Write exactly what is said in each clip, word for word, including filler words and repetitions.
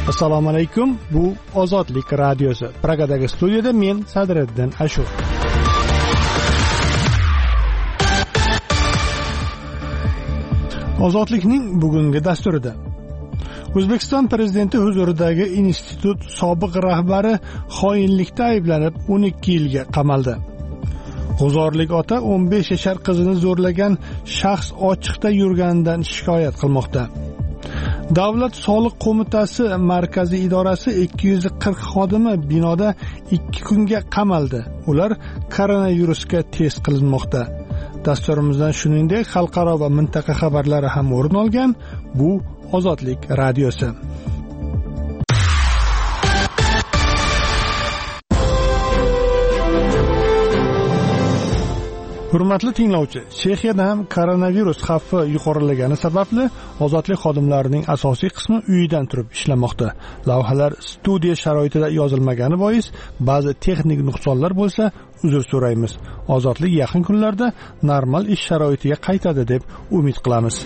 Assalomu alaykum. Bu Ozodlik radiosi. Pragadagi studiyada men Sadriddin Ashur. Ozodlikning bugungi dasturida O'zbekiston prezidenti huzuridagi institut sobiq rahbari xoinlikda ayblanib o'n ikki yilga qamaldi. G'uzorlik ota o'n besh yashar qizini zo'rlagan shaxs ochiqda yurganidan shikoyat qilmoqda. Davlat soliq qo'mitasi markaziy idorasi ikki yuz qirq xodimi binoda ikki kunga qamaldi. Ular koronavirusga test qilinmoqda. Dasturimizdan shuningdek xalqaro va mintaqa xabarlari ham o'rin olgan. Bu Ozodlik radiosi. Hurmatli tinglovchi, Chexiyada ham koronavirus xavfi yuqorilagani sababli ozodlik xodimlarining asosiy qismi uyidan turib ishlamoqda. Lavhalar studiya sharoitida yozilmagani bois ba'zi texnik nuqsonlar bo'lsa, uzr so'raymiz. Ozodlik yaqin kunlarda normal ish sharoitiga qaytadi deb umid qilamiz.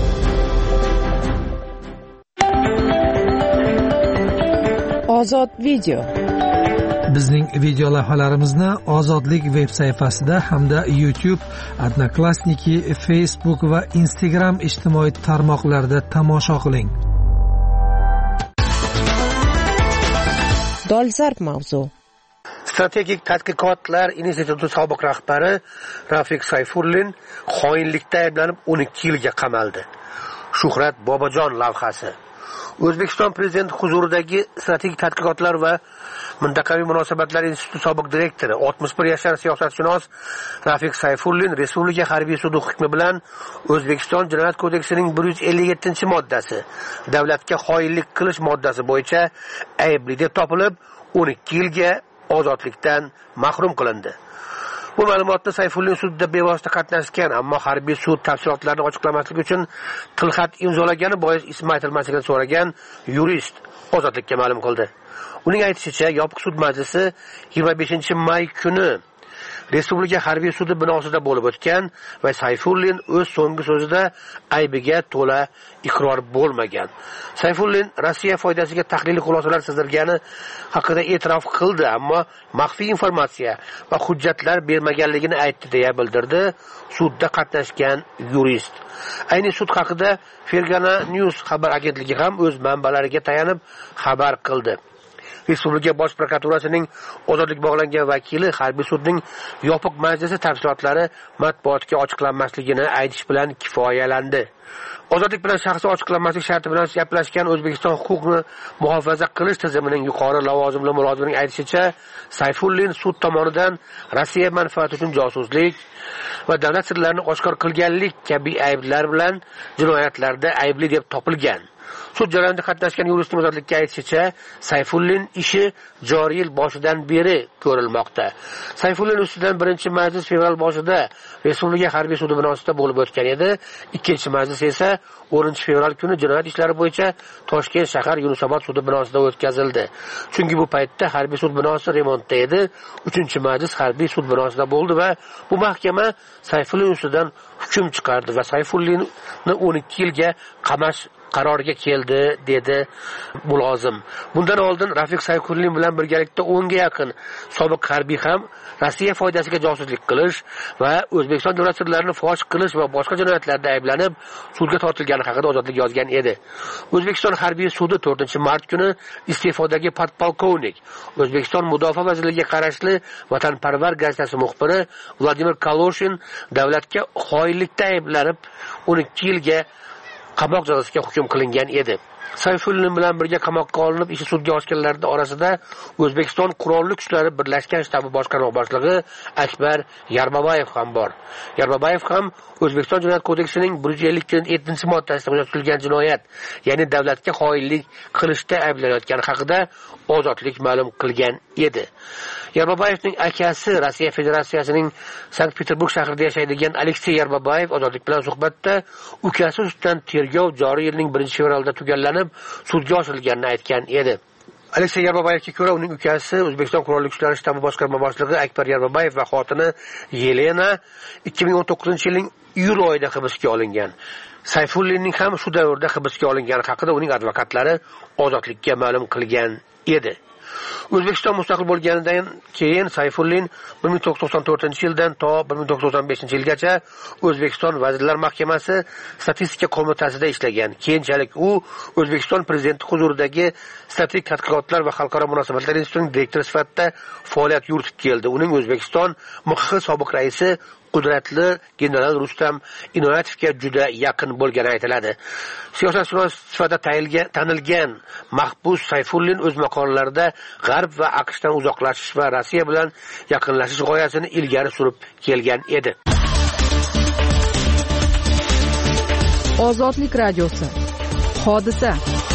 Ozod video. Bizning video lavhalarimizni Ozodlik veb sayfasida hamda YouTube, Odnoklassniki, Facebook va Instagram ijtimoiy tarmoqlarida tomosha qiling. Dolzarb mavzu. Strategik tadqiqotlar instituti sobiq rahbari Rafik Sayfullin xoinlikda ayblanib o'n ikki yilga qamaldi. Shuhrat Bobojon lavhasi. O'zbekiston prezidenti huzuridagi strategik tadqiqotlar va mintaqaviy munosabatlar instituti sobiq direktori oltmish bir yashar siyosatshunos Rafik Sayfullin Respublika harbiy sudi hukmi bilan O'zbekiston Jinoyat kodeksining bir yuz ellik yettinchi moddasi davlatga xoinlik qilish moddasi bo'yicha aybli deb topilib o'n ikki yilga ozodlikdan mahrum qilindi. Bu ma'lumotni Sayfullin sudda bevosita qatnashgan, ammo harbiy sud tafsilotlarini ochiqlamaslik uchun tilxat imzolagani bois ismi aytilmasligini so'ragan yurist Ozodlikka ma'lum qildi. Uning aytishicha, yopiq sud majlisi yigirma beshinchi may kuni Respublika harbiy sudi binosida bo'lib o'tgan va Sayfullin o'z so'nggi so'zida aybiga to'la iqror bo'lmagan. Sayfullin Rossiya foydasiga tahliliy xulosalar sizdirgani haqida e'tirof qildi, ammo maxfiy informatsiya va hujjatlar bermaganligini aytdi deya bildirdi sudda qatnashgan yurist. Ayni sud haqida Fergana News xabar agentligi ham o'z manbalariga tayanib xabar qildi. Respublika bosh prokuraturasining ozodlik bog'langan vakili harbiy sudning yopiq majlisi tafsilotlari matbuotga ochiqlanmasligini aytish bilan kifoyalandi. Ozodlik bilan shaxsi ochiqlanmaslik sharti bilan gaplashgan O'zbekiston huquqni muhofaza qilish tizimining yuqori lavozimli mulozimining aytishicha, Sayfullin sud tomonidan Rossiya manfaati uchun josuslik va davlat sirlarini oshkor qilganlik kabi ayblar bilan jinoyatlarda aybli deb topilgan. Sud jarayonida qatnashgan yuristning ozodlikka aytishicha, Sayfullin ishi joriy yil boshidan beri ko'rilmoqda. Sayfullin ustidan birinchi majlis fevral boshida Respublika harbiy sudi binosida bo'lib o'tgan edi. Ikkinchi majlis esa o'ninchi fevral kuni jinoyat ishlari bo'yicha Toshkent shahar Yunusobod sudi binosida o'tkazildi. Chunki bu paytda harbiy sud binosi remontda edi. uchinchi majlis harbiy sud binosida bo'ldi va bu mahkama Sayfullin ustidan hukm chiqardi va Sayfullinni o'n ikki yilga qamash qarorga keldi, dedi mulozim. Bundan oldin Rafik Sayfullin bilan birgalikda o'nga yaqin sobiq harbiy ham Rossiya foydasiga josuslik qilish va O'zbekiston davlat sirlarini fosh qilish va boshqa jinoyatlarda ayblanib sudga tortilgani haqida Ozodlik yozgan edi. O'zbekiston harbiy sudi to'rtinchi mart kuni iste'fodagi podpolkovnik, O'zbekiston mudofaa vazirligiga qarashli Vatanparvar gazetasi muxbiri Vladimir Kaloshin davlatga xoinlikda ayblanib o'n ikki yilga qamoq jazosiga hukm qilingan edi. Sayfullin bilan birga qamoqqa olinib ishi sudga ochganlarning orasida O'zbekiston Qurolli kuchlari birlashgan shtabi boshqarma boshlig'i Akbar Yarmabayev ham bor. Yarmabayev ham O'zbekiston Jinoyat kodeksining bir yuz ellik yettinchi moddasida yozilgan jinoyat, ya'ni davlatga xoinlik qilishda ayblanayotgani haqida Ozodlik ma'lum qilgan edi. Yarmabayevning akasi Rossiya Federatsiyasining Sankt-Peterburg shahrida yashaydigan Aleksey Yarmabayev Ozodlik bilan suhbatda ukasi ustidan tergov joriy yilning birinchi fevralida tugallanib, sudga oshirilganini aytgan edi. Aleksey Yarmabayevga ko'ra, uning ukasi O'zbekiston Qurolli kuchlari shtabi boshqarma boshlig'i Akbar Yarmabayev va xotini Yelena ikki ming o'n to'qqizinchi yilning iyul oyida hibsga olingan. Sayfullinning ham shu davrda hibsga olingani haqida uning advokatlari ozodlikka ma'lum qilgan edi. O'zbekiston mustaqil bo'lganidan keyin Sayfullin bir ming to'qqiz yuz to'qson to'rtinchi yildan to bir ming to'qqiz yuz to'qson beshinchi yilgacha O'zbekiston Vazirlar Mahkamasi statistika qo'mitasida ishlagan. Keyinchalik u O'zbekiston prezidenti huzuridagi statistik tadqiqotlar va xalqaro munosabatlar institutining direktori sifatida faoliyat yuritib keldi. Uning O'zbekiston M X X sobiq raisi qudratli general Rustam Inoyatovga juda yaqin bo'lgani aytiladi. Siyosatshunos sifatida tanilgan mahbus Sayfullin o'z maqolalarida G'arb va AQShdan uzoqlashish va Rossiya bilan yaqinlashish g'oyasini ilgari surib kelgan edi. Ozodlik radiosi. Hodisa.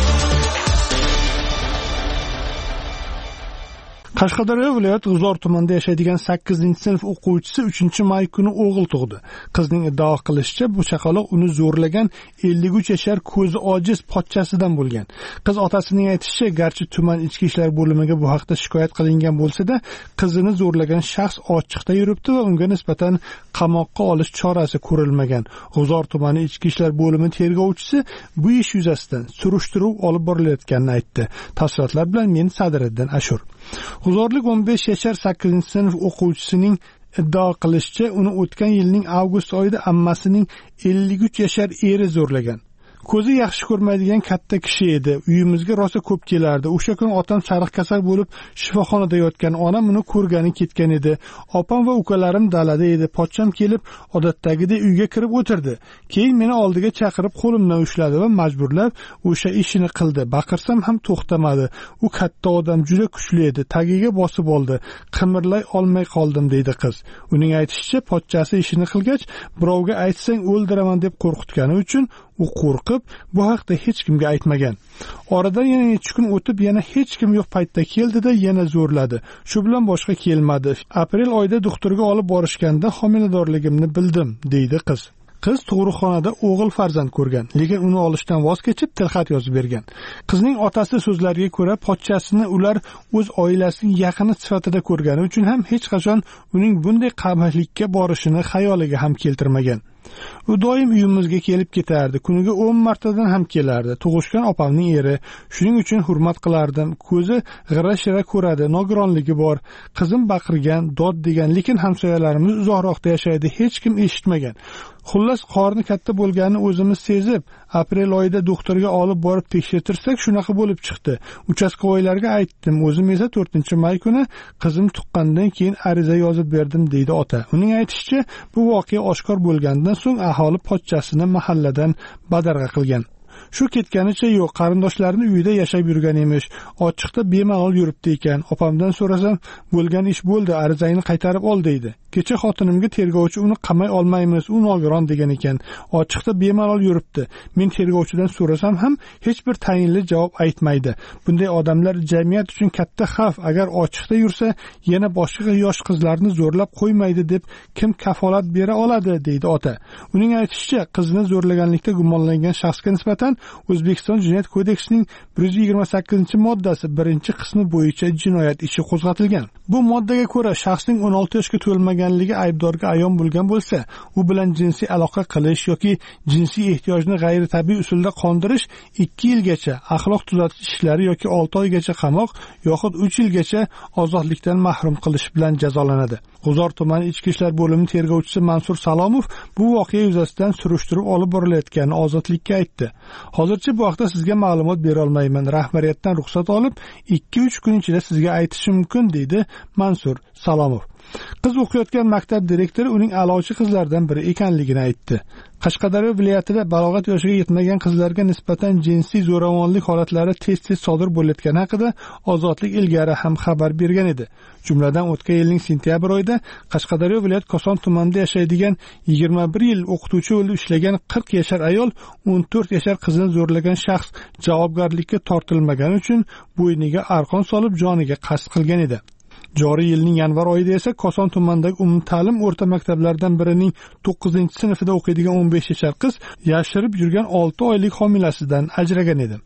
Qashqadaryo viloyati G'uzor tumanida yashaydigan sakkizinchi sinf o'quvchisi uchinchi may kuni o'g'il tug'di. Qizning iddao qilishicha, bu chaqaloq uni zo'rlagan ellik uch yashar ko'zi ojiz pochchasidan bo'lgan. Qiz otasining aytishicha, garchi tuman ichki ishlar bo'limiga bu haqda shikoyat qilingan bo'lsa-da, qizini zo'rlagan shaxs ochiqda yuribdi va unga nisbatan qamoqqa olish chorasi ko'rilmagan. G'uzor tumani ichki ishlar bo'limi tergovchisi bu ish yuzasidan surishtiruv olib borilayotganini aytdi. Tafsilotlar bilan men Sadiriddin Ashur. G'uzorlik o'n besh yashar sakkizinchi sinf o'quvchisining iddao qilishicha, uni o'tgan yilning avgust oyida ammasining ellik uch yashar eri zo'rlagan. Ko'zi yaxshi ko'rmaydigan katta kishi edi. Uyimizga rosa ko'p kelardi. O'sha kun otam sariq kasal bo'lib shifoxonada yotgan. Onam uni ko'rgani ketgan edi. Opam va ukalarim dalada edi. Pochcham kelib, odatdagidek uyga kirib o'tirdi. Keyin meni oldiga chaqirib qo'limdan ushladi va majburlab o'sha ishini qildi. Baqirsam ham to'xtamadi. U katta odam, juda kuchli edi. Tagiga bosib oldi. Qimirlay olmay qoldim, deydi qiz. Uning aytishicha, pochchasi ishini qilgach, birovga aytsang o'ldiraman deb qo'rqitgani uchun u qo'rqib, bu haqda hech kimga aytmagan. Oradan yana necha kun o'tib, yana hech kim yo'q paytda keldida yana zo'rladi. Shu bilan boshqa kelmadi. Aprel oyida doktorga olib borishganda homiladorligimni bildim, deydi qiz. Qiz tug'ruqxonada o'g'il farzand ko'rgan, lekin uni olishdan voz kechib tilxat yozib bergan. Qizning otasi so'zlariga ko'ra, pochchasini ular o'z oilasining yaqini sifatida ko'rgani uchun ham hech qachon uning bunday qamoqlikka borishini xayoliga ham keltirmagan. U doim uyimizga kelib ketardi. Kuniga o'n martadan ham kelardi. Tug'ishgan opamning eri. Shuning uchun hurmat qilardim. Ko'zi g'ira-shira ko'radi, nogironligi bor. Qizim baqirgan, dod degan, lekin hamsoyalarimiz uzoqroqda yashaydi, hech kim eshitmagan. Xullas, qorni katta bo'lganini o'zimiz sezib, aprel oyida doktorga olib borib tekshirtirsak, shunaqa bo'lib chiqdi. Uchastkovoylarga aytdim, o'zim esa to'rtinchi may kuni qizim tuqqandan keyin ariza yozib berdim, deydi ota. Uning aytishicha, bu voqea oshkor bo'lgandan so'ng aholi pochchasini mahalladan badarg'a qilgan. Shu ketganicha yo'q, qarindoshlarini uyida yashab yurgan emish. Ochiqda bemalol yuribdi ekan. Opamdan so'rasam, bo'lgan ish bo'ldi, arizangni qaytarib ol, deydi. Kecha xotinimga tergovchi uni qamay olmaymiz, u nogiron degan ekan. Ochiqda bemalol yuribdi. Men tergovchidan so'rasam ham hech bir tayinli javob aytmaydi. Bunday odamlar jamiyat uchun katta xavf. Agar ochiqda yursa, yana boshqa yosh qizlarni zo'rlab qo'ymaydi deb kim kafolat bera oladi, deydi ota. Uning aytishicha, qizni zo'rlaganlikda gumonlangan shaxsga nisbatan O'zbekiston Jinoyat kodeksining bir yuz yigirma sakkizinchi moddasi birinchi qismi bo'yicha jinoyat ishi qo'zg'atilgan. Bu moddaga ko'ra, shaxsning o'n olti yoshga to'lmaganligi aybdorga ayon bo'lgan bo'lsa, u bilan jinsiy aloqa qilish yoki jinsiy ehtiyojni g'ayritabiiy usulda qondirish ikki yilgacha, axloq tuzatish ishlari yoki olti oygacha qamoq yoxud uch yilgacha ozodlikdan mahrum qilish bilan jazolanadi. G'uzor tumani ichki ishlar bo'limi tergovchisi Mansur Salomov bu voqea yuzasidan surishtiruv olib borilayotganini Ozodlikka aytdi. Hozircha bu haqda sizga ma'lumot bera olmayman. Rahbariyatdan ruxsat olib, ikki uch kun ichida sizga aytishim mumkin, deydi Mansur Salomov. Qiz o'qiyotgan maktab direktori uning a'lochi qizlardan biri ekanligini aytdi. Qashqadaryo viloyatida balog'at yoshiga yetmagan qizlarga nisbatan jinsiy zo'ravonlik holatlari tez-tez sodir bo'layotgani haqida Ozodlik ilgari ham xabar bergan edi. Jumladan o'tgan yilning sentyabr oyida Qashqadaryo viloyat Koson tumanida yashaydigan yigirma bir yil o'qituvchi bo'lib ishlagan qirq yashar ayol o'n to'rt yashar qizini zo'rlagan shaxs javobgarlikka tortilmagani uchun bo'yniga arqon solib joniga qasd qilgan edi. Joriy yilning yanvar oyida esa Koson tumanidagi umumta'lim o'rta maktablaridan birining to'qqizinchi sinfida o'qiydigan o'n besh yashar qiz yashirib yurgan olti oylik homilasidan ajragan edi.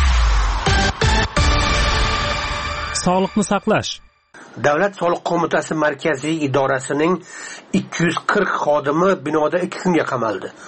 Sog'liqni saqlash. Davlat soliq qo'mitasi markaziy idorasining ikki yuz qirq xodimi binoda ikki kunga qamaldi.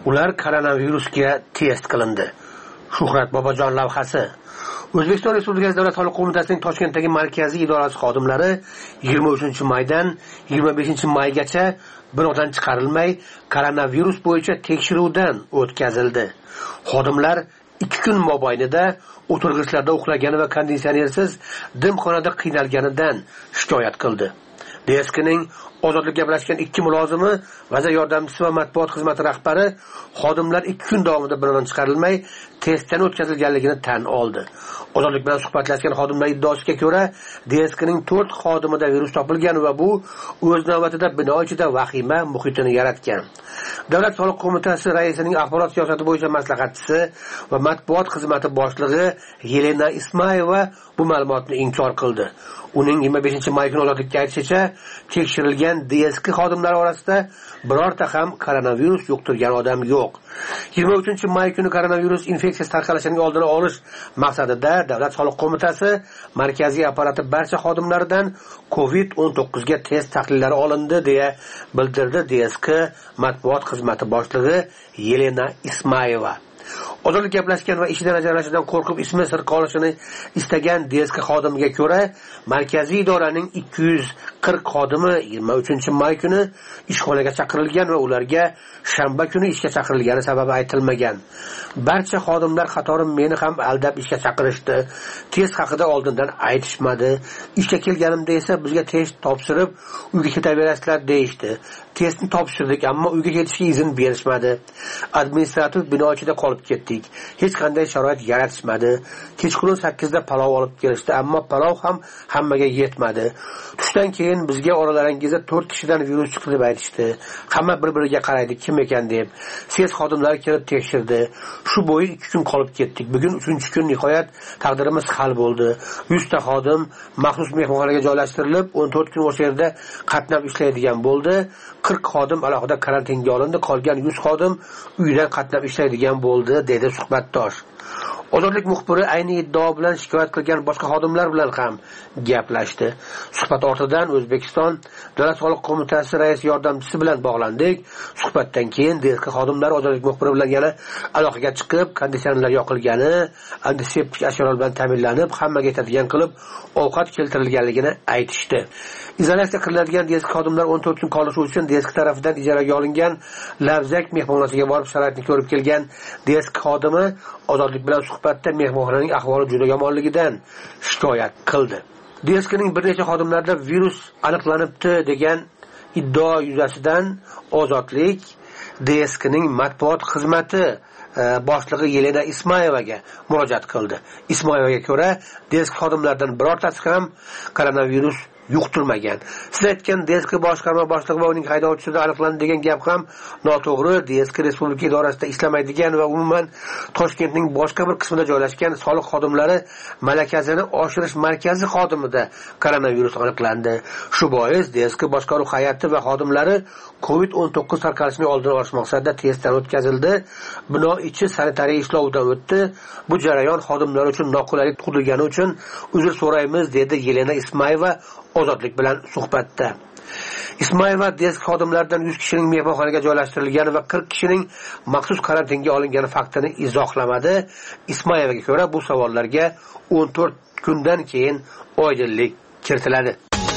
Ular koronavirusga test qilindi. Shuhrat Bobojon lavhasi. O'zbekiston Respublikasi Davlat soliq qo'mitasining Toshkentdagi markaziy idorasi xodimlari yigirma uchinchi maydan yigirma beshinchi maygacha binodan chiqarilmay, koronavirus bo'yicha tekshiruvdan o'tkazildi. Xodimlar ikki kun mobaynida o'tirg'ichlarda uxlagani va konditsionersiz dimxonada qiynalganidan shikoyat qildi. D S K'ning Ozodlik gaplashgan ikki mulozimi, vazir yordamchisi va matbuot xizmati rahbari xodimlar ikki kun davomida binodan chiqarilmay, testdan o'tkazilganligini tan oldi. Ozodlik bilan suhbatlashgan xodimlar iddaosiga ko'ra, D S K'ning to'rt xodimida virus topilgan va bu o'z navbatida bino ichida vahima muhitini yaratgan. Davlat soliq qo'mitasi raisining axborot siyosati bo'yicha maslahatchisi va matbuot xizmati boshlig'i Yelena Ismayeva bu ma'lumotni inkor qildi. Uning yigirma beshinchi may kuni ozodlikka aytishicha, tekshirilgan D S K xodimlari orasida birorta ham koronavirus yuqtirgan odam yo'q. yigirma uchinchi may kuni koronavirus infeksiyasi tarqalishining oldini olish maqsadida Davlat soliq qo'mitasi markaziy apparati barcha xodimlaridan covid o'n to'qqiz ga test tahlillari olindi deya bildirdi D S K matbuot xizmati boshlig'i Yelena Ismayeva. Ozodlik gaplashgan va ishidan ajralishidan qo'rqib ismi sir qolishini istagan D S K xodimiga ko'ra, markaziy idoraning ikki yuz qirq xodimi yigirma uchinchi may kuni ishxonaga chaqirilgan va ularga shanba kuni ishga chaqirilgani sababi aytilmagan. Barcha xodimlar qatori meni ham aldab ishga chaqirishdi. Test haqida oldindan aytishmadi. Ishga kelganimda esa bizga test topshirib, uyga ketaverasizlar deyishdi. Testni topshirdik, ammo uyga ketishga izn berishmadi. Administrativ bino ichida qolib ketdik. Hech qanday sharoit yaratishmadi. Kechqurun sakkizda palov olib kelishdi, ammo palov ham hammaga yetmadi. Tushdan keyin bizga oralaringizda to'rt kishidan virus chiqdi deb aytishdi. Hamma bir-biriga qaraydi, kim ekan deb. Ses xodimlari kelib tekshirdi. Shu bo'yi ikki kun qolib ketdik. Bugun uchinchi kun nihoyat taqdirimiz hal bo'ldi. yuz ta xodim maxsus mehmonxonaga joylashtirilib, o'n to'rt kun o'sha yerda qatnab ishlaydigan bo'ldi. qirq xodim alohida karantinga olindi, qolgan yuz xodim uydan qatnab ishlaydigan bo'ldi, dedi suhbatdosh. Ozodlik muxbiri ayni iddao bilan shikoyat qilgan boshqa xodimlar bilan ham gaplashdi. Suhbat ortidan O'zbekiston Davlat soliq qo'mitasi rais yordamchisi bilan bog'landik. Suhbatdan keyin D S K xodimlari ozodlik muxbiri bilan yana aloqaga chiqib, konditsionerlar yoqilgani, antiseptik ashyolar bilan ta'minlanib, hammaga yetadigan qilib ovqat keltirilganligini aytishdi. Izolyatsiya qilinadigan D S K xodimlar o'n to'rt kun qolishi uchun D S K tarafidan ijaraga olingan Lavzak mehmonxonasiga borib sharoitni ko'rib kelgan D S K xodimi ozodlik bilan suhbatda mehmonxonaning ahvoli juda yomonligidan shikoyat qildi. D S K'ning bir necha xodimlarida virus aniqlanibdi degan iddao yuzasidan ozodlik D S K'ning matbuot xizmati boshlig'i Yelena Ismayevaga murojaat qildi. Ismayevaga ko'ra, D S K xodimlaridan birortasi ham koronavirus yuqtirmagan. Siz aytgan D S K boshqarma boshlig'i va uning haydovchisida aniqlandi degan gap ham noto'g'ri. D S K respublika idorasida ishlamaydigan va umuman Toshkentning boshqa bir qismida joylashgan soliq xodimlari malakasini oshirish markazi xodimida koronavirus aniqlandi. Shu bois D S K boshqaruv hay'ati va xodimlari covid o'n to'qqiz tarqalishining oldini olish maqsadida testdan o'tkazildi. Bino ichi sanitariya ishlovidan o'tdi. Bu jarayon xodimlar uchun noqulaylik tug'ilgani uchun uzr so'raymiz, dedi Yelena Ismayeva ozodlik bilan suhbatda. Ismayeva D S K xodimlaridan yuz kishining mehmonxonaga joylashtirilgani va qirq kishining maxsus karantinga olingani faktini izohlamadi. Ismayevaga ko'ra, bu savollarga o'n to'rt kundan keyin oydinlik kiritiladi.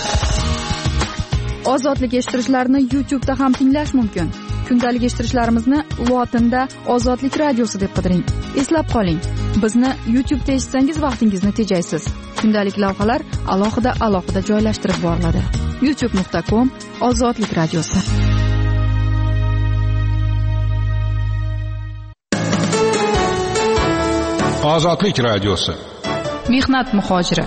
Ozodlik eshittirishlarni YouTube da ham tinglash mumkin. Kundalik eshittirishlarimizni lotinda Ozodlik radiosi deb qidiring. Eslab qoling, bizni YouTube da eshitsangiz vaqtingizni tejaysiz. Kundalik lavhalar alohida alohida joylashtirib boriladi. youtube nuqta com Ozodlik radiosi. Ozodlik radiosi. Mehnat muhojiri.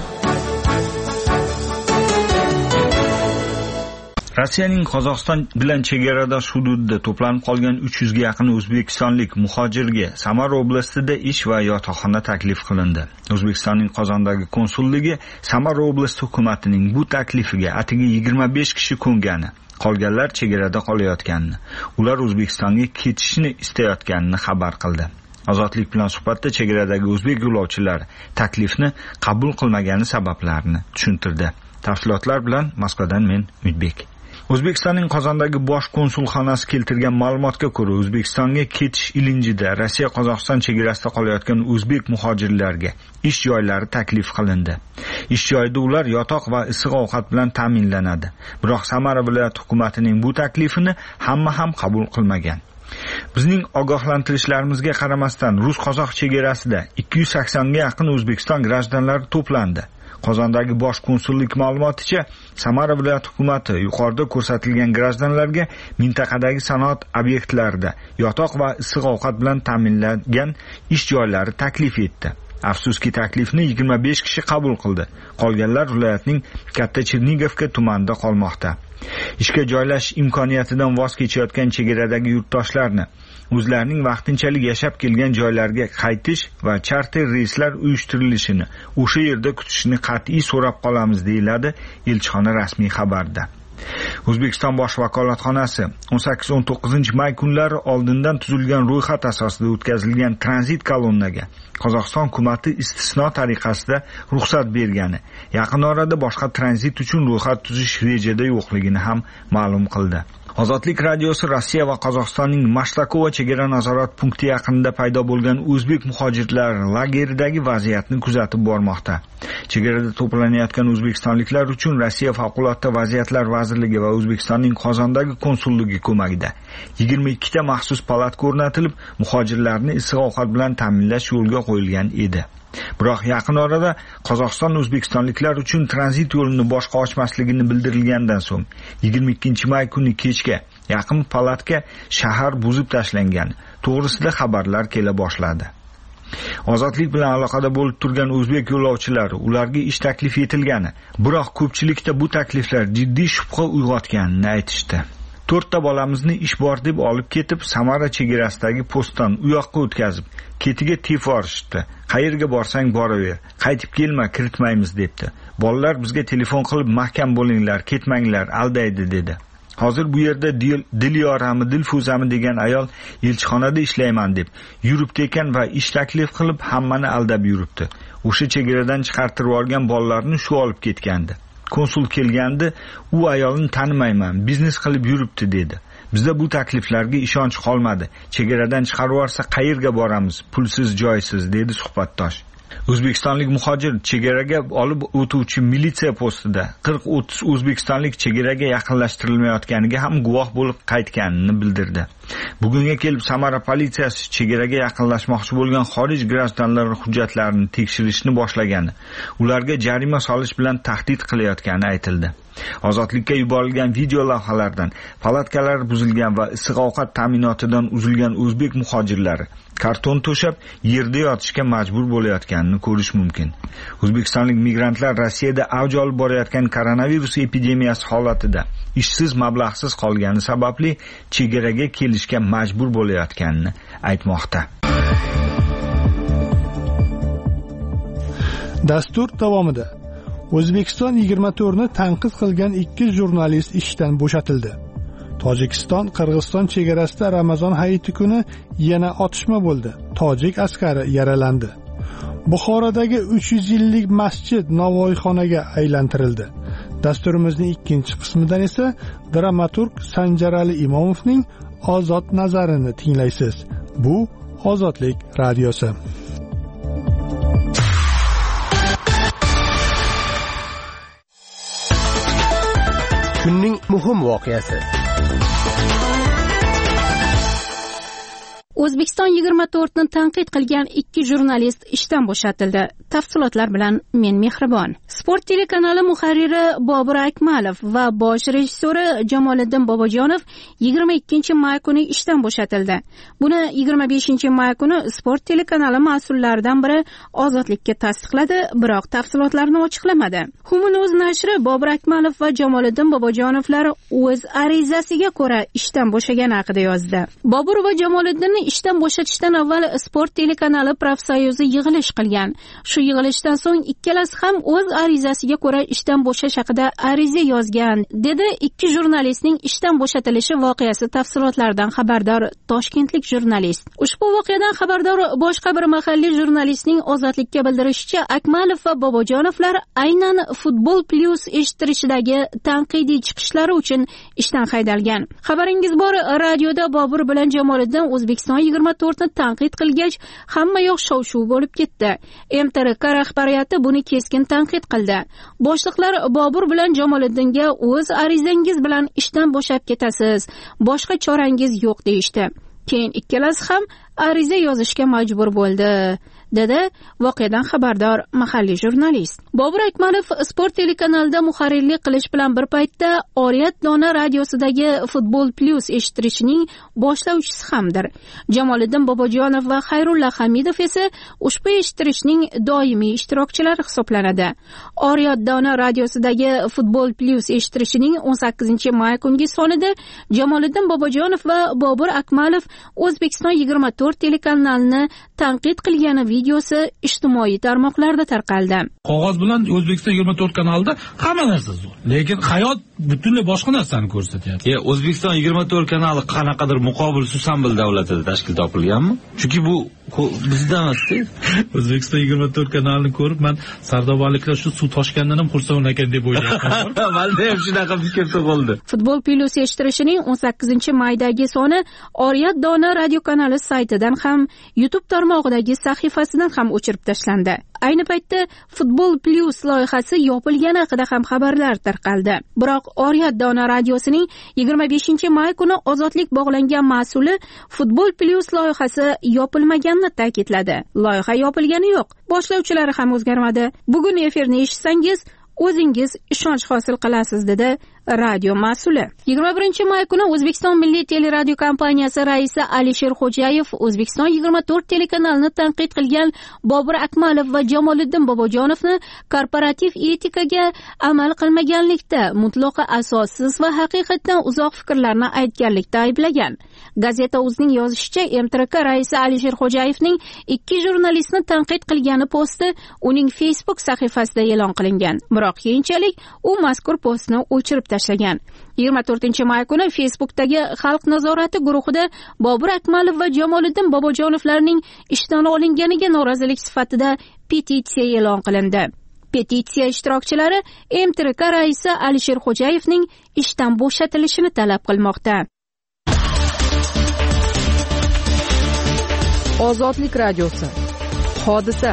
Rossiyaning Qozog'iston bilan chegaradosh hududida to'planib qolgan uch yuzga yaqin o'zbekistonlik muhojirga Samara oblastida ish va yotoqxona taklif qilindi. O'zbekistonning Qozondagi konsulligi Samara oblasti hukumatining bu taklifiga atigi yigirma besh kishi ko'ngani, qolganlar chegarada qolayotganini, ular O'zbekistonga ketishni istayotganini xabar qildi. Ozodlik bilan suhbatda chegaradagi o'zbek yo'lovchilari taklifni qabul qilmagani sabablarini tushuntirdi. Tafsilotlar bilan Moskvadan men Udbek. O'zbekistonning Qozondagi bosh konsulxonasi keltirgan ma'lumotga ko'ra, O'zbekistonga ketish ilinjida Rossiya Qozog'iston chegarasida qolayotgan o'zbek muhojirlarga ish joylari taklif qilindi. Ish joyida ular yotoq va issiq ovqat bilan ta'minlanadi. Biroq Samara viloyati hukumatining bu taklifini hamma ham qabul qilmagan. Bizning ogohlantirishlarimizga qaramasdan Rus-Qozoq chegarasida ikki yuz saksonga yaqin O'zbekiston grajdanlari to'plandi. Qozondagi bosh konsullik ma'lumoticha, Samara viloyati hukumati yuqorida ko'rsatilgan grajdanlarga mintaqadagi sanoat obyektlarida yotoq va issiq ovqat bilan ta'minlangan ish joylari taklif etdi. Afsuski, taklifni yigirma besh kishi qabul qildi. Qolganlar viloyatning Katta Chernigovka tumanida qolmoqda. Ishga joylashish imkoniyatidan voz kechayotgan chegaradagi yurtdoshlarni o'zlarining vaqtinchalik yashab kelgan joylariga qaytish va charter reyslar uyushtirilishini o'sha yerda kutishni qat'iy so'rab qolamiz, deyiladi elchixona rasmiy xabarda. O'zbekiston bosh vakolatxonasi o'n sakkiz o'n to'qqizinchi may kunlari oldindan tuzilgan ro'yxat asosida o'tkazilgan tranzit kolonnaga Qozog'iston hukumati istisno tariqasida ruxsat bergani, yaqin orada boshqa tranzit uchun ro'yxat tuzish rejada yo'qligini ham ma'lum qildi. Ozodlik radiosi Rossiya va Qozog'istonning Mashtakova chegara nazorat punkti yaqinida paydo bo'lgan o'zbek muhojirlar lageridagi vaziyatni kuzatib bormoqda. Chegarada to'planayotgan o'zbekistonliklar uchun Rossiya favqulodda vaziyatlar vazirligi va O'zbekistonning Qozondagi konsulligi ko'magida yigirma ikkita maxsus palat o'rnatilib, muhojirlarni issiq ovqat bilan ta'minlash yo'lga qo'yilgan edi. Biroq yaqin orada Qozog'iston o'zbekistonliklar uchun tranzit yo'lini boshqa ochmasligini bildirilgandan so'ng yigirma ikkinchi may kuni kechga yaqin palatga shahar buzib tashlangan to'g'risida xabarlar kela boshladi. Ozodlik bilan aloqada bo'lib turgan o'zbek yo'lovchilari ularga ish taklif etilgani, biroq ko'pchilikda bu takliflar jiddiy shubha uyg'otganini aytishdi. To'rtta bolamizni ish bor deb olib ketib, Samara chegarasidagi postdan u yoqqa o'tkazib, ketiga tef yorishdi. Qayerga borsang boraver, qaytib kelma, kiritmaymiz debdi. Bolalar bizga telefon qilib, mahkam bo'linglar, ketmanglar, aldaydi dedi. Hozir bu yerda Dilyorami, Dilfuzami degan ayol elchixonada ishlayman deb yuribdi ekan va ish taklif qilib hammani aldab yuribdi. O'sha chegaradan chiqartirib olgan bolalarni shu olib ketgandi. Konsul kelgandi, u ayolni tanimayman, biznes qilib yuribdi dedi. Bizda bu takliflarga ishonch qolmadi. Chegaradan chiqarib yuborsa qayerga boramiz? Pulsiz, joysiz, dedi suhbatdosh. O'zbekistonlik muhojir chegaraga olib o'tuvchi militsiya postida qirq o'ttiz o'zbekistonlik chegaraga yaqinlashtirilmayotganiga ham guvoh bo'lib qaytganini bildirdi. Bugunga kelib Samara politsiyasi chegaraga yaqinlashmoqchi bo'lgan xorij grajdanlari hujjatlarini tekshirishni boshlagani, ularga jarima solish bilan tahdid qilayotgani aytildi. Ozodlikka yuborilgan video lavhalardan palatkalar buzilgan va issiq ovqat ta'minotidan uzilgan o'zbek muhojirlari karton to'shab yerda yotishga majbur bo'layotganini ko'rish mumkin. O'zbekistonlik migrantlar Rossiyada avj olib borayotgan koronavirus epidemiyasi holatida ishsiz, mablag'siz qolgani sababli chegaraga kelishga majbur bo'layotganini aytmoqda. Dastur davomida O'zbekiston yigirma to'rt ni tanqid qilgan ikki jurnalist ishdan bo'shatildi. Tojikiston Qirg'iziston chegarasida Ramazon hayiti kuni yana otishma bo'ldi. Tojik askari yaralandi. Buxorodagi uch yuz yillik masjid Navoiyxonaga aylantirildi. Dasturimizning ikkinchi qismidan esa dramaturg Sanjarali Imomovning ozod nazarini tinglaysiz. Bu Ozodlik radiosi. Kunning muhim voqeasi. O'zbekiston yigirma to'rt ni tanqid qilgan ikki jurnalist ishdan bo'shatildi. Tafsilotlar bilan men Mehribon. Sport telekanali muharriri Bobur Akmalov va bosh rejissyori Jamoliddin Bobojonov yigirma ikkinchi may kuni ishdan bo'shatildi. Buni yigirma beshinchi may kuni Sport telekanali mas'ullaridan biri Ozodlikka tasdiqladi, biroq tafsilotlarni ochiqlamadi. Humun.uz nashri Bobur Akmalov va Jamoliddin Bobojonovlar o'z arizasiga ko'ra ishdan bo'shagani haqida yozdi. Bobur va Jamoliddinning ishdan bo'shatishdan avval Sport telekanali profsoyuzi yig'ilish qilgan. Shu yig'ilishdan so'ng ikkalasi ham o'z arizasiga ko'ra ishdan bo'shash haqida ariza yozgan, dedi ikki jurnalistning ishdan bo'shatilishi voqeasi tafsilotlaridan xabardor toshkentlik jurnalist. Ushbu voqeadan xabardor boshqa bir mahalliy jurnalistning Ozodlikka bildirishicha, Akmalov va Bobojonovlar aynan Futbol Plus eshittirishidagi tanqidiy chiqishlari uchun ishdan haydalgan. Xabaringiz bor, radioda Bobur bilan Jamoliddin O'zbekiston yigirma to'rt ni tanqid qilgach, hamma yoq shov-shuv bo'lib ketdi. M T R K rahbariyati buni keskin tanqid qildi. Boshliqlar Bobur bilan Jamoliddinga o'z arizangiz bilan ishdan bo'shab ketasiz, boshqa chorangiz yo'q deyishdi. Keyin ikkalasi ham ariza yozishga majbur bo'ldi, dedi voqeadan xabardor mahalliy jurnalist. Bobur Akmalov Sport telekanalida muharrirlik qilish bilan bir paytda Oriyat Dona radiosidagi Futbol Plus eshittirishning boshlovchisi hamdir. Jamoliddin Bobojonov va Xayrulla Hamidov esa ushbu eshittirishning doimiy ishtirokchilari hisoblanadi. Oriyat Dona radiosidagi Futbol Plus eshittirishining o'n sakkizinchi may kungi sonida Jamoliddin Bobojonov va Bobur Akmalov O'zbekiston yigirma to'rt telekanalini tanqid qilgani videosi ijtimoiy tarmoqlarda tarqaldi. Qog'oz bilan O'zbekiston yigirma to'rt kanalida hamma narsa zo'r, lekin hayot butunlay boshqa narsani ko'rsatyapti. Ya O'zbekiston yigirma to'rt kanali qanaqadir muqobil Susanbil davlatida tashkil topilganmi? Chunki bu bizda emas-ku. O'zbekiston yigirma to'rt kanalini ko'rib, men sardobaliklar shu suv toshgandan ham xursand ekan deb o'ylayapman. Menda ham shunaqa fikr tug'ildi. Futbol Plus eshittirishining o'n sakkizinchi maydagi soni Oriyat Dona radio kanali saytidan ham, YouTube tarmog'idagi sahifasidan ham o'chirib tashlandi. Ayni paytda Futbol Plus loyihasi yopilgani haqida ham xabarlar tarqaldi. Biroq Oriyat Dona radiosining yigirma beshinchi may kuni ozodlik bog'langan mas'uli Futbol Plus loyihasi yopilmaganini ta'kidladi. Loyiha yopilgani yo'q, boshlovchilari ham o'zgarmadi. Bugun efirni eshitsangiz, o'zingiz ishonch hosil qilasiz, dedi radio mas'uli. yigirma birinchi may kuni O'zbekiston Milliy teleradio kompaniyasi raisi Alisher Xo'jayev O'zbekiston yigirma to'rt telekanalini tanqid qilgan Bobur Akmalov va Jamoliddin Bobojonovni korporativ etikaga amal qilmaganlikda, mutlaqo asossiz va haqiqatdan uzoq fikrlarni aytganlikda ayblagan. Gazeta o'zining yozishicha, M T R K raisi Alisher Xo'jayevning ikki jurnalistni tanqid qilgani posti uning Facebook sahifasida e'lon qilingan. Biroq keyinchalik u mazkur postni o'chirib tashlagan. yigirma to'rtinchi may kuni Facebookdagi Xalq nazorati guruhida Bobur Akmalov va Jamoliddin Bobojonovlarning ishdan olinganiga norozilik sifatida petitsiya e'lon qilindi. Petitsiya ishtirokchilari M T R K raisi Alisher Xo'jayevning ishdan bo'shatilishini talab qilmoqda. Ozodlik radiosi. Hodisa.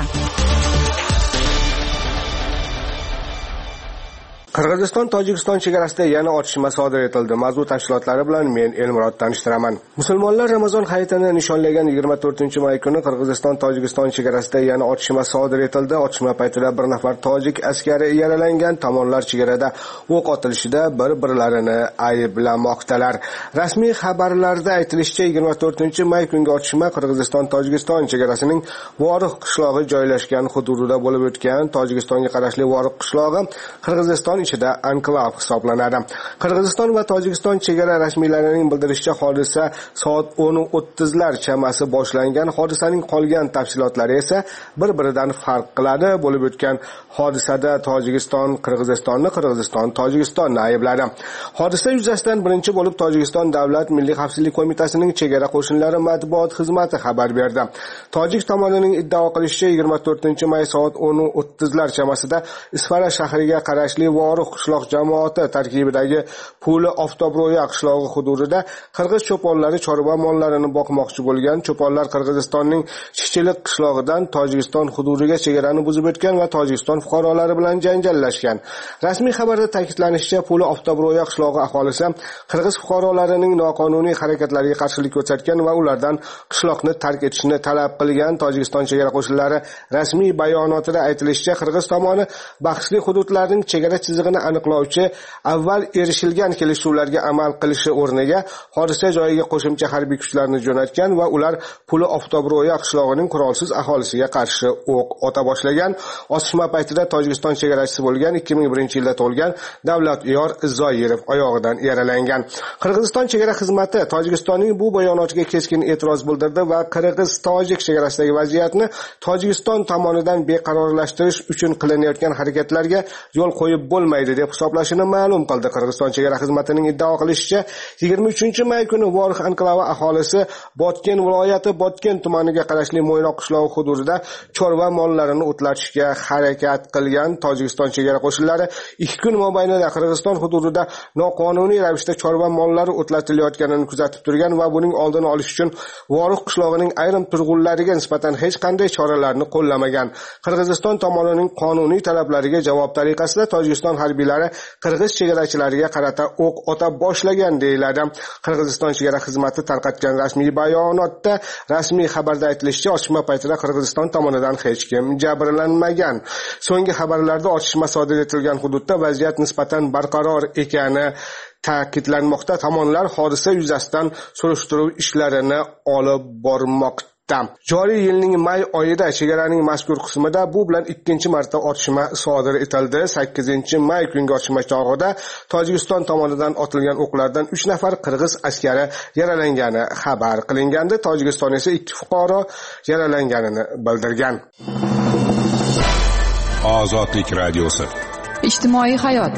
Qirg'iziston Tojikiston chegarasida yana otishma sodir etildi. Mavzu tafsilotlari bilan men Elmurod tanishtiraman. Musulmonlar Ramazon hayitini nishonlagan yigirma to'rtinchi may kuni Qirg'iziston Tojikiston chegarasida yana otishma sodir etildi. Otishma paytida bir nafar tojik askari yaralangan. Tomonlar chegarada o'q otilishida bir-birlarini ayblamoqdalar. Rasmiy xabarlarda aytilishicha, yigirma to'rtinchi may kungi otishma Qirg'iziston Tojikiston chegarasining Voriq qishlog'i joylashgan hududida bo'lib o'tgan. Tojikistonga qarashli Voriq qishlog'i Qirg'iziston ichida anklav hisoblanadi. Qirg'iziston va Tojikiston chegara rasmiylarining bildirishicha, hodisa soat o'n o'ttizlar chamasi boshlangan. Hodisaning qolgan tafsilotlari esa bir-biridan farq qiladi. Bo'lib o'tgan hodisada Tojikiston Qirg'izistonni, Qirg'iziston Tojikistonni aybladi. Hodisa yuzasidan birinchi bo'lib Tojikiston Davlat Milliy xavfsizlik qo'mitasining chegara qo'shinlari matbuot xizmati xabar berdi. Tojik tomonining iddao qilishicha, yigirma to'rtinchi may soat o'n o'ttizlar chamasida Isfara shahriga qarashli Voriq qishloq jamoati tarkibidagi Puli Oftobro'ya qishlog'i hududida qirg'iz cho'ponlari chorva mollarini boqmoqchi bo'lgan. Cho'ponlar Qirg'izistonning Shishchilik qishlog'idan Tojikiston hududiga chegarani buzib o'tgan va Tojikiston fuqarolari bilan janjallashgan. Rasmiy xabarda ta'kidlanishicha, Puli Oftobro'ya qishlog'i aholisi qirg'iz fuqarolarining noqonuniy harakatlariga qarshilik ko'rsatgan va ulardan qishloqni tark etishni talab qilgan. Tojikiston chegara qo'shinlari rasmiy bayonotida aytilishicha, qirg'iz tomoni bahsli hududlarning chegara chizig'i borligini aniqlovchi avval erishilgan kelishuvlarga amal qilishi o'rniga hodisa joyiga qo'shimcha harbiy kuchlarni jo'natgan va ular Puli Oftobro'ya qishlog'ining qurolsiz aholisiga qarshi o'q ota boshlagan. Otishma paytida Tojikiston chegarachisi bo'lgan ikki ming birinchi yilda tug'ilgan Davlatyor Zoirov oyog'idan yaralangan. Qirg'iziston chegara xizmati Tojikistonning bu bayonotiga keskin e'tiroz bildirdi va Qirg'iz-Tojik chegarasidagi vaziyatni Tojikiston tomonidan beqarorlashtirish uchun qilinayotgan harakatlarga yo'l qo'yib bo'lmaydi deb hisoblashini ma'lum qildi. Qirg'iziston chegara xizmatining iddao qilishicha, yigirma uchinchi may kuni Vorix anklavi aholisi Botken viloyati Botken tumaniga qarashli Mo'ynoq qishlog'i hududida chorva mollarini o'tlatishga harakat qilgan. Tojikiston chegara qo'shinlari ikki kun mobaynida Qirg'iziston hududida noqonuniy ravishda chorva mollari o'tlatilayotganini kuzatib turgan va buning oldini olish uchun Vorix qishlog'ining ayrim turg'unlariga nisbatan hech qanday choralarni qo'llamagan. Qirg'iziston tomonining qonuniy talablariga javob tariqasida Tojikiston harbiylari Qirg'iz chegarachilariga qarata o'q ota boshlagan deyiladi. Qirg'iziston chegara xizmati tarqatgan rasmiy bayonotda rasmiy xabarda aytilishicha, otishma paytida Qirg'iziston tomonidan hech kim jabrlanmagan. So'nggi xabarlarda otishma sodir etilgan hududda vaziyat nisbatan barqaror ekani ta'kidlanmoqda. Tomonlar hodisa yuzasidan surishtiruv ishlarini olib bormoqda. Joriy yilning may oyida chegaraning mazkur qismida bu bilan ikkinchi marta otishma sodir etildi. sakkizinchi may kungi otishma chog'ida Tojikiston tomonidan otilgan o'qlardan uch nafar qirg'iz askari yaralangani xabar qilingandi. Tojikiston esa ikki fuqaro yaralanganini bildirgan. Ozodlik radiosi. Ijtimoiy hayot.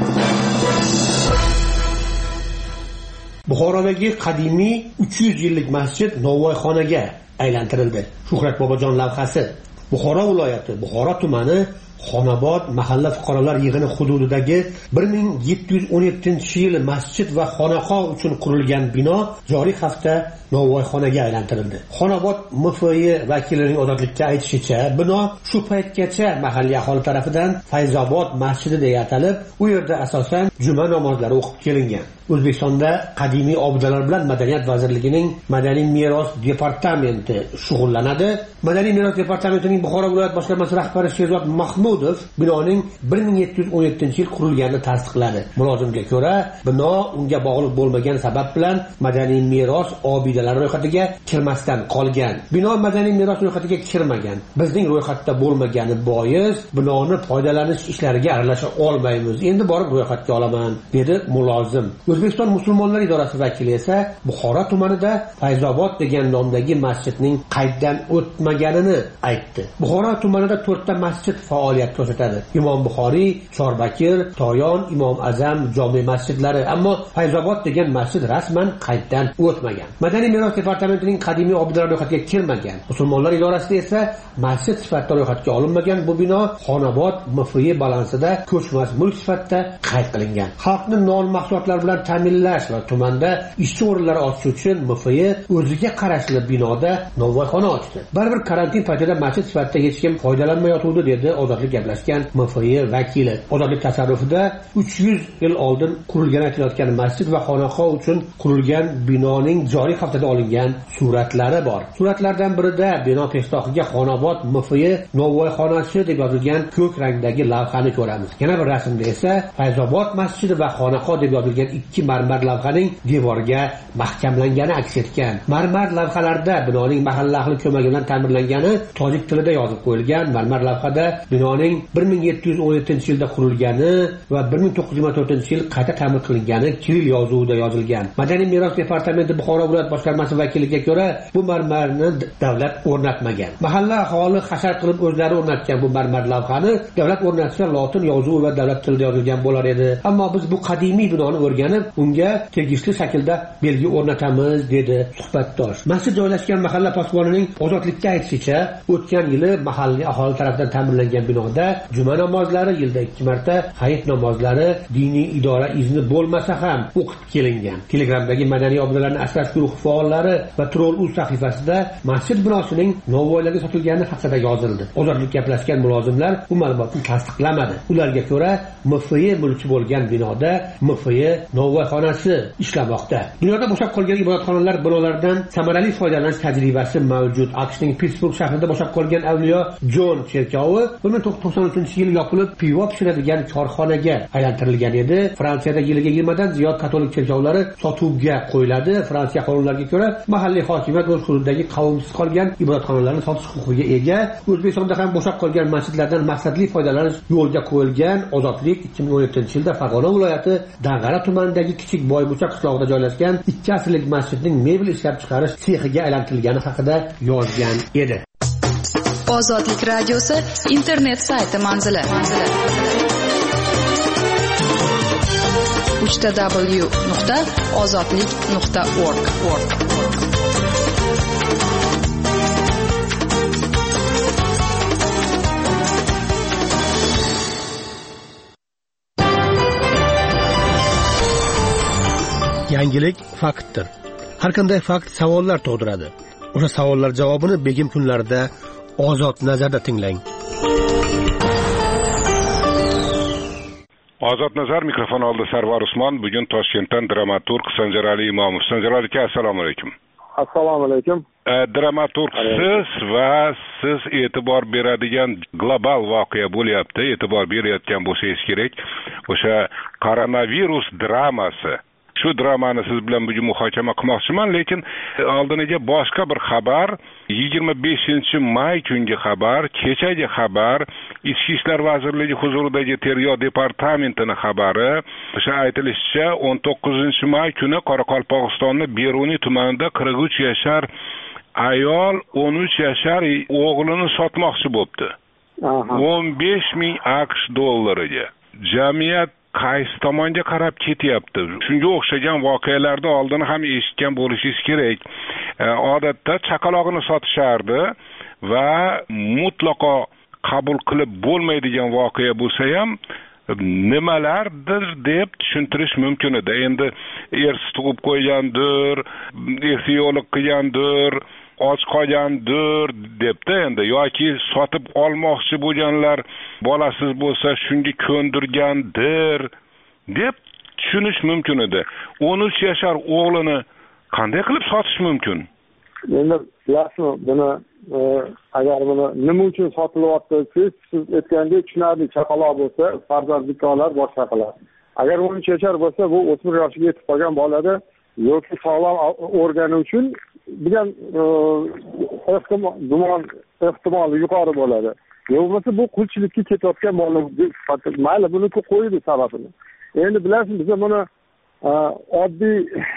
Buxorodagi qadimiy uch yuz yillik masjid novvoyxonaga aylantirildi. Shuhrat Bobojon lavhasi. Buxoro viloyati Buxoro tumani Xonobod mahalla fuqarolar yig'ini hududidagi bir ming yetti yuz o'n yettinchi yil masjid va xonaqo uchun qurilgan bino joriy hafta novvoyxonaga aylantirildi. Xonobod M F Y vakilining ozodlikka aytishicha, bino shu paytgacha mahalliy aholi tomonidan Fayzobod masjidi deya atalib, u yerda asosan juma namozlari o'qib kelingan. O'zbekistonda qadimiy obidalar bilan Madaniyat vazirligining Madaniy meros departamenti shug'ullanadi. Madaniy meros departamentining Buxoro viloyat boshqarmasi rahbari Sherzod Mahmudov binoning bir ming yetti yuz o'n yettinchi yil qurilganini tasdiqladi. Mulozimga ko'ra, bino unga bog'liq bo'lmagan sabab bilan madaniy meros obidalari ro'yxatiga kirmasdan qolgan. Bino madaniy meros ro'yxatiga kirmagan. Bizning ro'yxatda bo'lmagani bois binoni foydalanish ishlariga aralasha olmaymiz. Endi borib ro'yxatga olaman, dedi mulozim. O'zbekiston musulmonlar idorasi vakili esa Buxoro tumanida Fayzobod degan nomdagi masjidning qayddan o'tmaganini aytdi. Buxoro tumanida to'rtta masjid faoliyat ko'rsatadi. Imom Buxoriy, Chorbakir, Toyon, Imom Azam jome masjidlari, ammo Fayzobod degan masjid rasman qayddan o'tmagan. Madaniy meros departamentining qadimiy obidalar ro'yxatiga kirmagan. Musulmonlar idorasida esa masjid sifatida ro'yxatga olinmagan bu bino Xonobod M F Y balansida ko'chmas mulk sifatida qayd qilingan. Xalqni non mahsulotlari bilan ta'minlash va tumanda ishchi o'rinlari ochish uchun M F Y o'ziga qarashli binoda novvoyxona ochdi. Baribir karantin paytida masjid sifatida hech kim foydalanmayotgandi, dedi ozodlik gaplashgan M F Y vakili. Ozodlik tasarrufida uch yuz yil oldin qurilgan aytilayotgan masjid va xonaqo uchun qurilgan binoning joriy haftada olingan suratlari bor. Suratlardan birida bino peshtoqiga Xonobod M F Y novvoyxonasi deb yozilgan ko'k rangdagi lavhani ko'ramiz. Yana bir rasmda esa Fayzobod masjidi va xonaqo deb yozilgan ikki marmar lavhaning devorga mahkamlangani aks etgan. Marmar lavhalarda binoning mahalla ahli ko'magi bilan ta'mirlangani tojik tilida yozib qo'yilgan. Marmar lavhada binoning bir ming yetti yuz o'n yettinchi yilda qurilgani va bir ming to'qqiz yuz yigirma to'rtinchi yil qayta ta'mir qilingani kiril yozuvida yozilgan. Madaniy meros departamenti Buxoro viloyat boshqarmasi vakiliga ko'ra, bu marmarni davlat o'rnatmagan. Mahalla aholi hashar qilib o'zlari o'rnatgan bu marmar lavhani davlat o'rnatsa lotin yozuvi va davlat tilida yozilgan bo'lar edi. Ammo biz bu qadimiy binoni o'rganib, unga tegishli shaklda belgi o'rnatamiz, dedi suhbatdosh. Masjid joylashgan mahalla posbonining ozodlikka aytishicha, o'tgan yili mahalliy aholi tomonidan ta'minlangan binoda juma namozlari, yilda ikki marta hayit namozlari diniy idora izni bo'lmasa ham o'qib kelingan. Telegramdagi madaniy obidalarni asrash guruhi faollari va Troll.uz sahifasida masjid binosining novvoylarga sotilgani haqida yozildi. Ozodlik gaplashgan mulozimlar bu ma'lumotni tasdiqlamadi. Ularga ko'ra, M F Y mulki bo'lgan binoda M F Y novvoyxonasi ishlamoqda. Dunyoda bo'shab qolgan ibodatxonalar binolardan samarali foydalanish tajribasi mavjud. AQShning Pittsburg shahrida bo'shab qolgan Avliyo Jon cherkovi bir ming to'qson uchinchi yili yopilib pivo pishiradigan korxonaga aylantirilgan edi. Fransiyada yiliga yigirmadan ziyod katolik cherkovlari sotuvga qo'yiladi. Fransiya qonunlariga ko'ra mahalliy hokimiyat o'z hududidagi qovumsiz qolgan ibodatxonalarni sotish huquqiga ega. O'zbekistonda ham bo'shab qolgan masjidlardan maqsadli foydalanish yo'lga qo'yilgan. Ozodlik ikki ming o'n yettinchi yilda Farg'ona viloyati Dang'ara tumanidagi kichik Boybucha qishlog'ida joylashgan ikki asrlik masjidning mebel ishlab chiqarish sexiga aylantirilgani haqida yozgan edi. Ozodlik radiosi internet sayti manzili. uch w nuqta ozodlik nuqta org. Yangilik faktdir. Har qanday fakt savollar tug'diradi. O'sha savollar javobini begim kunlarida Ozod nazarda tinglang. Ozod nazar mikrofon oldi Sarvar Usmon. Bugun Toshkentdan dramaturg Sanjarali Imomov. Sanjarali aka, assalomu alaykum. Assalomu alaykum. Dramaturg siz va siz e'tibor beradigan global voqea bo'lyapti. E'tibor berayotgan bo'lsangiz kerak. O'sha koronavirus dramasi. Shu dramani siz bilan bugun muhokama qilmoqchiman, lekin oldiniga boshqa bir xabar, yigirma beshinchi may kungi xabar, kechagi xabar, Ichki ishlar vazirligi huzuridagi tergov departamentining xabari. O'sha aytilishicha, o'n to'qqizinchi may kuni Qoraqalpog'istonning Beruniy tumanida qirq uch yashar ayol o'n uch yashar o'g'lini sotmoqchi bo'libdi. o'n besh ming AQSh dollariga. Jamiyat qaysi tomonga qarab ketyapti? Shunga o'xshagan voqealarni oldin ham eshitgan bo'lishingiz kerak. Odatda chaqalog'ini sotishardi va mutlaqo qabul qilib bo'lmaydigan voqea bo'lsa ham nimalardir deb tushuntirish mumkin edi. Endi ersiz tug'ib qo'ygandir, ehtiyolik qilgandir, och qolgandir debdi endi, yoki sotib olmoqchi bo'lganlar bolasiz bo'lsa shunga ko'ndirgandir deb tushunish mumkin edi. o'n uch yashar o'g'lini qanday qilib sotish mumkin? Endi bilasizmi, buni agar buni nima uchun sotilyapti, siz siz aytgandek tushunarli, chaqaloq bo'lsa farzandliklar boshqa qilar. Agar o'n uch yashar bo'lsa, bu o'smir yoshiga yetib qolgan bolada yoki sog'lom organi uchun degan ehtimol gumon ehtimoli yuqori bo'ladi. Yo'qsa bu qulchilikka ketayotgan bola mayli buni qo'ydi sababini. Endi bilasiz, biz buni oddiy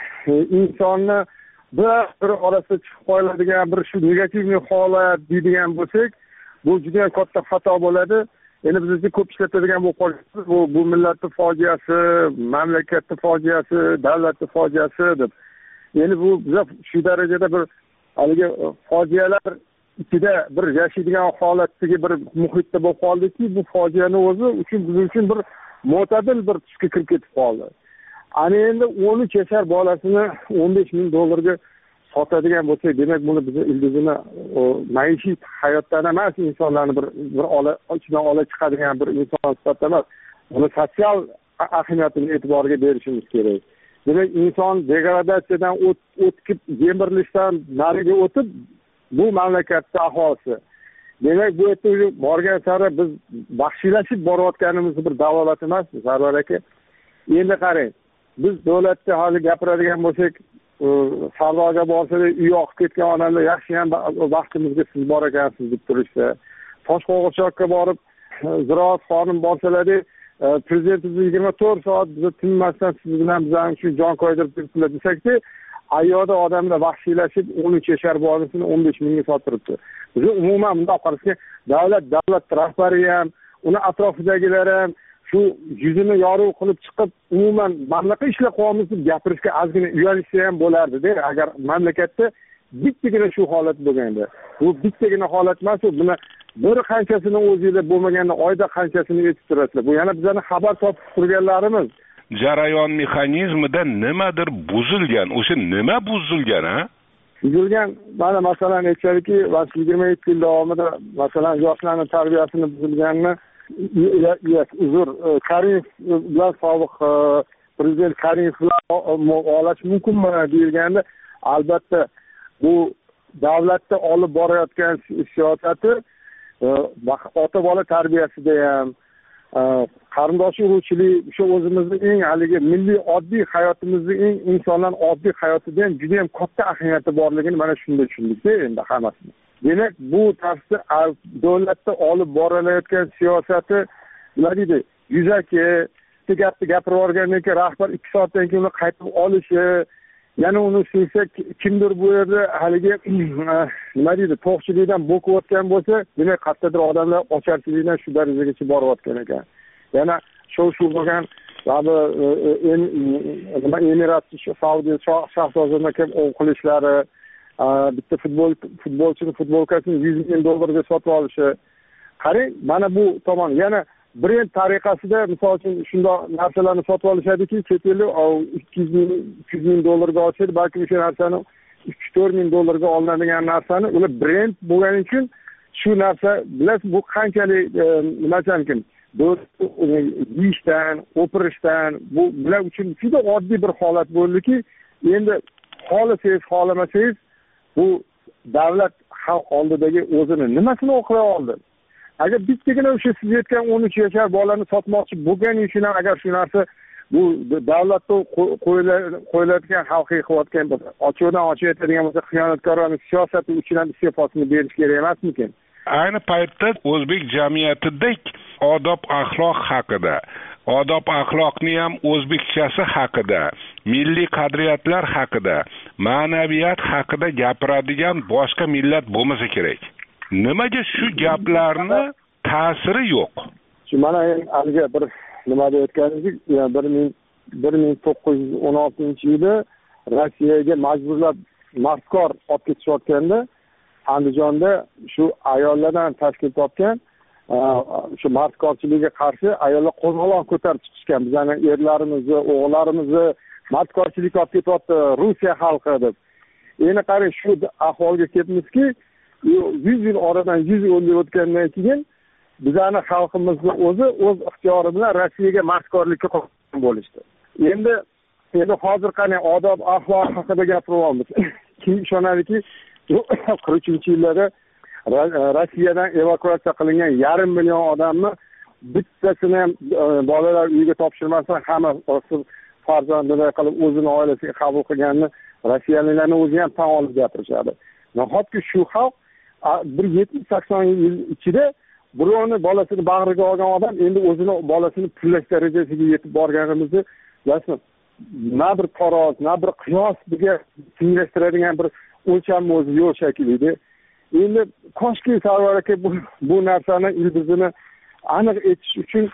insonni bir bir orasida chiqib qo'yiladigan bir shu negativ holat deydigan bo'lsak, bu juda katta xato bo'ladi. Endi bizga ko'p ishlatadigan bu bu bu millatning fojiasi, mamlakatning fojiasi, davlatning fojiasi deb. Endi bu biz shu darajada bir haligi fojialar ichida bir yashaydigan holatdagi bir muhitda bo'lib qoldiki, bu fojiani o'zi uchun biz uchun bir mo'tadil bir tusga kirib ketib qoldi. Ana endi o'n uch yashar bolasini o'n besh ming dollarga sotadigan bo'lsa, demak buni biz ildizini maishiy hayotdan emas, insonlarni bir bir ola ichidan ola chiqadigan bir inson sifatida emas, buni sotsial ahamiyatini e'tiborga berishimiz kerak. Demak, inson degradatsiyadan o'tib, yemirilishdan nariga o'tib, bu mamlakatda aholisi. Demak, bu yerda borgan sari biz baxshiylashib borayotganimizni bir dalolat emasmi, Sarvar aka? Endi qarang, biz davlatda hali gapiradigan bo'lsak, savdoga borsa-da, uy yoqib ketgan onalar yaxshi ham vaqtimizga siz bor ekansiz deb turishsa, Toshqo'g'irchoqqa borib ziroat xonim borsalar-da, prezidentimiz yigirma to'rt soat bizni tinmasdan siz bilan bizani shu jon qo'ydirib turibdilar desak-da, ayyoda odamlar vahshiylashib o'n uch yashar bolasini o'n besh mingga sotiribdi. Biz umuman bunday qarashga davlat davlat rahbari ham, uni atrofidagilar ham shu yuzini yorug' qilib chiqib, umuman mamlakat ishlar qilamiz deb gapirishga ozgina uyalishsa ham bo'lardi-da, agar mamlakatda bittagina shu holat bo'lganda. Bu bittagina holat emas, buni bir qanchasini o'zingizda bo'lmaganda oyda qanchasini yetib turasizlar. Bu yana bizlarning xabar topib turganlarimiz. Jarayon mexanizmida nimadir buzilgan. O'sha nima buzilgan, ha? Buzilgan, mana masalan aytaylikki, yigirma yetti yil davomida masalan yoshlarning tarbiyasini buzilganini uzr, Karimov bilan sobiq prezident Karimov bilan o'lash mumkinmi deyilganda, albatta bu davlatda olib borayotgan siyosati ota bola tarbiyasida ham qarindosh urug'chilik o'sha o'zimizni eng haligi milliy oddiy hayotimizning eng insonlar oddiy hayotida ham juda ham katta ahamiyati borligini mana shunda tushundikda endi hammasini. Demak, bu tarzda davlatda olib borilayotgan siyosati nima deydi, yuzaki gapni gapirib yuborgandan keyin rahbar ikki soatdan keyin uni qaytib olishi, yana uni sevsa kimdir bu yerda haligi nima deydi, to'qchilikdan bo'kayotgan bo'lsa, demak qayerdadir odamlar ocharchilikdan shu darajagacha borayotgan ekan. Yana shu shu bo'lgan nima Emirat Saudiya shahzodasini ham o'qilishlari, bitta futbol futbolchini futbolkasini yuz ming dollarga sotib olishi. Qarang, mana bu tomon yana brend tariqasida misol uchun shunday narsalarni sotib olishadiki, chet ellik ikki yuz ming uch yuz ming dollarga olishadi, balki o'sha narsani uch to'rt ming dollarga olinadigan narsani ular brend bo'lgani uchun shu narsa bilasiz, bu qanchalik nima ekan, yeyishdan, o'pirishdan bu bular uchun juda oddiy bir holat bo'ldiki, endi xohlasangiz, xohlamasangiz bu davlat xalq oldidagi o'zini nimasini oqlay oldi? Agar bittagina o'sha siz aytgan o'n uch yashar bolani sotmoqchi bo'lgani uchun ham agar shu narsa bu davlatda qo'yiladigan xalqqa qilayotgan bo'lsa, ochiqdan ochiq aytadigan bo'lsa, xiyonatkorona siyosati uchun ham iste'fosini berish kerak emasmikin? Ayni paytda o'zbek jamiyatida odob axloq haqida, odob axloqni ham o'zbekchasi haqida, milliy qadriyatlar haqida, ma'naviyat haqida gapiradigan boshqa millat bo'lmasa kerak. Nimaga shu gaplarni ta'siri yo'q? Shu mana haliga bir nima deyotganingiz, bir ming to'qqiz yuz o'n oltinchi yili Rossiyaga majburlab maskor olib ketishayotganda Andijonda shu ayollardan tashkil topgan shu maskorchilikka qarshi ayollar qo'zg'olon ko'tarib chiqishgan. Bizning erlarimizni, o'g'illarimizni maskorchilikka olib ketyapti Rossiya xalqi deb. Endi qarang, shu ahvolga ketmizki, yuz yil oradan yuz yil o'tgandan keyin bizning xalqimizni o'zi o'z ixtiyori bilan Rossiyaga maskorlikka qo'ygan bo'lishdi. Endi endi hozir qani odob axloq haqida gapiryapmiz. Kim ishonadiki, qirq uchinchi yillarda Rossiyadan evakuatsiya qilingan yarim million odamni bittasini ham bolalar uyiga topshirmasdan hamma farzandini qilib o'zini oilasiga qabul qilganini rossiyaliklarning o'zi ham tan olib gapirishadi. Nahotki shu xalq bir yetmish sakson yil ichida birovni bolasini bag'riga olgan odam endi o'zini bolasini pullash darajasiga yetib borganimizni bilasizmi? Na bir taroz, na bir qiyos bizga tenglashtiradigan bir o'lcham o'zi yo'q shekilli. Endi koshki Sarvar aka bu, bu narsani ildizini aniq etish uchun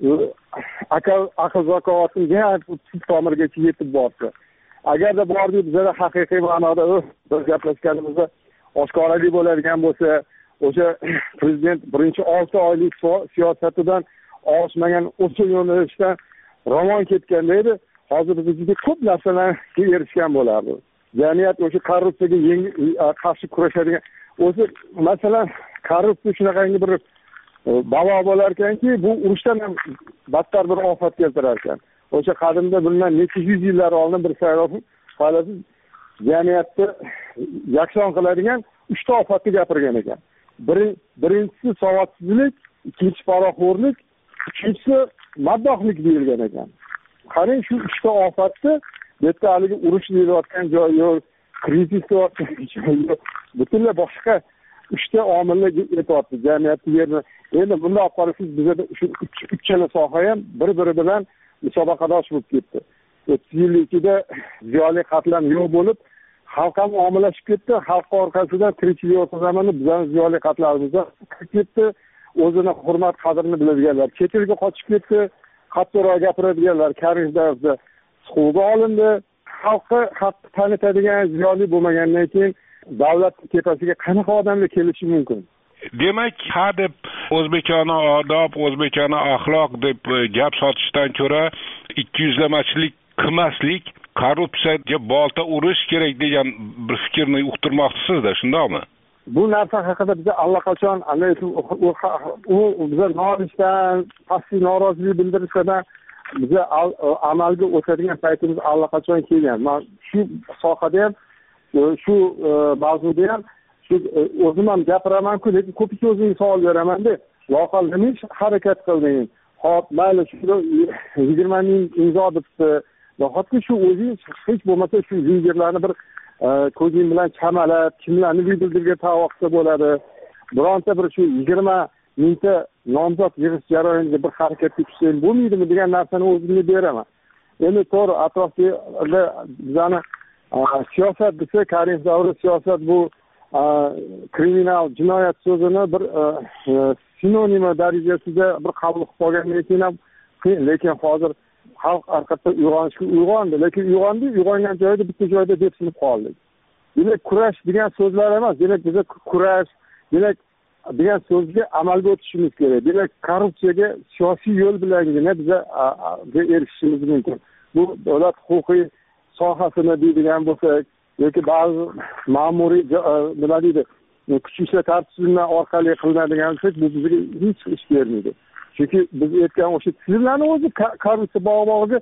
aql aql zakovatini tub tomirgacha yetib borsa. Agarda bordi bizda haqiqiy ma'noda biz gaplashganimizda oshkoralik bo'ladigan bo'lsa, o'sha prezident birinchi olti oylik siyosatidan oshmagan o'sha yo'nalishdan ravon ketganda edi, hozir biz juda ko'p narsalarga erishgan bo'lardi. Jamiyat o'sha korrupsiyaga qarshi kurashadigan, o'zi masalan korrupsiya shunaqangi bir balo bo'lar ekanki, bu urushdan ham battar bir ofat keltirar ekan. O'sha qadimda bundan necha yuz yillar oldin bir saylov faoliyati jamiyatni yakson qiladigan uchta ofatni gapirgan ekan. Birinchisi savodsizlik, ikkinchisi poraxo'rlik, uchinchisi maddohlik deyilgan ekan. Qarang, shu uchta ofatni bu yerda haligi urush deyotgan joy yo'q, krizis deyotgan joy yo'q. Butunlay boshqa uchta omillar yetyapti jamiyatni yerni. Endi bunday olib qarasangiz bizda shu uchala soha ham bir-biri bilan musobaqadosh bo'lib ketdi. o'ttiz yil ichida ziyoli qatlam yo'q bo'lib, xalq ham omilashib ketdi. Xalq orqasidan tirikchilik o'tgan zamonda bizning ziyoli qatlarimizda ketdi. O'zini hurmat qadrini biladiganlar chet elga qochib ketdi. Qattiqroq gapiradiganlar Karimda suvga olindi. Xalqqa xalqni tanitadigan ziyoli bo'lmagandan keyin davlat tepasiga qanaqa odamlar kelishi mumkin? Demak, ha deb o'zbekona odob, o'zbekona axloq deb gap sotishdan ko'ra ikki yuzlamachilik qilmaslik, korrupsiyaga bolta urish kerak degan bir fikrni uqtirmoqchisizda, shundaymi? Bu narsa haqida biz allaqachon u biza nolishdan, passiv norozilik bildirishdan biz amalga o'tadigan paytimiz allaqachon kelgan. Men shu sohada ham, shu mavzuda ham o'zim ham gapiraman-ku, lekin ko'pincha o'zimga savol beramanda, loaqal nima ish harakat qilding? Hop, mayli shu yigirma ming imzo bitdi. Nahotki shu o'zing hech bo'lmasa shu zinjirlarni bir ko'zing bilan chamalab, kimlarni bildirga tavoqsa bo'ladi. Bironta bir shu yigirma mingta nomzod yig'ish jarayoniga bir harakatga tushsang bo'lmaydimi degan narsani o'zimga beraman. Endi to'g'ri, atrofda bizani siyosat desa, Karimov davri siyosat bu kriminal, jinoyat so'zini bir sinonimi darajasida bir qabul qilib olgandan keyin ham qiyin, lekin hozir xalq haqiqatda uyg'onishga uyg'ondi, lekin uyg'ondi, uyg'ongan joyda bitta joyda depsinib qoldik. Demak, kurash degan so'zlar emas, demak biza kurash, demak degan so'zga amalga o'tishimiz kerak. Demak, korrupsiyaga siyosiy yo'l bilangina biza erishishimiz mumkin. Bu davlat huquqiy sohasini deydigan bo'lsak, yoki ba'zi ma'muriy nima deydi, kuch ishlatar tizimlar orqali qilinadigan bo'lsak, bu bizga hech ish bermaydi. Chunki biz aytgan o'sha tizimlarni o'zi korrupsiya bog'bog'iga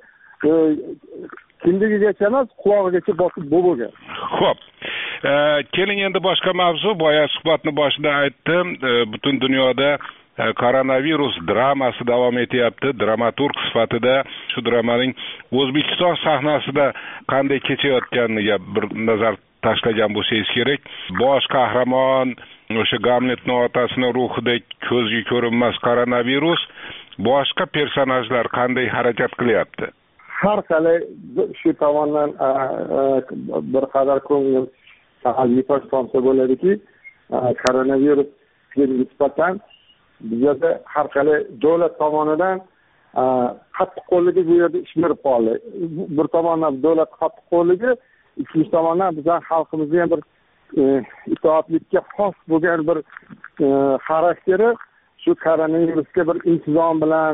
kindigigacha emas, qulog'igacha bosib bo'lgan. Xo'p. Keling endi boshqa mavzu. Boya suhbatni boshida aytdim, butun dunyoda koronavirus dramasi davom etyapti. Dramaturg sifatida shu dramaning O'zbekiston sahnasida qanday kechayotganiga bir nazar tashlagan bo'lsangiz kerak. Bosh qahramon o'sha Gamletning otasining ruhidek ko'zga ko'rinmas koronavirus boshqa personajlar qanday harakat qilyapti? Har qalay shu tomondan bir qadar ko'ngil albatta tomsa bo'ladiki, koronavirusga nisbatan bizda har qalay davlat tomonidan qattiqqo'lligi bu yerda ish berib qoldi. Bir tomondan davlat qattiqqo'lligi, ikkinchi tomondan bizning xalqimizga ham bir itoatlikka xos bo'lgan bir xarakteri shu koronavirusga bir intizom bilan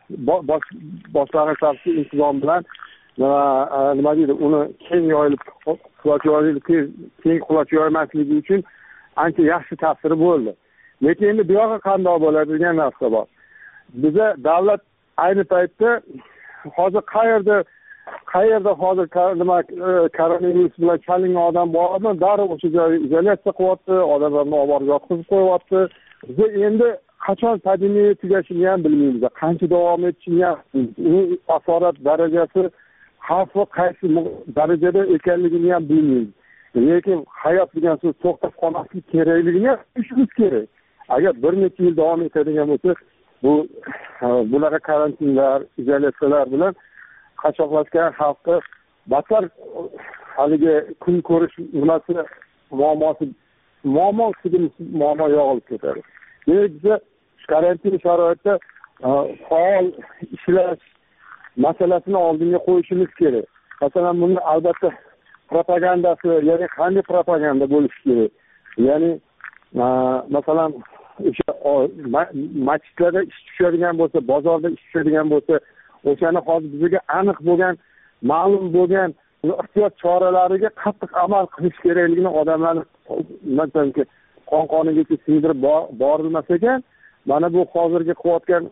boshlang'ich intizom bilan nima deydi, uni keng yoyilib quloch yoyilib keng quloch yoymasligi uchun ancha yaxshi ta'siri bo'ldi. Lekin endi bu yoqqa qanday bo'ladi degan narsa bor. Biza davlat ayni paytda hozir qayerda qayerda hozir nima koronavirus bilan chalingan odam bormi, darrov o'sha joyga izolyatsiya qilyapti, odamlarni olib borib yotqizib qo'yyapti. Biz endi qachon pandemiya tugashini ham bilmaymiz, qancha davom etishini ham, uning asorat darajasi, xavfi qaysi darajada ekanligini ham bilmaymiz. Lekin hayot degan so'z to'xtab qolmasligi kerakligini tushunishimiz kerak. Agar bir necha yil davom etadigan bo'lsa, bu bunaqa karantinlar, izolyatsiyalar bilan qashqarlashgan xalqqa battar haligi kun ko'rish nimasi muammosi muammo ustiga muammo yog'ilib ketadi. Demak, biza karantin sharoitida faol ishlash masalasini oldinga qo'yishimiz kerak. Masalan, buni albatta propagandasi, ya'ni qanday propaganda bo'lishi kerak. Ya'ni masalan, o'sha masjidlarda ish tushadigan bo'lsa, bozorda ish tushadigan bo'lsa, o'shani hozir bizga aniq bo'lgan, ma'lum bo'lgan ehtiyot choralariga qattiq amal qilish kerakligini odamlarni masalan qon qonigacha singdirib borilmas ekan, mana bu hozirgi qilayotgan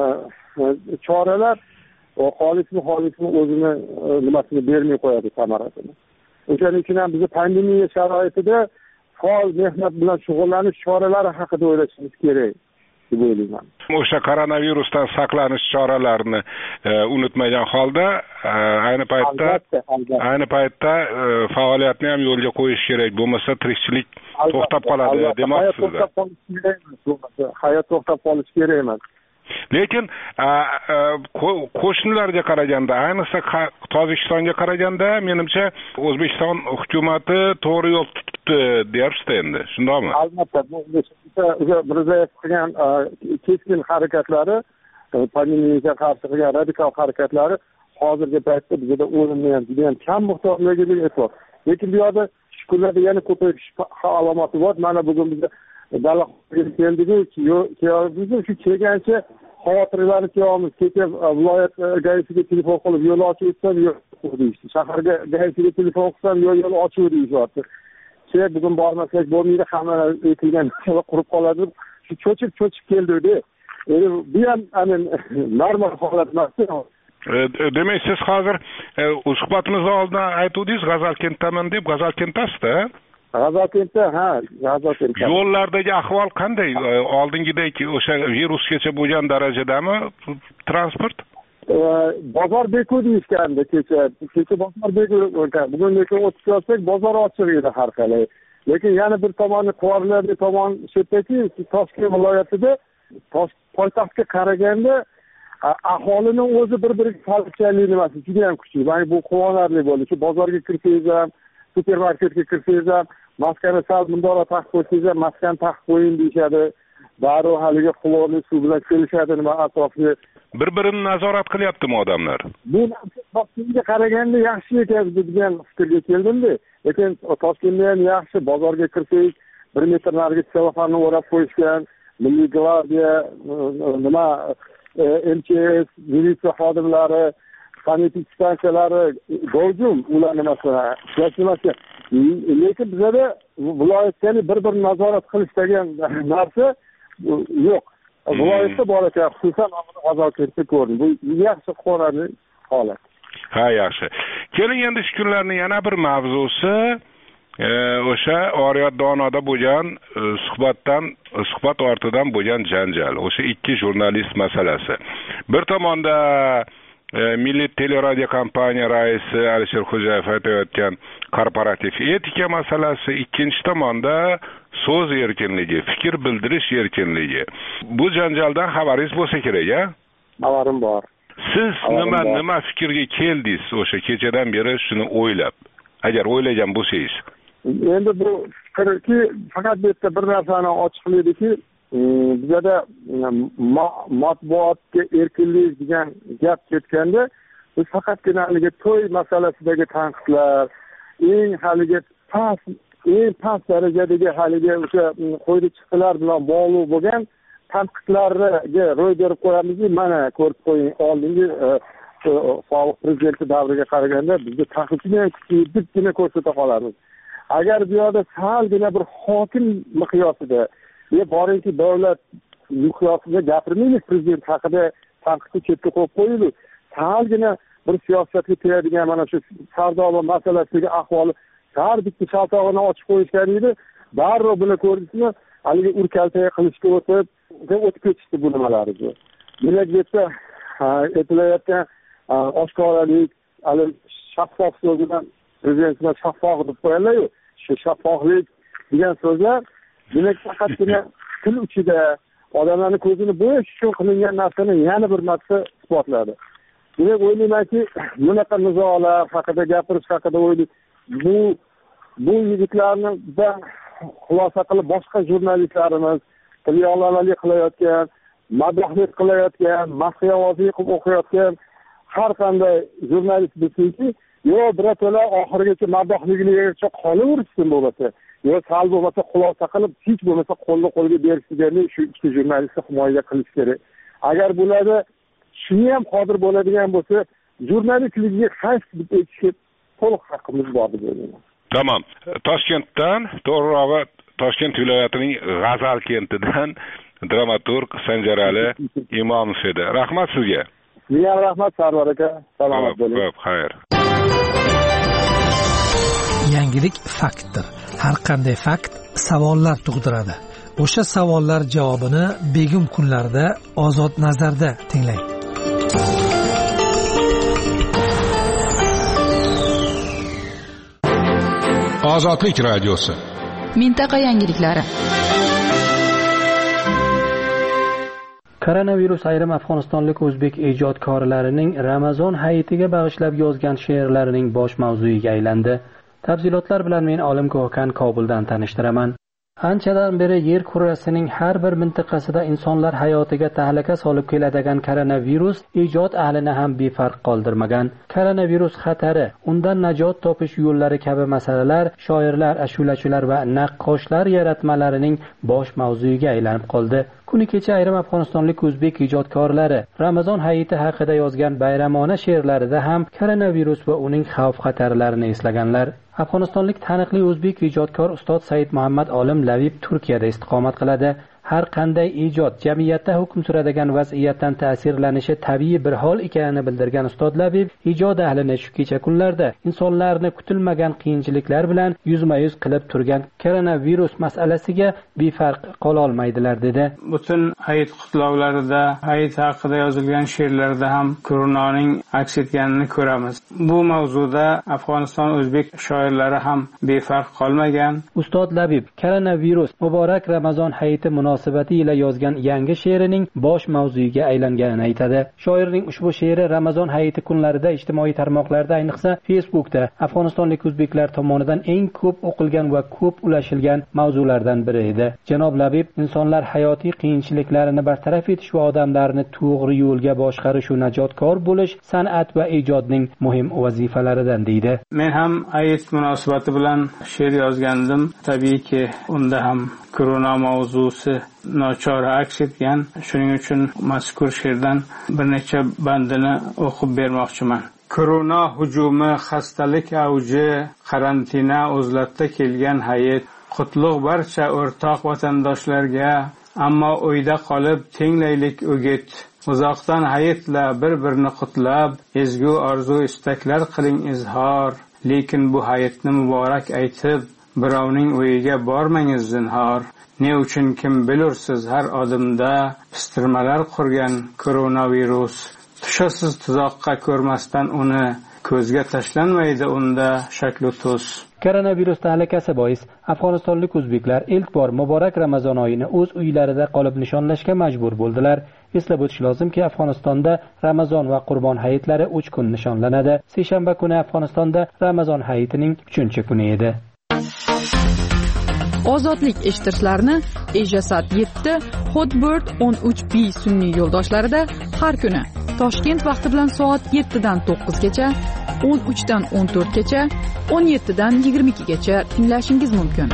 choralar xolismi xolismi o'zini nimasini bermay qo'yadi, samarasini. O'shaning uchun ham biz pandemiya sharoitida faol mehnat bilan shug'ullanish choralari haqida o'ylashimiz kerak deb o'ylayman. O'sha koronavirusdan saqlanish choralarini unutmagan holda ayni paytda ayni paytda faoliyatni ham yo'lga qo'yish kerak, bo'lmasa tirikchilik to'xtab qoladi demoqchisizlar. Hayot to'xtab qolishi kerak emas. Lekin qo'shnilarga qaraganda, ayniqsa Tojikistonga qaraganda, menimcha O'zbekiston hukumati to'g'ri yo'l tutdi deyapsiz endi, shundaymi? Albatta, bu Mirziyoyev qilgan keskin harakatlari, pandemiyaga qarshi qilgan radikal harakatlari hozirgi paytda bizda o'rinli ham juda ham kam miqdordagiga e'tibor. Lekin bu yerda shukurlarda yana ko'payish alomati bor. Mana bugun biz dalaga keldik, biz shu kelgancha xavotirlanib kelamiz. Kecha viloyat gaisiga telefon qilib yo'l ochib o'tsam, yo'q deyishdi. Shaharga gaisiga telefon qilsam, yo'q yo'l ochib deyishyapti. Şey bugun bormasak bo'lmaydi, hamma aytilgan qurib qoladi. Shu cho'chib cho'chib keldi-da. Endi bu ham amin normal holat emas. Demak, siz hozir suhbatimizdan oldin aytdingiz, G'azalkentdaman deb, G'azalkentdasiz-da? G'azokentda, ha, G'azokentda. Yo'llardagi ahvol qanday? Oldingidek o'sha virusgacha bo'lgan darajadami transport? Bozor beku deyishgandi kecha. Kecha bozor beku ekan. Bugun lekin o'tib kelsak, bozor ochiq edi har qalay. Lekin yana bir tomoni Qo'rg'onli tomon chetdagi Toshkent viloyatida poytaxtga qaraganda aholining o'zi bir-biriga talabchanlik nimasi juda ham kuchli. Mana bu quvonarli bo'ldi. Shu bozorga kirsangiz ham, supermarketga kirsangiz ham, maskani sal mundora taqib qo'ysangiz ham, maskan taqib qo'ying deyishadi. Darrov haliga xlorli suv bilan kelishadi, nima atrofga bir-birini nazorat qilyaptimi odamlar? Bu Toshkentga qaraganda yaxshi ekan degan fikrga keldim-da. Lekin Toshkentda ham yaxshi, bozorga kirsangiz bir metr nariga telefonini o'rab qo'yishgan, Milliy gvardiya, nima M Ch S, militsiya xodimlari, sanitar stansiyalari gavjum ular nimasini ishlashmasa. Lekin bizda viloyatdagi bir-birini nazorat qilish degan narsa yo'q. Viloyatda bor ekan, xususan G'azokentda ko'rdim. Bu yaxshi qonuniy holat. Ha, yaxshi. Keling endi shu kunlarning yana bir mavzusi o'sha Oriyat Donoda bo'lgan suhbatdan suhbat ortidan bo'lgan janjal, o'sha ikki jurnalist masalasi. Bir tomonda Milliy teleradio kompaniya raisi Alisher Xo'jayev aytayotgan korporativ etika masalasi, ikkinchi tomonda so'z erkinligi, fikr bildirish erkinligi. Bu janjaldan xabaringiz bo'lsa kerak-a? Xabarim bor. Siz nima nima fikrga keldingiz o'sha kechadan beri shuni o'ylab? Agar o'ylagan bo'lsangiz. Endi bu fikrki faqat bu yerda bir narsani ochiqlaydiki, bizda matbuotga erkinlik degan gap ketganda, biz faqatgina haligi to'y masalasidagi tanqidlar, eng haligi past, eng past darajadagi haligi o'sha qo'ydi chiqdilar bilan bog'liq bo'lgan tanqidlarga ro'y berib qo'yamizki, mana ko'rib qo'ying, oldingi sobiq prezident davriga qaraganda bizga tanqidni kuchli debgina ko'rsata qolamiz. Agar bu yerda salgina bir hokim miqyosida, ya boringki davlat miqyosida gapirmaylik, prezident haqida tanqidni chetga qo'yib qo'yaylik. Salgina bir siyosatga tegadigan mana shu Sardoba masalasidagi ahvoli har bitta shaltog'ini ochib qo'yishgan edi. Darrov buni ko'rdingizmi? Haligi urkaltay qilishga o'tib, o'tib ketishdi bu nimalarga. Demak, bu yerda aytilayotgan oshkoralik, hali shaffof so'z bilan prezidentimiz shaffof deb qo'yadilar-ku. Shu shaffoflik degan so'zlar demak faqatgina til uchida odamlarning ko'zini bo'yash uchun qilingan narsani yana bir marta isbotladi. Demak, o'ylaymanki, bunaqa nizolar haqida gapirish haqida o'ylayman. Bu bu yigitlarni da xulosa qilib boshqa jurnalistlarimiz tilyolalik qilayotgan, madahlik qilayotgan, mahsiyovozlik qilib o'qiyotgan har qanday jurnalist bilsinki, yo birato'la oxirigacha madahligigacha qolaversin bo'lmasa, yo sal bo'lmasa xulosa qilib hech bo'lmasa qo'lni qo'lga berishganini shu ikki jurnalistni himoya qilish kerak. Agar bularda shuni ham qodir bo'ladigan bo'lsa, jurnalistlikga xavf deb aytishga to'liq haqqimiz bor deb o'ylayman. Tamam. Toshkentdan, to'g'rirog'i Toshkent viloyatining G'azal kentidan dramaturg Sanjarali Imomov edi. Rahmat sizga. Sizga rahmat Sarvar aka. Salomat bo'ling. Xo'p, xayr. Yangilik faktdir. Har qanday fakt savollar tug'diradi. O'sha savollar javobini begim kunlarda Ozod nazarda tinglang. Ozodlik radiosi. Mintaqa yangiliklari. Koronavirus ayrim afg'onistonlik o'zbek ijodkorlarining Ramazon hayitiga bag'ishlab yozgan she'rlarining bosh mavzuiga aylandi. Tafsilotlar bilan men Olim Ko'kan Kobuldan tanishtiraman. Anchadan beri yer kurrasining har bir mintaqasida insonlar hayotiga tahlika solib keladigan koronavirus ijod ahlini ham befarq qoldirmagan. Koronavirus xatari, undan najot topish yo'llari kabi masalalar shoirlar, ashulachilar va naqqoshlar yaratmalarining bosh mavzuiga aylanib qoldi. Kuni kecha ayrim afg'onistonlik o'zbek ijodkorlari Ramazon hayiti haqida yozgan bayramona she'rlarida ham koronavirus va uning xavf-xatarlarini eslaganlar. Afg'onistonlik taniqli o'zbek ijodkor ustoz Said Muhammad Olim Labib Turkiyada istiqomat qiladi. har qanday ijod jamiyatda hukm suradigan vaziyatdan ta'sirlanishi tabiiy bir hol ekanini bildirgan ustod Labib ijod ahlini shu kecha kunlarda insonlarni kutilmagan qiyinchiliklar bilan yuzma-yuz qilib turgan koronavirus masalasiga befarq qola olmaydilar dedi. Butun hayit qutlovlarida, hayit haqida yozilgan she'rlarda ham koronaning aks etganini ko'ramiz. Bu mavzuda Afg'oniston o'zbek shoirlari ham befarq qolmagan. Ustod Labib koronavirus muborak Ramazon hayiti munosabati ila yozgan yangi she'rining bosh mavzuiga aylanganini aytadi. Shoirning ushbu she'ri Ramazon hayiti kunlarida ijtimoiy tarmoqlarda, ayniqsa Facebookda Afg'onistonlik o'zbeklar tomonidan eng ko'p o'qilgan va ko'p ulashilgan mavzulardan biri edi. Janob Labib insonlar hayotiy qiyinchiliklarini bartaraf etish va odamlarni to'g'ri yo'lga boshqarish va najotkor bo'lish san'at va ijodning muhim vazifalaridan deydi. Men ham hayit munosabati bilan she'r yozgandim. Tabiiyki unda ham korona mavzusi nochora aks etgan. Shuning uchun mazkur she'rdan bir necha bandini o'qib bermoqchiman. Korona hujumi, xastalik avji, karantina o'zlatda kelgan hayit, qutlug' barcha o'rtoq vatandoshlarga, ammo uyda qolib tenglaylik o'git. Uzoqdan hayitla bir-birini qutlab, ezgu orzu istaklar qiling izhor. Lekin bu hayitni muborak aytib, birovning uyiga bormangiz zinhor. Ne uchun kim bilursiz har odimda pistirmalar qurgan koronavirus. Tushasiz tuzoqqa ko'rmasdan uni, ko'zga tashlanmaydi unda shaklu tus. Koronavirus tahlikasi bois afg'onistonlik o'zbeklar ilk bor muborak Ramazon oyini o'z uylarida qolib nishonlashga majbur bo'ldilar. Eslab o'tish lozimki, Afg'onistonda Ramazon va Qurbon hayitlari uch kun nishonlanadi. Seshanba kuni Afg'onistonda Ramazon hayitining uchinchi kuni edi. Ozodlik eshittirishlarni Ejasat yetti, Hotbird o'n uch B sun'iy yo'ldoshlarida har kuni Toshkent vaqti bilan soat yettidan to'qqizgacha, o'n uchdan o'n to'rtgacha, o'n yettidan yigirma ikkigacha tinglashingiz mumkin.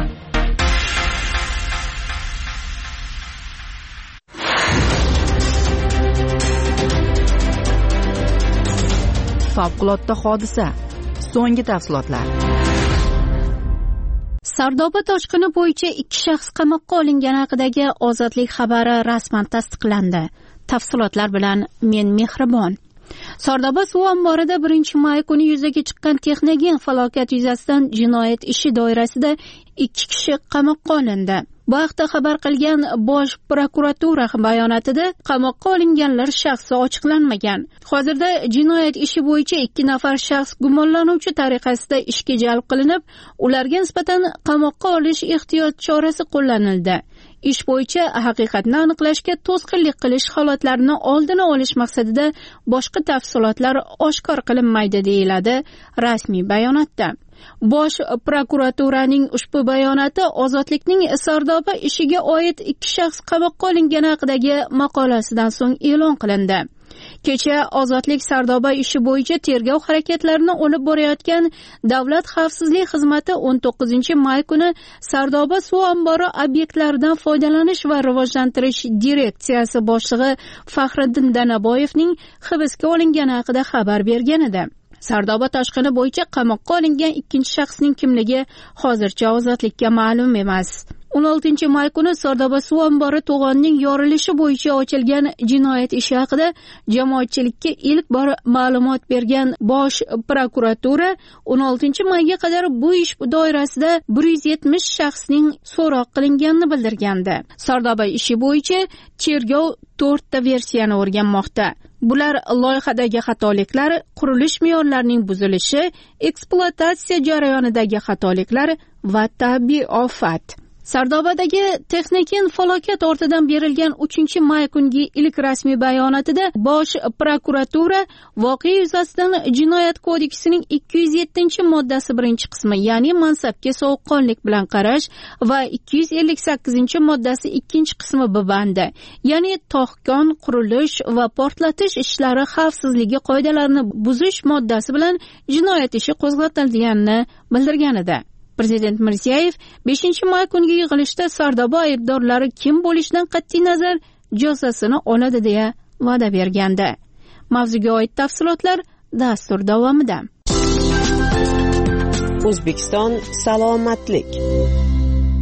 Favqulodda hodisa. So'nggi tafsilotlar. Sardoba toshqini bo'yicha ikki shaxs qamoqqa olingani haqidagi ozodlik xabari rasman tasdiqlandi. Tafsilotlar bilan men Mehribon. Sardoba suv omborida birinchi may kuni yuzaga chiqqan texnogen falokat yuzasidan jinoyat ishi doirasida ikki kishi qamoqqa olindi. Bu haqda xabar qilgan Bosh prokuratura bayonotida qamoqqa olinganlar shaxsi ochiqlanmagan. Hozirda jinoyat ishi bo'yicha ikki nafar shaxs gumonlanuvchi tariqasida ishga jalb qilinib, ularga nisbatan qamoqqa olish ehtiyot chorasi qo'llanildi. Ish bo'yicha haqiqatni aniqlashga to'sqinlik qilish holatlarini oldini olish maqsadida boshqa tafsilotlar oshkor qilinmaydi deyiladi rasmiy bayonotda. Bosh prokuraturaning ushbu bayonoti Ozodlikning Sardoba ishiga oid ikki shaxs qamoqqa olingani haqidagi maqolasidan so'ng e'lon qilindi. Kecha Ozodlik Sardoba ishi bo'yicha tergov harakatlarini olib borayotgan Davlat xavfsizlik xizmati o'n to'qqizinchi may kuni Sardoba suv ombori obyektlaridan foydalanish va rivojlantirish direksiyasi boshlig'i Faxriddin Danaboyevning hibsga olingani haqida xabar bergan edi. Sardoba toshqini bo'yicha qamoqqa olingan ikkinchi shaxsning kimligi hozircha Ozodlikka ma'lum emas. o'n oltinchi may kuni Sardoba suv ombori to'g'onning yorilishi bo'yicha ochilgan jinoyat ishi haqida jamoatchilikka ilk bor ma'lumot bergan Bosh prokuratura o'n oltinchi mayga qadar bu ish doirasida bir yuz yetmish shaxsning so'roq qilinganini bildirgandi. Sardoba ishi bo'yicha tergov to'rtta versiyani o'rganmoqda. Bular loyihadagi xatoliklar, qurilish me'yorlarining buzilishi, ekspluatatsiya jarayonidagi xatoliklar va tabiiy ofat. Sardobadagi texnogen falokat ortidan berilgan uchinchi may kungi ilk rasmiy bayonotida Bosh prokuratura voqea yuzasidan Jinoyat kodeksining ikki yuz yettinchi moddasi birinchi qismi, ya'ni mansabga sovuqqonlik bilan qarash va ikki yuz ellik sakkizinchi moddasi ikkinchi qismi B bandi, ya'ni to'xkon, qurilish va portlatish ishlari xavfsizligi qoidalarini buzish moddasi bilan jinoyat ishi qo'zg'atilganini bildirgan edi. Prezident Mirziyoyev beshinchi may kungi yig'ilishda Sardoba aybdorlari kim bo'lishidan qat'iy nazar jazosini oladi deya va'da bergandi. Mavzuga oid tafsilotlar dastur davomida. O'zbekiston salomatlik.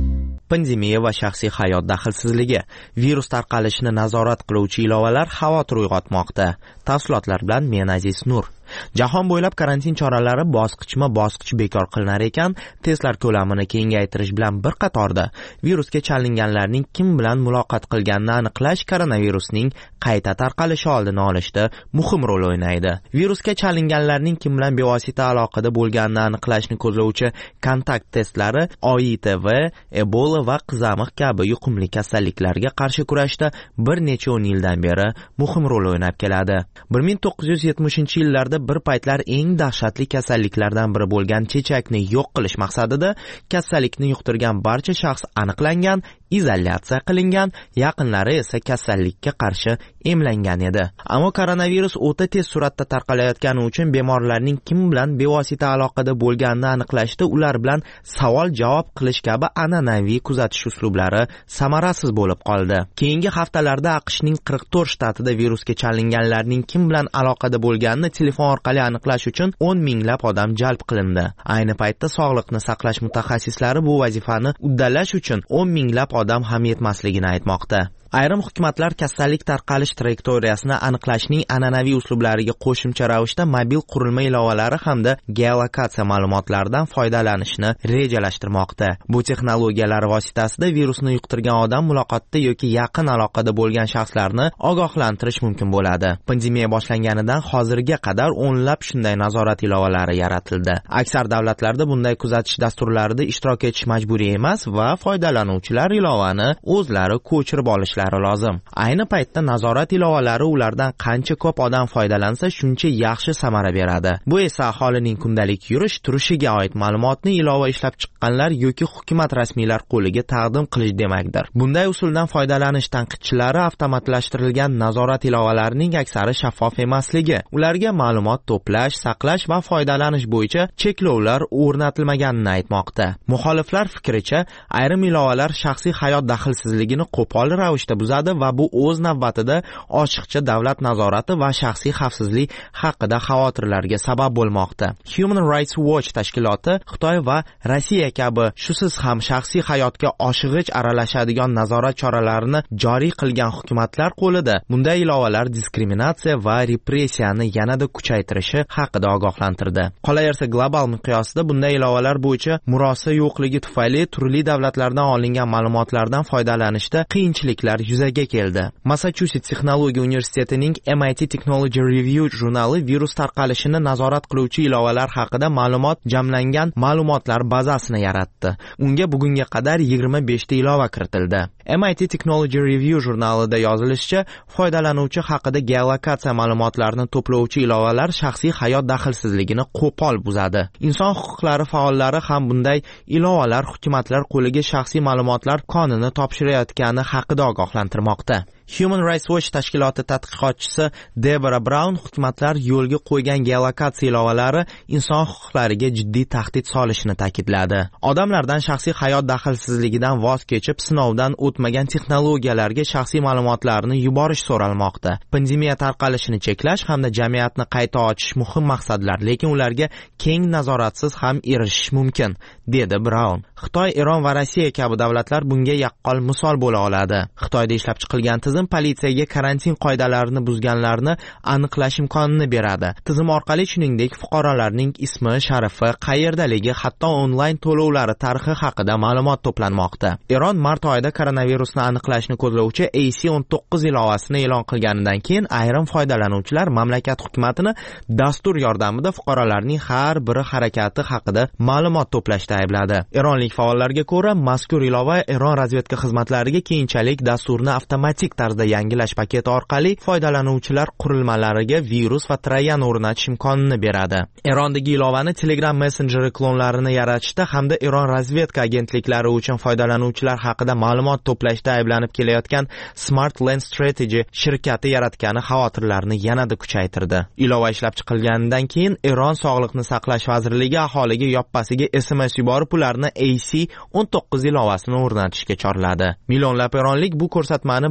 Pandemiya va shaxsiy hayot daxlsizligi, virus tarqalishini nazorat qiluvchi ilovalar xavotir uyg'otmoqda. Tafsilotlar bilan men Aziz Nur. Jahon bo'ylab karantin choralari bosqichma-bosqich bekor qilinar ekan, testlar ko'lamini kengaytirish bilan bir qatorda virusga chalinganlarning kim bilan muloqot qilganini aniqlash koronavirusning qayta tarqalishi oldini olishda muhim rol o'ynaydi. Virusga chalinganlarning kim bilan bevosita aloqada bo'lganini aniqlashni ko'zlovchi kontakt testlari O I T V, Ebola va qizamiq kabi yuqumli kasalliklarga qarshi kurashda bir necha o'n yildan beri muhim rol o'ynab keladi. bir ming to'qqiz yuz yetmishinchi yillarda bir paytlar eng dahshatli kasalliklardan biri bo'lgan chechakni yo'q qilish maqsadida kasallikni yuqtirgan barcha shaxs aniqlangan, izolyatsiya qilingan, yaqinlari esa kasallikka qarshi emlangan edi. Ammo koronavirus o'ta tez suratda tarqalayotgani uchun bemorlarning kim bilan bevosita aloqada bo'lganini aniqlashda ular bilan savol-javob qilish kabi an'anaviy kuzatish uslublari samarasiz bo'lib qoldi. Keyingi haftalarda AQShning qirq to'rt shtatida virusga chalinganlarning kim bilan aloqada bo'lganini telefon orqali aniqlash uchun o'n minglab odam jalb qilindi. Ayni paytda sog'liqni saqlash mutaxassislari bu vazifani uddalash uchun o'n minglab odam ham yetmasligini aytmoqda. Ayrim hukumatlar kasallik tarqalish trayektoriyasini aniqlashning an'anaviy uslublariga qo'shimcha ravishda mobil qurilma ilovalari hamda geolokatsiya ma'lumotlaridan foydalanishni rejalashtirmoqda. Bu texnologiyalar vositasida virusni yuqtirgan odam muloqotda yoki yaqin aloqada bo'lgan shaxslarni ogohlantirish mumkin bo'ladi. Pandemiya boshlanganidan hozirga qadar o'nlab shunday nazorat ilovalari yaratildi. Aksar davlatlarda bunday kuzatish dasturlarida ishtirok etish majburiy emas va foydalanuvchilar ilovani o'zlari ko'chirib olishlari lozim. Ayni paytda nazorat ilovalari ulardan qancha ko'p odam foydalansa shuncha yaxshi samara beradi. Bu esa aholining kundalik yurish turishiga oid ma'lumotni ilova ishlab chiqqanlar yoki hukumat rasmiylar qo'liga taqdim qilish demakdir. Bunday usuldan foydalanish tanqidchilari avtomatlashtirilgan nazorat ilovalarining aksari shaffof emasligi, ularga ma'lumot to'plash, saqlash va foydalanish bo'yicha cheklovlar o'rnatilmaganini aytmoqda. Muxoliflar fikricha, ayrim ilovalar shaxsiy hayot daxlsizligini qo'pol ravishda buzadi va bu o'z navbatida ochiqcha davlat nazorati va shaxsiy xavfsizlik haqida xavotirlarga sabab bo'lmoqda. Human Rights Watch tashkiloti Xitoy va Rossiya kabi shusiz ham shaxsiy hayotga oshig'ich aralashadigan nazorat choralarini joriy qilgan hukumatlar qo'lida bunday ilovalar diskriminatsiya va repressiyani yanada kuchaytirishi haqida ogohlantirdi. Qolaversa, global miqyosda bunday ilovalar bo'yicha murosa yo'qligi tufayli turli davlatlardan olingan ma'lumotlardan foydalanishda qiyinchiliklar yuzaga keldi. Massachusetts Texnologiya universitetining M I T Technology Review jurnali virus tarqalishini nazorat qiluvchi ilovalar haqida ma'lumot jamlangan ma'lumotlar bazasini yaratdi. Unga bugunga qadar yigirma besh ta ilova kiritildi. M I T Technology Review jurnalida yozilishicha, foydalanuvchi haqida geolokatsiya ma'lumotlarini to'plovchi ilovalar shaxsiy hayot daxlsizligini qo'pol buzadi. Inson huquqlari faollari ham bunday ilovalar hukumatlar qo'liga shaxsiy ma'lumotlar konini topshirayotgani haqida ogohlantirmoqda. Human Rights Watch tashkiloti tadqiqotchisi Debora Brown hukumatlar yo'lga qo'ygan geolokatsiya ilovalari inson huquqlariga jiddiy tahdid solishini ta'kidladi. Odamlardan shaxsiy hayot daxlsizligidan voz kechib, sinovdan o'tmagan texnologiyalarga shaxsiy ma'lumotlarni yuborish so'ralmoqda. Pandemiya tarqalishini cheklash hamda jamiyatni qayta ochish muhim maqsadlar, lekin ularga keng nazoratsiz ham erishish mumkin, dedi Brown. Xitoy, Eron va Rossiya kabi davlatlar bunga yaqqol misol bo'la oladi. Xitoyda ishlab chiqilgan tizim politsiyaga karantin qoidalarini buzganlarni aniqlash imkonini beradi. Tizim orqali shuningdek fuqarolarning ismi, sharifi, qayerdaligi, hatto onlayn to'lovlari tarixi haqida ma'lumot to'planmoqda. Eron mart oyida koronavirusni aniqlashni ko'zlovchi A C o'n to'qqiz ilovasini e'lon qilganidan keyin ayrim foydalanuvchilar mamlakat hukumatini dastur yordamida fuqarolarning har biri harakati haqida ma'lumot to'plashda aybladi. Eronlik faollarga ko'ra, mazkur ilova Eron razvedka xizmatlariga keyinchalik dasturni avtomatik tarzda yangilash paketi orqali foydalanuvchilar qurilmalariga virus va troyan o'rnatish imkonini beradi. Erondagi ilovani Telegram messenjeri klonlarini yaratishda hamda Eron razvedka agentliklari uchun foydalanuvchilar haqida ma'lumot to'plashda ayblanib kelayotgan Smart Lens Strategy shirkati yaratgani xavotirlarni yanada kuchaytirdi. Ilova ishlab chiqilganidan keyin Eron Sog'liqni saqlash vazirligi aholiga yoppasiga S M S yuborib ularni A C o'n to'qqiz ilovasini o'rnatishga chorladi. Millionlab eronlik bu ko'rsatmani bajardi.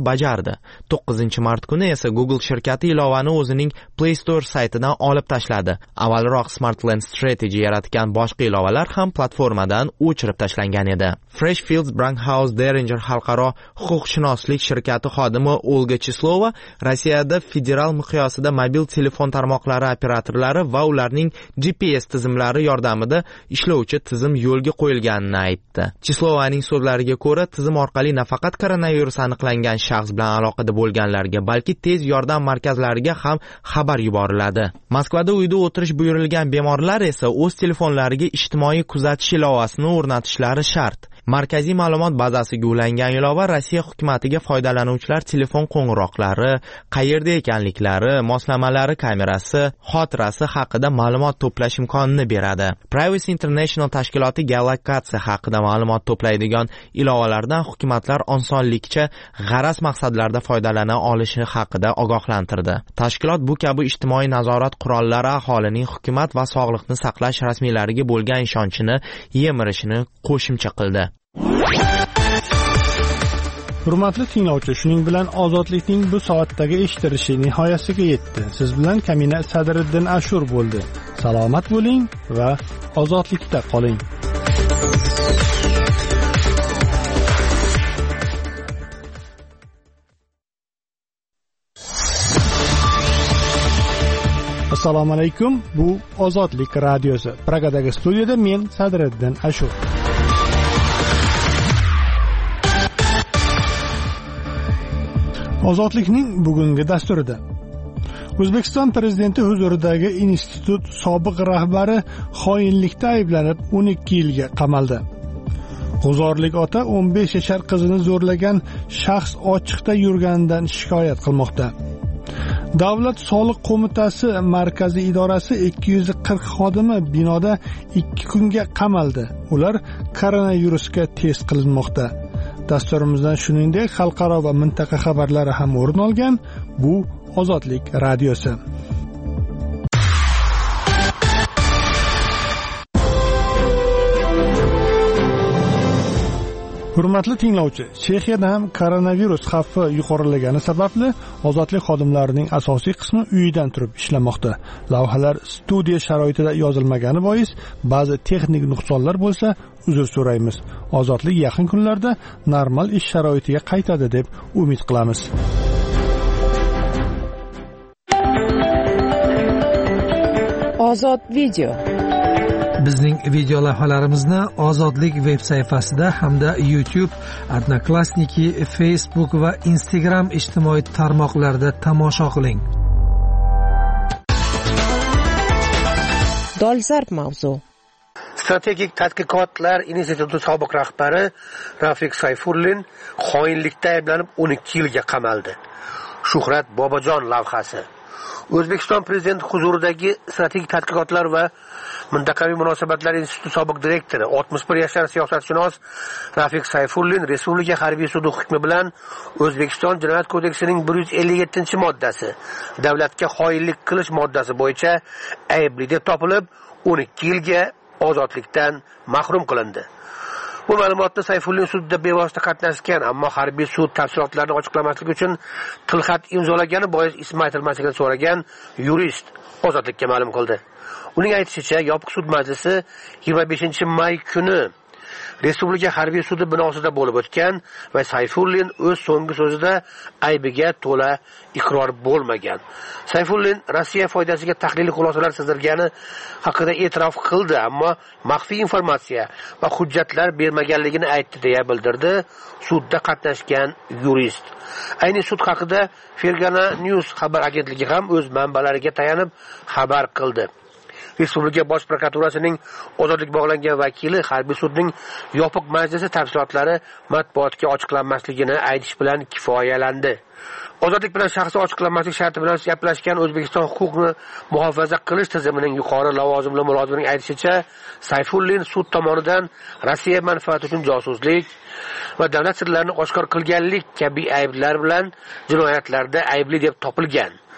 berdi. to'qqizinchi mart kuni esa Google shirkati ilovani o'zining Play Store saytidan olib tashladi. Avvalroq Smartland Strategy yaratgan boshqa ilovalar ham platformadan o'chirib tashlangan edi. Freshfields Brunkhaus Deringer xalqaro huquqshunoslik shirkati xodimi Olga Chislova Rossiyada federal miqyosida mobil telefon tarmoqlari operatorlari va ularning G P S tizimlari yordamida ishlovchi tizim yo'lga qo'yilganini aytdi. Chislovaning so'zlariga ko'ra, tizim orqali nafaqat koronavirus aniqlangan shaxs bilan aloqada bo'lganlarga, balki tez yordam markazlariga ham xabar yuboriladi. Moskvada uyda o'tirish buyurilgan bemorlar esa o'z telefonlariga ijtimoiy kuzatish ilovasini o'rnatishlari shart. Markaziy ma'lumot bazasiga ulangan ilova Rossiya hukumatiga foydalanuvchilar telefon qo'ng'iroqlari, qayerda ekanliklari, moslamalari kamerasi, xotirasi haqida ma'lumot to'plash imkonini beradi. Privacy International tashkiloti geolokatsiya haqida ma'lumot to'playdigan ilovalardan hukumatlar osonlikcha g'araz maqsadlarda foydalana olishi haqida ogohlantirdi. Tashkilot bu kabi ijtimoiy nazorat qurollari aholining hukumat va sog'liqni saqlash rasmiylariga bo'lgan ishonchini yemirishini qo'shimcha qildi. Hurmatli tinglovchi, shuning bilan ozodlikning bu soatdagi eshittirishi nihoyasiga yetdi. Siz bilan Kamina Sadriddin Ashur bo'ldi. Salomat bo'ling va ozodlikda qoling. Assalomu alaykum. Bu Ozodlik radiosi. Pragadagi studiyada men Sadriddin Ashur. Ozodlikning bugungi dasturida O'zbekiston prezidenti huzuridagi institut sobiq rahbari xoinlikda ayblanib o'n ikki yilga qamaldi. G'uzorlik ota o'n besh yashar qizini zo'rlagan shaxs ochiqda yurganidan shikoyat qilmoqda. Davlat soliq qo'mitasi markaziy idorasi ikki yuz qirq xodimi binoda ikki kunga qamaldi. Ular koronavirusga test qilinmoqda. Dasturimizdan shuningdek xalqaro va mintaqa xabarlari ham o'rin olgan. Bu Ozodlik radiosi. Hurmatli tinglovchi, Chexiyada ham koronavirus xavfi yuqorilagani sababli ozodlik xodimlarining asosiy qismi uyidan turib ishlamoqda. Lavhalar studiya sharoitida yozilmagani bois ba'zi texnik nuqsonlar bo'lsa, uzr so'raymiz. Ozodlik yaqin kunlarda normal ish sharoitiga qaytadi deb umid qilamiz. Ozod video. Bizning video lavhalarimizni Ozodlik veb sayfasida hamda YouTube, Odnoklassniki, Facebook va Instagram ijtimoiy tarmoqlarida tomosha qiling. Dolzarb mavzu. Strategik tadqiqotlar instituti sobiq rahbari Rafik Sayfullin xoinlikda ayblanib o'n ikki yilga qamaldi. Shuhrat Bobojon lavhasi. O'zbekiston prezidenti huzuridagi strategik tadqiqotlar va mintaqaviy munosabatlar instituti sobiq direktori oltmish bir yashar siyosatshunos Rafik Sayfullin Respublika harbiy sudi hukmi bilan O'zbekiston Jinoyat kodeksining bir yuz ellik yettinchi moddasi davlatga xoinlik qilish moddasi bo'yicha aybli deb topilib o'n ikki yilga ozodlikdan mahrum qilindi. Bu ma'lumotni Sayfullin sudda bevosita qatnashgan, ammo harbiy sud tafsilotlarini ochiqlamaslik uchun tilxat imzolagani bois ismi aytilmasligini so'ragan yurist ozodlikka ma'lum qildi. Uning aytishicha, yopiq sud majlisi yigirma beshinchi may kuni Respublika harbiy sudi binosida bo'lib o'tgan va Sayfullin o'z so'nggi so'zida aybiga to'la iqror bo'lmagan. Sayfullin Rossiya foydasiga tahliliy xulosalar sizdirgani haqida e'tirof qildi, ammo maxfiy informatsiya va hujjatlar bermaganligini aytdi deya bildirdi sudda qatnashgan yurist. Ayni sud haqida Fergana News xabar agentligi ham o'z manbalariga tayanib xabar qildi. Respublika bosh prokuraturasining ozodlik bog'langan vakili harbiy sudning yopiq majlisi tafsilotlari matbuotga ochiqlanmasligini aytish bilan kifoyalandi. Ozodlik bilan shaxsi ochiqlanmaslik sharti bilan gaplashgan O'zbekiston huquqni muhofaza qilish tizimining yuqori lavozimli mulozimining aytishicha, Sayfullin sud tomonidan Rossiya manfaati uchun josuslik va davlat sirlarini oshkor qilganlik kabi ayblar bilan jinoyatlarda aybli deb topilgan.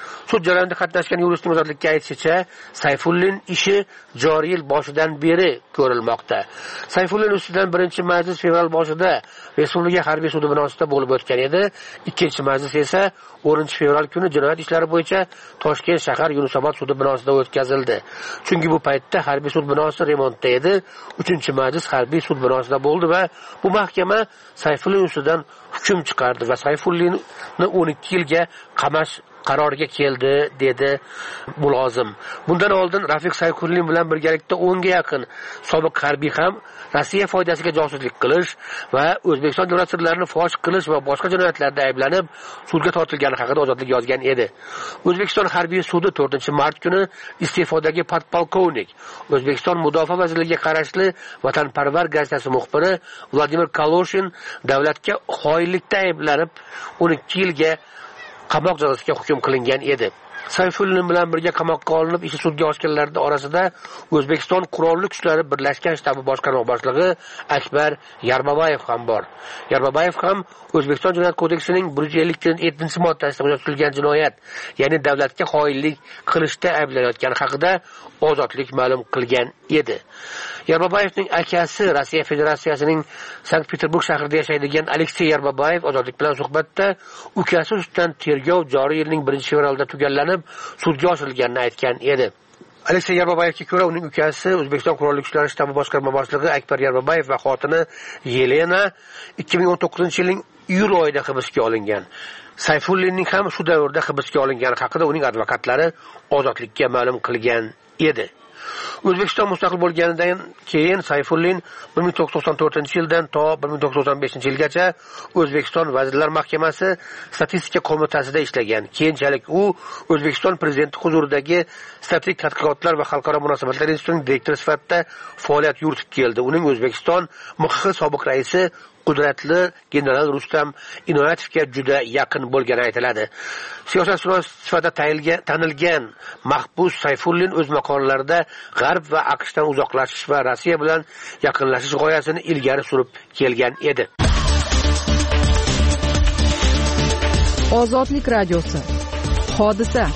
Sud jarayonida qatnashgan yuristning ozodlikka aytishicha, Sayfullin ishi joriy yil boshidan beri ko'rilmoqda. Sayfullin ustidan birinchi majlis fevral boshida Respublika harbiy sudi binosida bo'lib o'tgan edi. Ikkinchi majlis esa o'ninchi fevral kuni jinoyat ishlari bo'yicha Toshkent shahar Yunusobod sudi binosida o'tkazildi. Chunki bu paytda harbiy sud binosi remontda edi. uchinchi majlis harbiy sud binosida bo'ldi va bu mahkama Sayfullin ustidan hukm chiqardi va Sayfullinni o'n ikki yilga qamash qarorga keldi, dedi mulozim. Bundan oldin Rafiq Sayfullin bilan birgalikda o'nga yaqin sobiq harbiy ham Rossiya foydasiga josuslik qilish va O'zbekiston davlat sirlarini fosh qilish va boshqa jinoyatlarda ayblanib sudga tortilgani haqida ozodlik yozgan edi. O'zbekiston harbiy sudi to'rtinchi mart kuni iste'fodagi podpolkovnik, O'zbekiston Mudofaa vazirligiga qarashli Vatanparvar gazetasi muxbiri Vladimir Kaloshin davlatga xoinlikda ayblanib o'n ikki yilga qamoq jazosiga hukm qilingan edi. Sayfullin bilan birga qamoqqa olinib ishi sudga ochganlarning orasida O'zbekiston Qurolli kuchlari birlashgan shtabi boshqarma boshlig'i Akbar Yarbabayev ham bor. Yarbabayev ham O'zbekiston Jinoyat kodeksining bir yuz ellik yettinchi moddasida yozilgan jinoyat, ya'ni davlatga xoinlik qilishda ayblanayotgani haqida ozodlik ma'lum qilgan edi. Yarbabayevning akasi Rossiya Federatsiyasining Sankt-Peterburg shahrida yashaydigan Aleksey Yarbabayev ozodlik bilan suhbatda ukasi ustidan tergov joriy yilning birinchi fevralida tugallanib, sudga oshirilganini aytgan edi. Aleksey Yarbabayevga ko'ra, uning ukasi O'zbekiston Qurolli kuchlari shtabi boshqarma boshlig'i Akbar Yarbabayev va xotini Yelena ikki ming o'n to'qqizinchi yilning iyul oyida hibsga olingan. Sayfullinning ham shu davrda hibsga olingani haqida uning advokatlari ozodlikka ma'lum qilgan edi. O'zbekiston mustaqil bo'lganidan keyin Sayfullin bir ming to'qqiz yuz to'qson to'rtinchi yildan to bir ming to'qqiz yuz to'qson beshinchi yilgacha O'zbekiston Vazirlar Mahkamasi statistika qo'mitasida ishlagan. Keyinchalik u O'zbekiston prezidenti huzuridagi statistik tadqiqotlar va xalqaro munosabatlar institutining direktori sifatida faoliyat yuritib keldi. Uning O'zbekiston M X X sobiq raisi qudratli general Rustam Inoyatovga juda yaqin bo'lgani aytiladi. Siyosatshunos sifatida tanilgan mahbus Sayfullin o'z maqolalarida G'arb va AQShdan uzoqlashish va Rossiya bilan yaqinlashish g'oyasini ilgari surib kelgan edi. Ozodlik radiosi. Hodisa.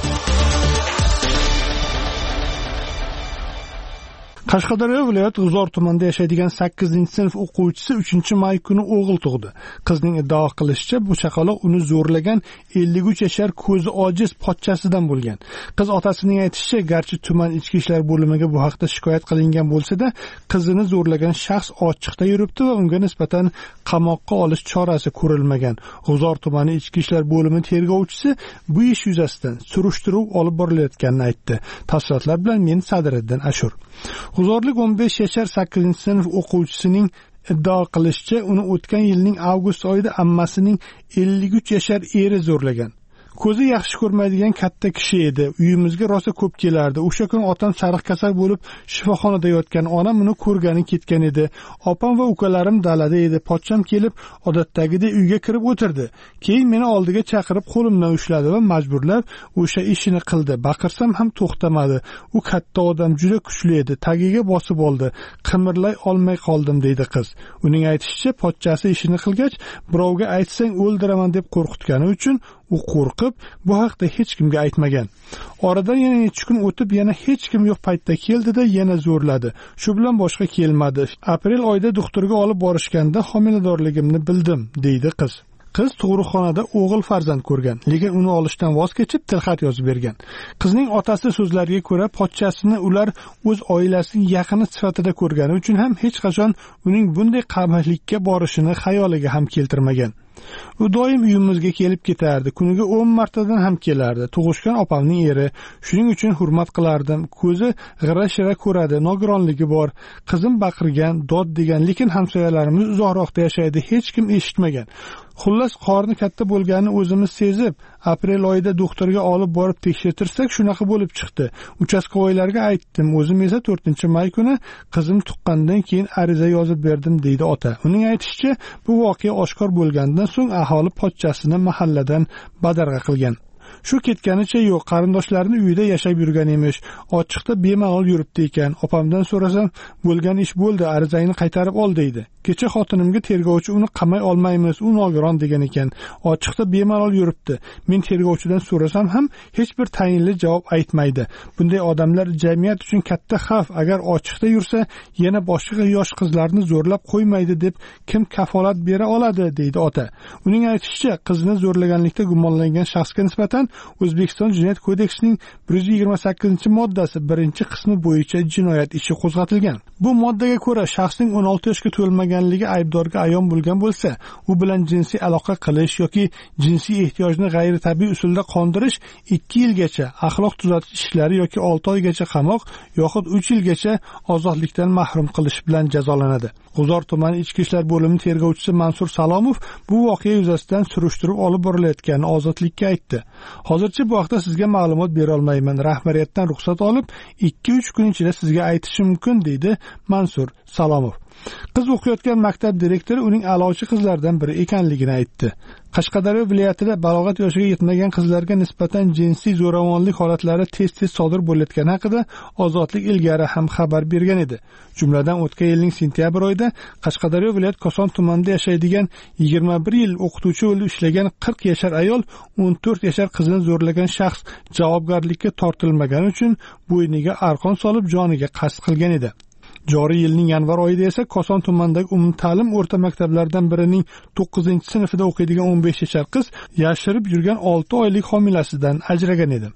Qashqadaryo viloyati G'uzor tumanida yashaydigan sakkizinchi sinf o'quvchisi uchinchi may kuni o'g'il tug'di. Qizning iddao qilishicha, bu chaqaloq uni zo'rlagan ellik uch yashar ko'zi ojiz pochchasidan bo'lgan. Qiz otasining aytishicha, garchi tuman ichki ishlar bo'limiga bu haqda shikoyat qilingan bo'lsa-da, qizini zo'rlagan shaxs ochiqda yuribdi va unga nisbatan qamoqqa olish chorasi ko'rilmagan. G'uzor tumani ichki ishlar bo'limi tergovchisi bu ish yuzasidan surishtiruv olib borilayotganini aytdi. Tafsilotlar bilan men Sadiriddin Ashur. G'uzorlik o'n besh yashar sakkizinchi sinf o'quvchisining iddao qilishicha, uni o'tgan yilning avgust oyida ammasining ellik uch yashar eri zo'rlagan. Ko'zi yaxshi ko'rmaydigan katta kishi edi. Uyimizga rosa ko'p kelardi. O'sha kun otam sariq kasal bo'lib shifoxonada yotgan. Onam uni ko'rgani ketgan edi. Opam va ukalarim dalada edi. Pochcham kelib, odatdagidek uyga kirib o'tirdi. Keyin meni oldiga chaqirib qo'limdan ushladi va majburlab o'sha ishini qildi. Baqirsam ham to'xtamadi. U katta odam, juda kuchli edi. Tagiga bosib oldi. Qimirlay olmay qoldim, deydi qiz. Uning aytishicha, pochchasi ishini qilgach, birovga aytsang o'ldiraman deb qo'rqitgani uchun u qo'rqib, bu haqda hech kimga aytmagan. Oradan yana necha kun o'tib, yana hech kim yo'q paytda keldida yana zo'rladi. Shu bilan boshqa kelmadi. Aprel oyida doktorga olib borishganda homiladorligimni bildim, deydi qiz. Qiz tug'ruqxonada o'g'il farzand ko'rgan, lekin uni olishdan voz kechib tilxat yozib bergan. Qizning otasi so'zlariga ko'ra, pochchasini ular o'z oilasining yaqini sifatida ko'rgani uchun ham hech qachon uning bunday qabalikka borishini xayoliga ham keltirmagan. U doim uyimizga kelib ketardi. Kuniga o'n martadan ham kelardi. Tug'ishgan opamning eri. Shuning uchun hurmat qilardim. Ko'zi g'ira-shira ko'radi, nogironligi bor. Qizim baqirgan, dod degan, lekin hamsoyalarimiz uzoqroqda yashaydi, hech kim eshitmagan. Xullas, qorni katta bo'lganini o'zimiz sezib, aprel oyida doktorga olib borib tekshirtirsak, shunaqa bo'lib chiqdi. Uchastkovoylarga aytdim, o'zim esa to'rtinchi may kuni qizim tuqqandan keyin ariza yozib berdim, deydi ota. Uning aytishicha, bu voqea oshkor bo'lgandan so'ng aholi pochchasini mahalladan badarg'a qilgan. Shu ketganicha yo'q, qarindoshlarini uyida yashab yurgan emish. Ochiqda bemalol yuribdi ekan. Opamdan so'rasam, bo'lgan ish bo'ldi, arizangni qaytarib ol deydi. Kecha xotinimga tergovchi uni qamay olmaymiz, u nogiron degan ekan. Ochiqda bemalol yuribdi. Men tergovchidan so'rasam ham hech bir tayinli javob aytmaydi. Bunday odamlar jamiyat uchun katta xavf. Agar ochiqda yursa, yana boshqa yosh qizlarni zo'rlab qo'ymaydi deb kim kafolat bera oladi, deydi ota. Uning aytishicha, qizni zo'rlaganlikda gumonlangan shaxsga nisbatan O'zbekiston Jinoyat kodeksining bir yuz yigirma sakkizinchi moddasi birinchi qismi bo'yicha jinoyat ishi qo'zg'atilgan. Bu moddaga ko'ra, shaxsning o'n olti yoshga to'lmaganligi aybdorga ayon bo'lgan bo'lsa, u bilan jinsiy aloqa qilish yoki jinsiy ehtiyojni g'ayritabiiy usulda qondirish ikki yilgacha axloq tuzatish ishlari yoki olti oygacha qamoq yoxud uch yilgacha ozodlikdan mahrum qilish bilan jazolanadi. G'uzor tumani Ichki ishlar bo'limi tergovchisi Mansur Salomov bu voqea yuzasidan surishtiruv olib borilayotganini Ozodlikka aytdi. Hozircha bu haqda sizga ma'lumot bera olmayman. Rahbariyatdan ruxsat olib, ikki uch kun ichida sizga aytishim mumkin, deydi Mansur Salomov. Qiz o'qiyotgan maktab direktori uning a'lochi qizlardan biri ekanligini aytdi. Qashqadaryo viloyatida balog'at yoshiga yetmagan qizlarga nisbatan jinsiy zo'ravonlik holatlari tez-tez sodir bo'layotgani haqida Ozodlik ilgari ham xabar bergan edi. Jumladan o'tgan yilning sentyabr oyida Qashqadaryo viloyat Koson tumanida yashaydigan yigirma bir yil o'qituvchi bo'lib ishlagan qirq yashar ayol o'n to'rt yashar qizini zo'rlagan shaxs javobgarlikka tortilmagani uchun bo'yniga arqon solib joniga qasd qilgan edi. Joriy yilning yanvar oyida esa Koson tumanidagi umumta'lim o'rta maktablaridan birining to'qqizinchi sinfida o'qiydigan o'n besh yashar qiz yashirib yurgan olti oylik homilasidan ajragan edi.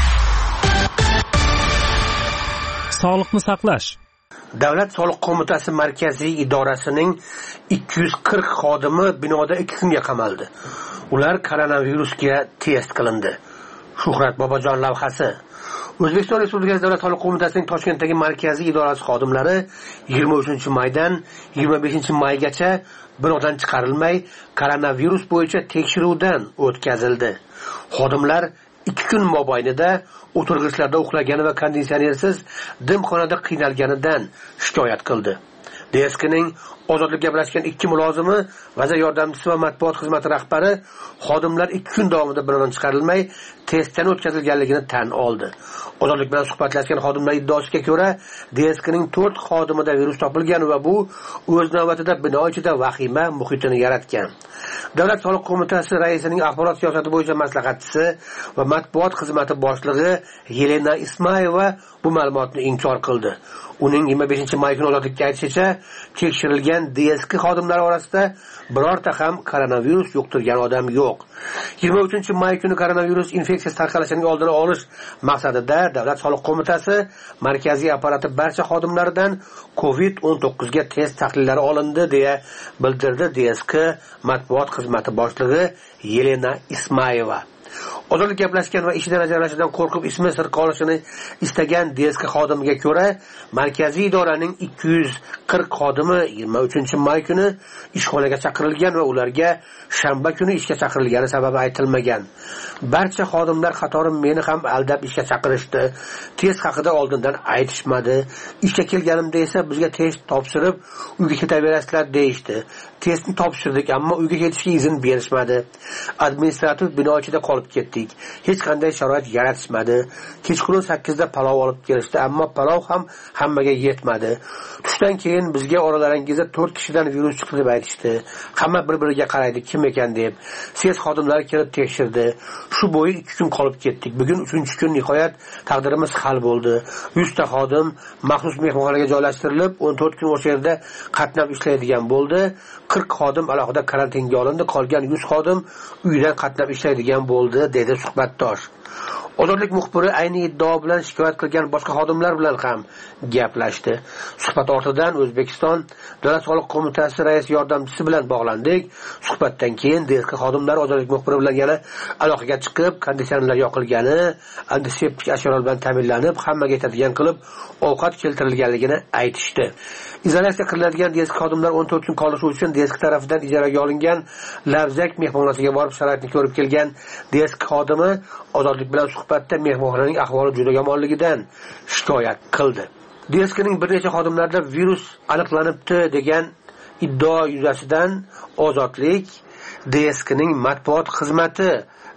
Sog'liqni saqlash. Davlat soliq qo'mitasi markaziy idorasining ikki yuz qirq xodimi binoda ikki kunga qamaldi. Ular koronavirusga test qilindi. Shuhrat Bobojon lavhasi. O'zbekiston Respublikasi Davlat soliq qo'mitasining Toshkentdagi markaziy idorasi xodimlari yigirma uchinchi maydan yigirma beshinchi maygacha binodan chiqarilmay, koronavirus bo'yicha tekshiruvdan o'tkazildi. Xodimlar ikki kun mobaynida o'tirg'ichlarda uxlagani va konditsionersiz dimxonada qiynalganidan shikoyat qildi. D S K'ning Ozodlik gaplashgan ikki mulozimi, vazir yordamchisi va matbuot xizmati rahbari xodimlar ikki kun davomida binodan chiqarilmay, testdan o'tkazilganligini tan oldi. Ozodlik bilan suhbatlashgan xodimlar iddaosiga ko'ra, D S K'ning to'rt xodimida virus topilgan va bu o'z navbatida bino ichida vahima muhitini yaratgan. Davlat soliq qo'mitasi raisining axborot siyosati bo'yicha maslahatchisi va matbuot xizmati boshlig'i Yelena Ismayeva bu ma'lumotni inkor qildi. Uning yigirma beshinchi may kuni Ozodlikka aytishicha, tekshirilgan D S K xodimlari orasida birorta ham koronavirus yuqtirgan odam yo'q. yigirma uchinchi may kuni koronavirus infeksiyasi tarqalishining oldini olish maqsadida Davlat soliq qo'mitasi markaziy apparati barcha xodimlaridan covid o'n to'qqiz ga test tahlillari olindi deya bildirdi D S K matbuot xizmati boshlig'i Yelena Ismayeva. Ozodlik gaplashgan va ishidan ajralishidan qo'rqib ismi sir qolishini istagan D S K xodimiga ko'ra, markaziy idoraning ikki yuz qirq xodimi yigirma uchinchi may kuni ishxonaga chaqirilgan va ularga shanba kuni ishga chaqirilgani sababi aytilmagan. Barcha xodimlar qatori meni ham aldab ishga chaqirishdi. Test haqida oldindan aytishmadi. Ishga kelganimda esa bizga test topshirib, uyga ketaverasizlar deyishdi. Testni topshirdik, ammo uyga ketishga izn berishmadi. Administrativ bino ichida qolib ketdik. Hech qanday sharoit yaratishmadi. Kechqurun sakkizda palov olib kelishdi, ammo palov ham hammaga yetmadi. Tushdan keyin bizga oralaringizda to'rt kishidan virus chiqdi deb aytishdi. Hamma bir-biriga qaraydi, kim ekan deb. Ses xodimlari kelib tekshirdi. Shu bo'yi ikki kun qolib ketdik. Bugun uchinchi kun nihoyat taqdirimiz hal bo'ldi. yuz ta xodim maxsus mehmonxonaga joylashtirilib, o'n to'rt kun o'sha yerda qatnab ishlaydigan bo'ldi. qirq xodim alohida karantinga olindi, qolgan yuz xodim uydan qatnab ishlaydigan bo'ldi, dedi suhbatdosh. Ozodlik muxbiri ayni iddao bilan shikoyat qilgan boshqa xodimlar bilan ham gaplashdi. Suhbat ortidan O'zbekiston Davlat soliq qo'mitasi rais yordamchisi bilan bog'landik. Suhbatdan keyin D S K xodimlari Ozodlik muxbiri bilan yana aloqaga chiqib, konditsionerlar yoqilgani, antiseptik ashyolar bilan ta'minlanib, hammaga yetadigan qilib ovqat keltirilganligini aytishdi. Izolyatsiya qilinadigan D S K xodimlar o'n to'rt kun qolishi uchun D S K tarafidan ijaraga olingan Labzak mehmonxonasiga borib sharoitni ko'rib kelgan D S K xodimi Ozodlik bilan suhbatda mehmonxonaning ahvoli juda yomonligidan shikoyat qildi. D S K'ning bir necha xodimlarida virus aniqlanibdi degan iddao yuzasidan Ozodlik D S K'ning matbuot xizmati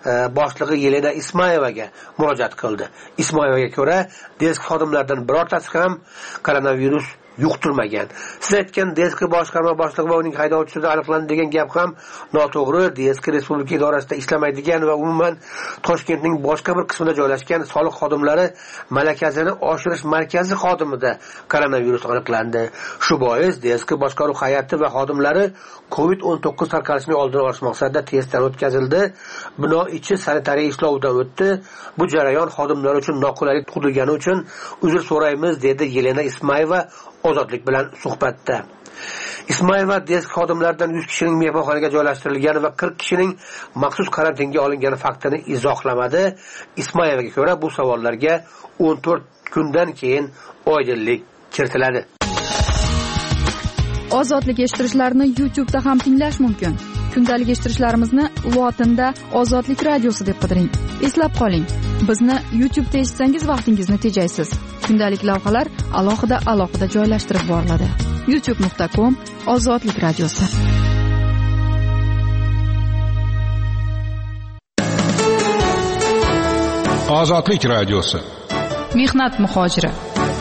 boshlig'i Yelena Ismayevaga murojaat qildi. Ismayevaga ko'ra, desk xodimlaridan birortasi ham koronavirus yuqtirmagan. Siz aytgan desk boshqarma boshlig'i va uning haydovchisida aniqlandi degan gap ham noto'g'ri. Desk respublika idorasida ishlamaydigan va umuman Toshkentning boshqa bir qismida joylashgan soliq xodimlari malakasini oshirish markazi xodimida koronavirus aniqlandi. Shu bois desk boshqaruv hay'ati va xodimlari covid o'n to'qqiz tarqalishining oldini olish maqsadida testdan o'tkazildi. Bino ichi sanitariya ishlovidan o'tdi. Bu jarayon xodimlar uchun noqulaylik tug'dirgani uchun uzr so'raymiz, dedi Yelena Ismayeva Ozodlik bilan suhbatda. Ismayeva desk xodimlaridan yuz kishining mehmonxonaga joylashtirilgani va qirq kishining maxsus karantinga olingani faktini izohlamadi. Ismayevaga ko'ra, bu savollarga o'n to'rt kundan keyin oydinlik kiritiladi. Ozodlik eshittirishlarni YouTube'da ham tinglash mumkin. Kundalik eshittirishlarimizni lotinda Ozodlik radiosi deb qidiring. Eslab qoling, bizni YouTube'da eshitsangiz vaqtingizni tejaysiz. Kundalik lavhalar alohida alohida joylashtirib boriladi. youtube nuqta com Ozodlik radiosi. Ozodlik radiosi. Mehnat muhojiri.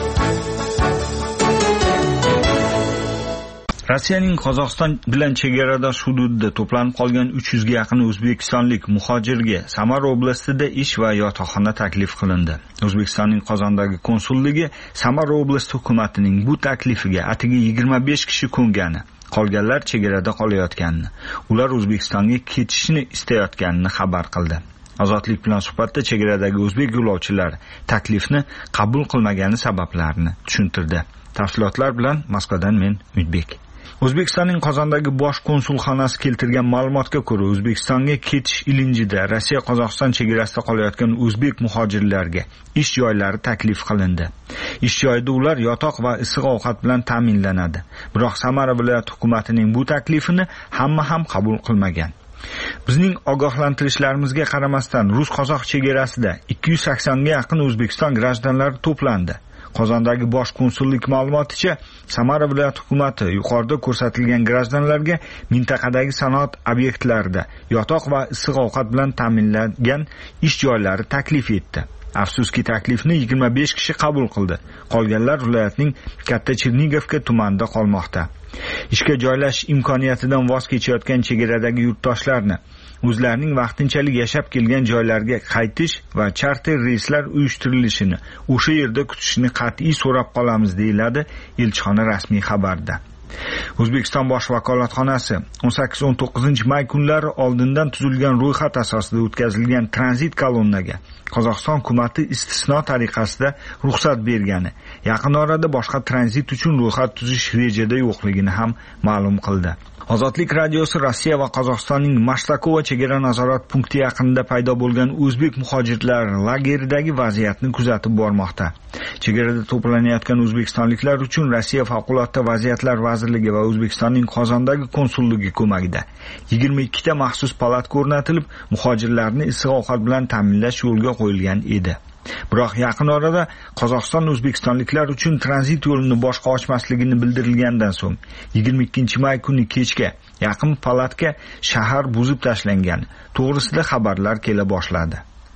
Rossiyaning Qozog'iston bilan chegaradosh hududida to'planib qolgan uch yuzga yaqin o'zbekistonlik muhojirga Samara oblastida ish va yotoqxona taklif qilindi. O'zbekistonning Qozondagi konsulligi Samara oblasti hukumatining bu taklifiga atigi yigirma besh kishi ko'ngani, qolganlar chegarada qolayotganini, ular O'zbekistonga ketishni istayotganini xabar qildi. Ozodlik bilan suhbatda chegaradagi o'zbek yo'lovchilari taklifni qabul qilmagani sabablarini tushuntirdi. Tafsilotlar bilan Moskvadan men Umidbek. O'zbekistonning Qozondagi bosh konsulxonasi keltirgan ma'lumotga ko'ra, O'zbekistonga ketish ilinjida Rossiya Qozog'iston chegarasida qolayotgan o'zbek muhojirlarga ish joylari taklif qilindi. Ish joyida ular yotoq va issiq ovqat bilan ta'minlanadi. Biroq Samara viloyati hukumatining bu taklifini hamma ham qabul qilmagan. Bizning ogohlantirishlarimizga qaramasdan Rus-Qozoq chegarasida ikki yuz saksonga yaqin O'zbekiston grajdanlari to'plandi. Qozondagi bosh konsullik ma'lumoticha, Samara viloyati hukumati yuqorida ko'rsatilgan grajdanlarga mintaqadagi sanoat obyektlarida yotoq va issiq ovqat bilan ta'minlangan ish joylari taklif etdi. Afsuski, taklifni yigirma besh kishi qabul qildi. Qolganlar viloyatning Katta Chernigovka tumanida qolmoqda. Ishga joylashish imkoniyatidan voz kechayotgan chegaradagi yurtdoshlarni o'zlarining vaqtinchalik yashab kelgan joylariga qaytish va charter reyslar uyushtirilishini, o'sha yerda kutishni qat'iy so'rab qolamiz, deyiladi elchixona rasmiy xabarda. O'zbekiston bosh vakolatxonasi o'n sakkiz o'n to'qqizinchi may kunlari oldindan tuzilgan ro'yxat asosida o'tkazilgan tranzit kolonnaga Qozog'iston hukumati istisno tariqasida ruxsat bergani, yaqin orada boshqa tranzit uchun ro'yxat tuzish rejada yo'qligini ham ma'lum qildi. Ozodlik radiosi Rossiya va Qozog'istonning Mashtakova chegara nazorat punkti yaqinida paydo bo'lgan o'zbek muhojirlar lageridagi vaziyatni kuzatib bormoqda. Chegarada to'planayotgan o'zbekistonliklar uchun Rossiya favqulodda vaziyatlar vazirligi va O'zbekistonning Qozondagi konsulligi ko'magida yigirma ikkita maxsus palat o'rnatilib, muhojirlarni issiq ovqat bilan ta'minlash yo'lga qo'yilgan edi. Biroq yaqin orada Qozog'iston o'zbekistonliklar uchun tranzit yo'lini boshqa ochmasligini bildirilgandan so'ng yigirma ikkinchi may kuni kechga yaqin palatga shahar buzib tashlangan to'g'risida xabarlar kela boshladi.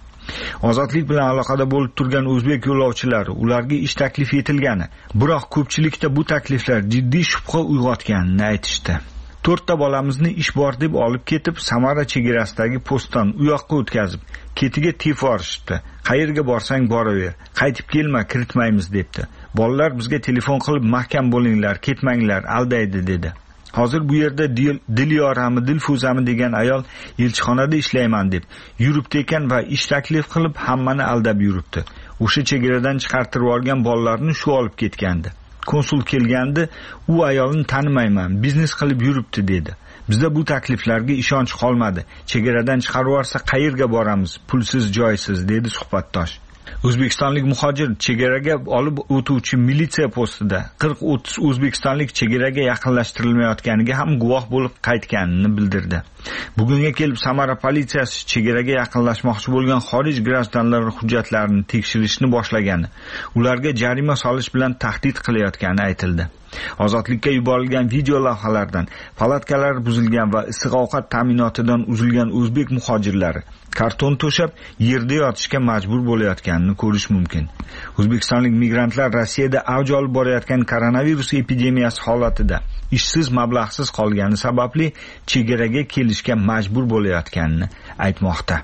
Ozodlik bilan aloqada bo'lib turgan o'zbek yo'lovchilari ularga ish taklif etilgani, biroq ko'pchilikda bu takliflar jiddiy shubha uyg'otganini aytishdi. To'rtta bolamizni ish bor deb olib ketib, Samara chegarasidagi postdan u yoqqa o'tkazib, ketiga tef orishdi. Qayerga borsang boraver, qaytib kelma, kiritmaymiz debdi. Bolalar bizga telefon qilib, mahkam bo'linglar, ketmanglar, aldaydi dedi. Hozir bu yerda Dilyorami, Dilfuzami degan ayol elchixonada ishlayman deb yuribdi ekan va ish taklif qilib hammani aldab yuribdi. O'sha chegaradan chiqartirib olgan bolalarni shu olib ketgandi. Konsul kelgandi, u ayolni tanimayman, biznes qilib yuribdi dedi. Bizda bu takliflarga ishonch qolmadi. Chegaradan chiqarib yuborsa qayerga boramiz? Pulsiz, joysiz, dedi suhbatdosh. O'zbekistonlik muhojir chegaraga olib o'tuvchi militsiya postida qirq o'ttiz o'zbekistonlik chegaraga yaqinlashtirilmayotganiga ham guvoh bo'lib qaytganini bildirdi. Bugunga kelib Samara politsiyasi chegaraga yaqinlashmoqchi bo'lgan xorij grajdanlar hujjatlarini tekshirishni boshlagani, ularga jarima solish bilan tahdid qilayotgani aytildi. Ozodlikka yuborilgan video lavhalardan palatkalar buzilgan va issiq ovqat ta'minotidan uzilgan o'zbek muhojirlari karton to'shab yerda yotishga majbur bo'layotganini ko'rish mumkin. O'zbekistonlik migrantlar Rossiyada avj olib borayotgan koronavirus epidemiyasi holatida ishsiz, mablag'siz qolgani sababli chegaraga kelishga majbur bo'layotganini aytmoqda.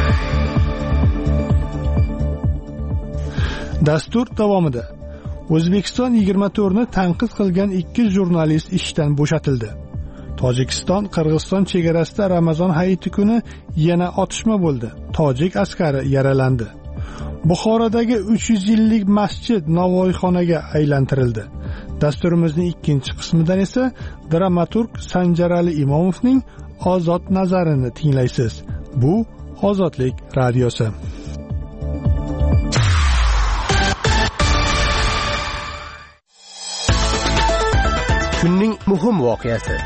Dastur davomida O'zbekiston yigirma to'rt ni tanqid qilgan ikki jurnalist ishdan bo'shatildi. Tojikiston Qirg'iziston chegarasida Ramazon hayiti kuni yana otishma bo'ldi. Tojik askari yaralandi. Buxorodagi uch yuz yillik masjid Navoiyxonaga aylantirildi. Dasturimizning ikkinchi qismidan esa dramaturg Sanjarali Imomovning ozod nazarini tinglaysiz. Bu Ozodlik radiosi. Kunning muhim voqeasi.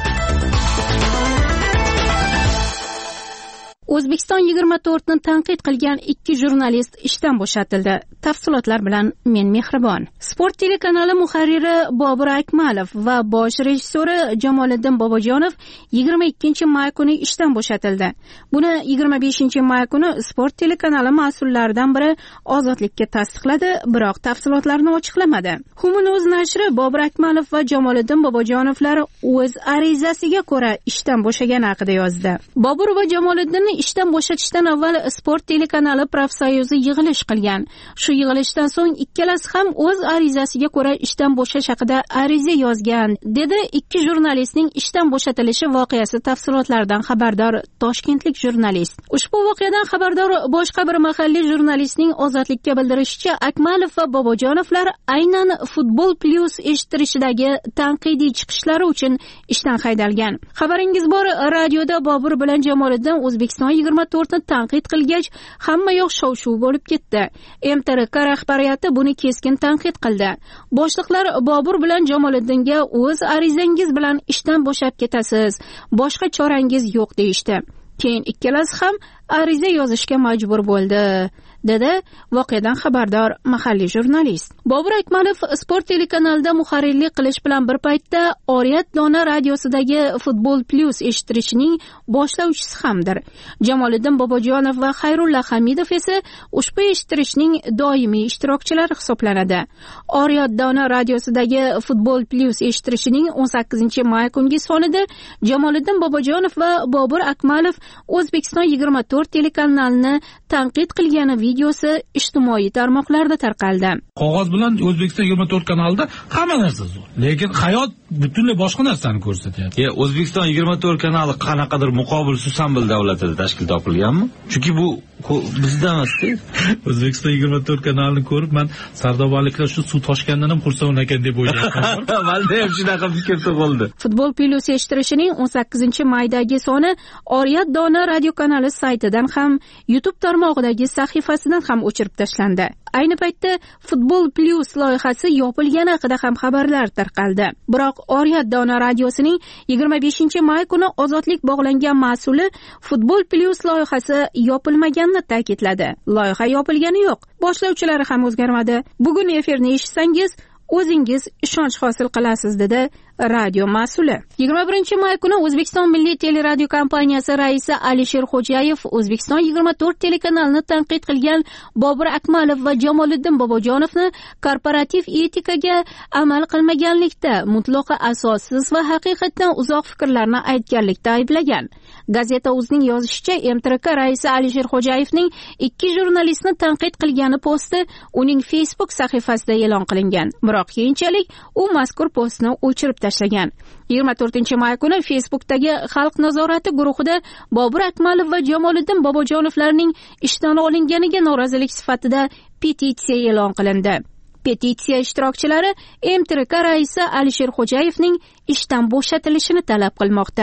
O'zbekiston yigirma to'rt ni tanqid qilgan ikki jurnalist ishdan bo'shatildi. Tafsilotlar bilan men Mehribon. Sport telekanali muharriri Bobur Akmalov va bosh rejissyori Jamoliddin Bobojonov yigirma ikkinchi may kuni ishdan bo'shatildi. Buni yigirma beshinchi may kuni Sport telekanali mas'ullaridan biri Ozodlikka tasdiqladi, biroq tafsilotlarni ochiqlamadi. Humun.uz nashri Bobur Akmalov va Jamoliddin Bobojonovlar o'z arizasiga ko'ra ishdan bo'shagani haqida yozdi. Bobur va Jamoliddinni ishdan bo'shatishdan avval Sport telekanali profsoyuzi yig'ilish qilgan. Shu yig'ilishdan so'ng ikkalasi ham o'z arizasiga ko'ra ishdan bo'shash haqida ariza yozgan, dedi ikki jurnalistning ishdan bo'shatilishi voqeasi tafsilotlaridan xabardor toshkentlik jurnalist. Ushbu voqeadan xabardor boshqa bir mahalliy jurnalistning Ozodlikka bildirishicha, Akmalov va Bobojonovlar aynan Futbol Plus eshittirishidagi tanqidiy chiqishlari uchun ishdan haydalgan. Xabaringiz bor, radioda Bobur bilan Jamoliddin O'zbekiston yigirma to'rt ni tanqid qilgach, hamma yoq shov-shuv bo'lib ketdi. M T R K rahbariyati buni keskin tanqid qildi. Boshliqlar Bobur bilan Jamoliddinga o'z arizangiz bilan ishdan bo'shab ketasiz, boshqa chorangiz yo'q deyishdi. Keyin ikkalasi ham ariza yozishga majbur bo'ldi, dedi voqeadan xabardor mahalliy jurnalist. Bobur Akmalov Sport telekanalida muharrirlik qilish bilan bir paytda Oriyat Dona radiosidagi Futbol Plus eshittirishning boshlovchisi hamdir. Jamoliddin Bobojonov va Xayrulla Hamidov esa ushbu eshittirishning doimiy ishtirokchilari hisoblanadi. Oriyat Dona radiosidagi Futbol Plus eshittirishining o'n sakkizinchi may kungi sonida Jamoliddin Bobojonov va Bobur Akmalov O'zbekiston yigirma to'rt telekanalini tanqid qilgani videosi ijtimoiy tarmoqlarda tarqaldi. Qog'oz bilan O'zbekiston yigirma to'rt kanalida hamma narsa zo'r, lekin hayot butunlay boshqa narsani ko'rsatyapti. E, O'zbekiston yigirma to'rt kanali qanaqadir muqobil Susanbil davlatida tashkil topilganmi? Chunki bu bizda emas-ku. O'zbekiston yigirma to'rt kanalini ko'rib, men sardobaliklar shu suv toshgandan ham xursand ekan deb o'ylayapman. Valda ham shunaqa fikr tug'ildi. Futbol Plus eshittirishining o'n sakkizinchi maydagi soni Oriyat Dona radio kanali saytidan ham, YouTube tarmog'idagi sahifasidan ham o'chirib tashlandi. Ayni paytda Futbol Plus loyihasi yopilgani haqida ham xabarlar tarqaldi. Biroq Oriyat Dona radiosining yigirma beshinchi may kuni Ozodlik bog'langan mas'uli Futbol Plus loyihasi yopilmaganini ta'kidladi. Loyiha yopilgani yo'q, boshlovchilari ham o'zgarmadi. Bugun efirni eshitsangiz, o'zingiz ishonch hosil qilasiz, dedi radio mas'uli. yigirma birinchi may kuni O'zbekiston Milliy teleradio kompaniyasi raisi Alisher Xo'jayev O'zbekiston yigirma to'rt telekanalini tanqid qilgan Bobur Akmalov va Jamoliddin Bobojonovni korporativ etikaga amal qilmaganlikda, mutlaqo asossiz va haqiqatdan uzoq fikrlarni aytganlikda ayblagan. Gazeta o'zining yozishicha, M T R K raisi Alisher Xo'jayevning ikki jurnalistni tanqid qilgani posti uning Facebook sahifasida e'lon qilingan. Biroq keyinchalik u mazkur postni o'chirib tashlagan. yigirma to'rtinchi may kuni Facebookdagi Xalq nazorati guruhida Bobur Akmalov va Jamoliddin Bobojonovlarning ishdan olinganiga norozilik sifatida petitsiya e'lon qilindi. Petitsiya ishtirokchilari M T R K raisi Alisher Xo'jayevning ishdan bo'shatilishini talab qilmoqda.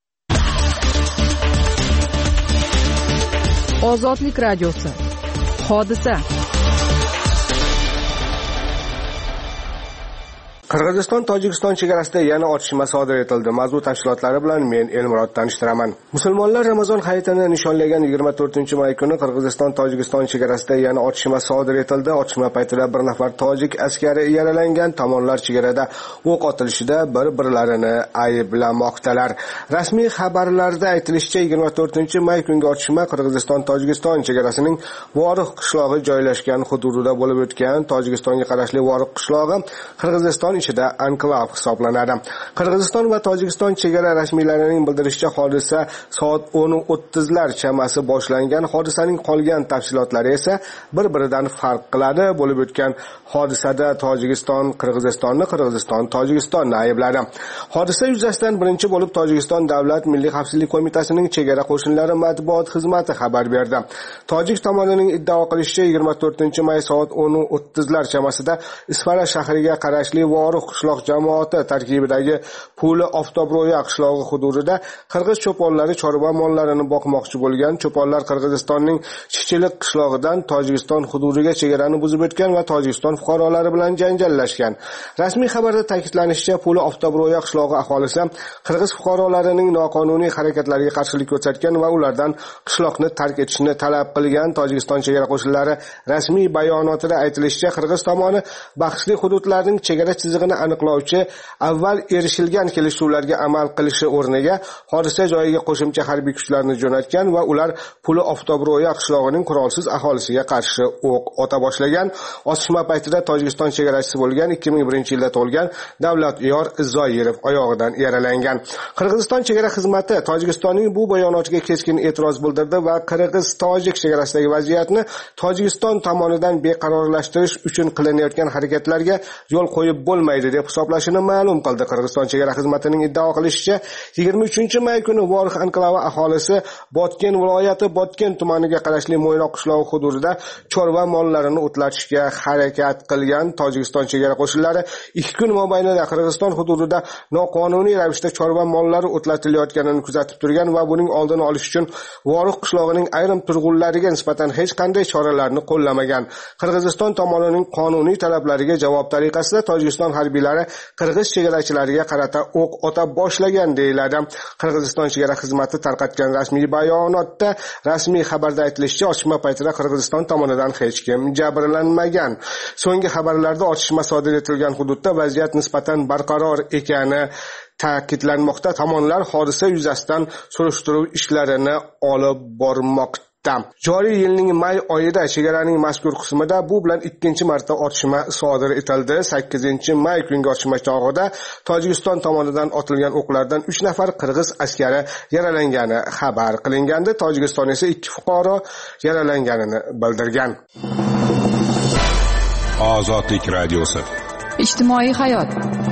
Ozodlik radiosi. Hodisa. Qirg'iziston Tojikiston chegarasida yana otishma sodir etildi. Mavzu tafsilotlari bilan men Elmurod tanishtiraman. Musulmonlar Ramazon hayitini nishonlagan yigirma to'rtinchi may kuni Qirg'iziston Tojikiston chegarasida yana otishma sodir etildi. Otishma paytida bir nafar tojik askari yaralangan. Tomonlar chegarada o'q otilishida bir-birlarini ayblamoqdalar. Rasmiy xabarlarda aytilishicha, yigirma to'rtinchi may kungi otishma Qirg'iziston Tojikiston chegarasining Voriq qishlog'i joylashgan hududida bo'lib o'tgan. Tojikistonga qarashli Voriq qishlog'i Qirg'iziston ichida anklav hisoblanadi. Qirg'iziston va Tojikiston chegara rasmiylarining bildirishicha, hodisa soat o'n o'ttizlar chamasi boshlangan. Hodisaning qolgan tafsilotlari esa bir-biridan farq qiladi. Bo'lib o'tgan hodisada Tojikiston Qirg'izistonni, Qirg'iziston Tojikistonni aybladi. Hodisa yuzasidan birinchi bo'lib Tojikiston Davlat Milliy xavfsizlik qo'mitasining chegara qo'shinlari matbuot xizmati xabar berdi. Tojik tomonining iddao qilishicha, yigirma to'rtinchi may soat o'n o'ttizlar chamasida Isfara shahriga qarashli Voriq qishloq jamoati tarkibidagi Puli Oftobro'ya qishlog'i hududida qirg'iz cho'ponlari chorva mollarini boqmoqchi bo'lgan. Cho'ponlar Qirg'izistonning Chichilik qishlog'idan Tojikiston hududiga chegarani buzib o'tgan va Tojikiston fuqarolari bilan janjallashgan. Rasmiy xabarda ta'kidlanishicha, Puli Oftobro'ya qishlog'i aholisi qirg'iz fuqarolarining noqonuniy harakatlariga qarshilik ko'rsatgan va ulardan qishloqni tark etishni talab qilgan. Tojikiston chegara qo'shinlari rasmiy bayonotida aytilishicha, qirg'iz tomoni bahsli hududlarning chegara chizig'ini aniqlovchi avval erishilgan kelishuvlarga amal qilishi o'rniga hodisa joyiga qo'shimcha harbiy kuchlarni jo'natgan va ular Puli Oftobro'ya qishlog'ining qurolsiz aholisiga qarshi o'q ota boshlagan. Otishma paytida Tojikiston chegarachisi bo'lgan ikki ming birinchi yilda tug'ilgan Davlatyor Zoirov oyog'idan yaralangan. Qirg'iziston chegara xizmati Tojikistonning bu bayonotiga keskin e'tiroz bildirdi va Qirg'iz-Tojik chegarasidagi vaziyatni Tojikiston tomonidan beqarorlashtirish uchun qilinayotgan harakatlarga yo'l qo'yib bo'lmaydi deb hisoblashini ma'lum qildi. Qirg'iziston chegara xizmatining iddao qilishicha, yigirma uchinchi may kuni Voriq anklavi aholisi Botken viloyati Botken tumaniga qarashli Mo'ynoq qishlog'i hududida chorva mollarini o'tlatishga harakat qilgan. Tojikiston chegara qo'shinlari ikki kun mobaynida Qirg'iziston hududida noqonuniy ravishda chorva mollari o'tlatilayotganini kuzatib turgan va buning oldini olish uchun Voriq qishlog'ining ayrim turg'unlariga nisbatan hech qanday choralarni qo'llamagan. Qirg'iziston tomonining qonuniy talablariga javob tariqasida Tojikiston harbiylari qirg'iz chegarachilariga qarata o'q ota boshlagan deyiladi. Qirg'iziston chegara xizmati tarqatgan rasmiy bayonotda rasmiy xabarda aytilishicha, otishma paytida Qirg'iziston tomonidan hech kim jabrlanmagan. So'nggi xabarlarda otishma sodir etilgan hududda vaziyat nisbatan barqaror ekani ta'kidlanmoqda. Tomonlar hodisa yuzasidan surishtiruv ishlarini olib bormoqda. Joriy yilning may oyida chegaraning mazkur qismida bu bilan ikkinchi marta otishma sodir etildi. sakkizinchi may kungi otishma chog'ida Tojikiston tomonidan otilgan o'qlardan uch nafar qirg'iz askari yaralangani xabar qilingandi. Tojikiston esa ikki fuqaro yaralanganini bildirgan. Ozodlik radiosi. Ijtimoiy hayot.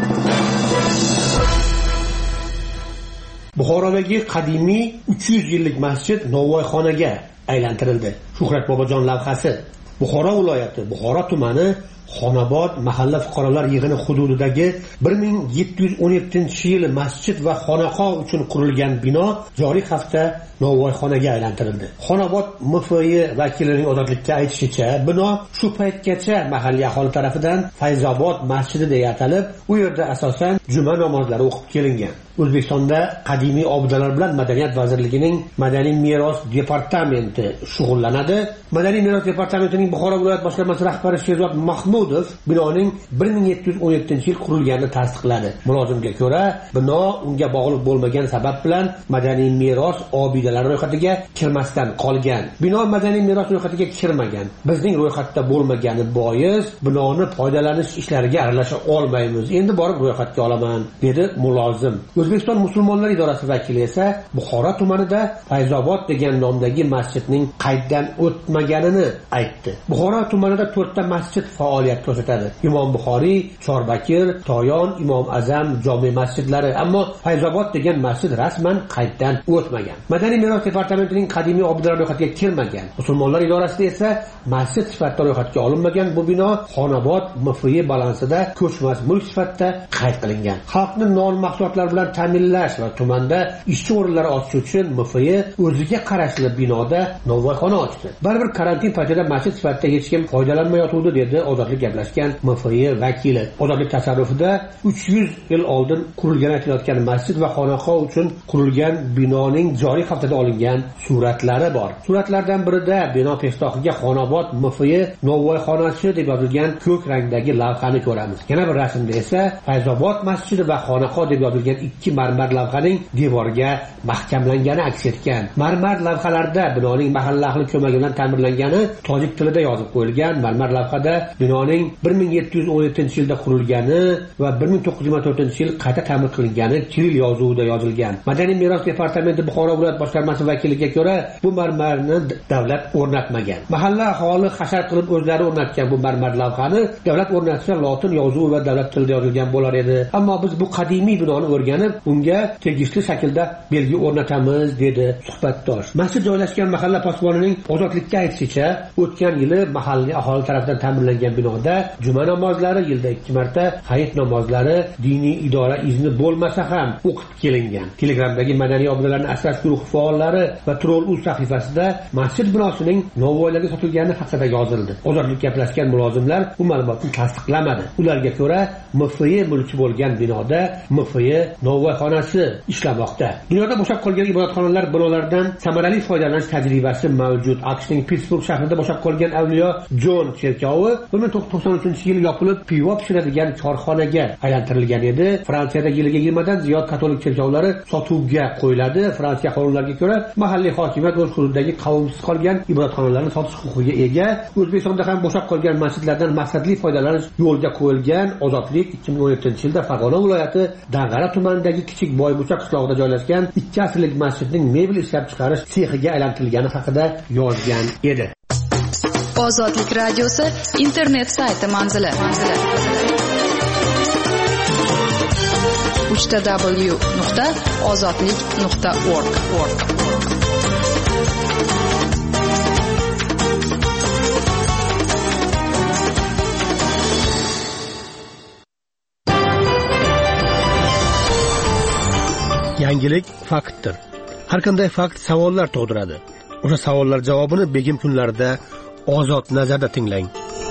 Buxorodagi qadimiy uch yuz yillik masjid novvoyxonaga aylantirildi. Shuhrat Bobojon lavhasi. Buxoro viloyati Buxoro tumani Xonobod mahalla fuqarolar yig'ini hududidagi bir ming yetti yuz o'n yettinchi yil masjid va xonaqoh uchun qurilgan bino joriy hafta novvoyxonaga aylantirildi. Xonobod M F I vakilining ozodlikka aytishicha, bino shu paytgacha mahalliy aholi tomonidan Fayzobod masjidi deya atalib, u yerda asosan juma namozlari o'qib kelingan. O'zbekistonda qadimiy obidalar bilan Madaniyat vazirligining Madaniy meros departamenti shug'ullanadi. Madaniy meros departamentining Buxoro viloyat boshqarmasi rahbari Sherzod Mahmudov binoning bir ming yetti yuz o'n yettinchi yil qurilganini tasdiqladi. Mulozimga ko'ra, bino unga bog'liq bo'lmagan sabab bilan madaniy meros obidalari ro'yxatiga kirmasdan qolgan. Bino madaniy meros ro'yxatiga kirmagan. Bizning ro'yxatda bo'lmagani bois binoni foydalanish ishlariga aralasha olmaymiz. Endi borib ro'yxatga olaman, dedi mulozim. O'zbekiston musulmonlar idorasi vakili esa Buxoro tumanida Fayzobod degan nomdagi masjidning qayddan o'tmaganini aytdi. Buxoro tumanida to'rtta masjid faoliyat ko'rsatadi. Imom Buxoriy, Chorbakir, Toyon, Imom Azam jome masjidlari, ammo Fayzobod degan masjid rasman qayddan o'tmagan. Madaniy meros departamentining qadimiy obidalar ro'yxatiga kirmagan. Musulmonlar idorasida esa masjid sifatida ro'yxatga olinmagan bu bino Xonobod M F I balansida ko'chmas mulk sifatida qayd qilingan. Xalqni non mahsulotlari bilan fuqarolarni ta'minlash va tumanda ishchi o'rinlari ochish uchun M F Y o'ziga qarashli binoda novvoyxona ochdi. Baribir karantin paytida masjid sifatida hech kim foydalanmayotgandi dedi ozodlik gaplashgan M F Y vakili. Ozodlik tasarrufida uch yuz yil oldin qurilgan aytilayotgan masjid va xonaqo uchun qurilgan binoning joriy haftada olingan suratlari bor. Suratlardan birida bino peshtoqiga Xonobod M F Y novvoyxonasi deb yozilgan ko'k rangdagi lavhani ko'ramiz. Yana bir rasmda esa Fayzobod masjidi va xonaqo deb yozilgan ikki marmar lavhaning devorga mahkamlangani aks etgan. Marmar lavhalarda binoning mahalla ahli ko'magi bilan ta'mirlangani tojik tilida yozib qo'yilgan. Marmar lavhada binoning bir ming yetti yuz o'n yettinchi yilda qurilgani va bir ming to'qqiz yuz yigirma to'rtinchi yil qayta ta'mir qilingani kiril yozuvida yozilgan. Madaniy meros departamenti Buxoro viloyat boshqarmasi vakiliga ko'ra, bu marmarni davlat o'rnatmagan. Mahalla aholi hashar qilib o'zlari o'rnatgan bu marmar lavhani davlat o'rnatsa lotin yozuvi va davlat tilida yozilgan bo'lar edi. Ammo biz bu qadimiy binoni o'rganib, unga tegishli shaklda belgi o'rnatamiz dedi suhbatdosh. Masjid joylashgan mahalla posbonining ozodlikka aytishicha, o'tgan yili mahalliy aholi tomonidan ta'mirlangan binoda juma namozlari, yilda ikki marta hayit namozlari diniy idora izni bo'lmasa ham o'qib kelingan. Telegramdagi madaniy obidalarni asrash guruhi faollari va Troll.uz sahifasida masjid binosining novvoylarga sotilgani haqida yozildi. Ozodlik gaplashgan mulozimlar bu ma'lumotni tasdiqlamadi. Ularga ko'ra, M F Y mulki bo'lgan binoda M F Y novvoyxonasi ishlamoqda. Dunyoda bo'shab qolgan ibodatxonalar binolardan samarali foydalanish tajribasi mavjud. AQShning Pittsburg shahrida bo'shab qolgan Avliyo Jon cherkovi bir ming to'qqiz yuz to'qson uchinchi yil yopilib, pivo pishiradigan korxonaga aylantirilgan edi. Fransiyada yiliga yigirma dan ziyod katolik cherkovlari sotuvga qo'yiladi. Fransiya qonunlariga ko'ra, mahalliy hokimiyat o'z hududidagi qavmsiz qolgan ibodatxonalarni sotish huquqiga ega. O'zbekistonda ham bo'shab qolgan masjidlardan maqsadli foydalanish yo'lga qo'yilgan. Ozodlik ikki ming o'n yettinchi yilda Farg'ona viloyati Dang'ara tumanidagi kichik Boybucha qishlog'ida joylashgan ikki asrlik masjidning mebel ishlab chiqarish sexiga aylantirilgani haqida yozgan edi. Ozodlik radiosi internet sayti manzili. uch ta w nuqta ozodlik nuqta org. Yangilik faktdir. Har qanday fakt savollar tug'diradi. O'sha savollar javobini begim kunlarida Ozod nazarda tinglang.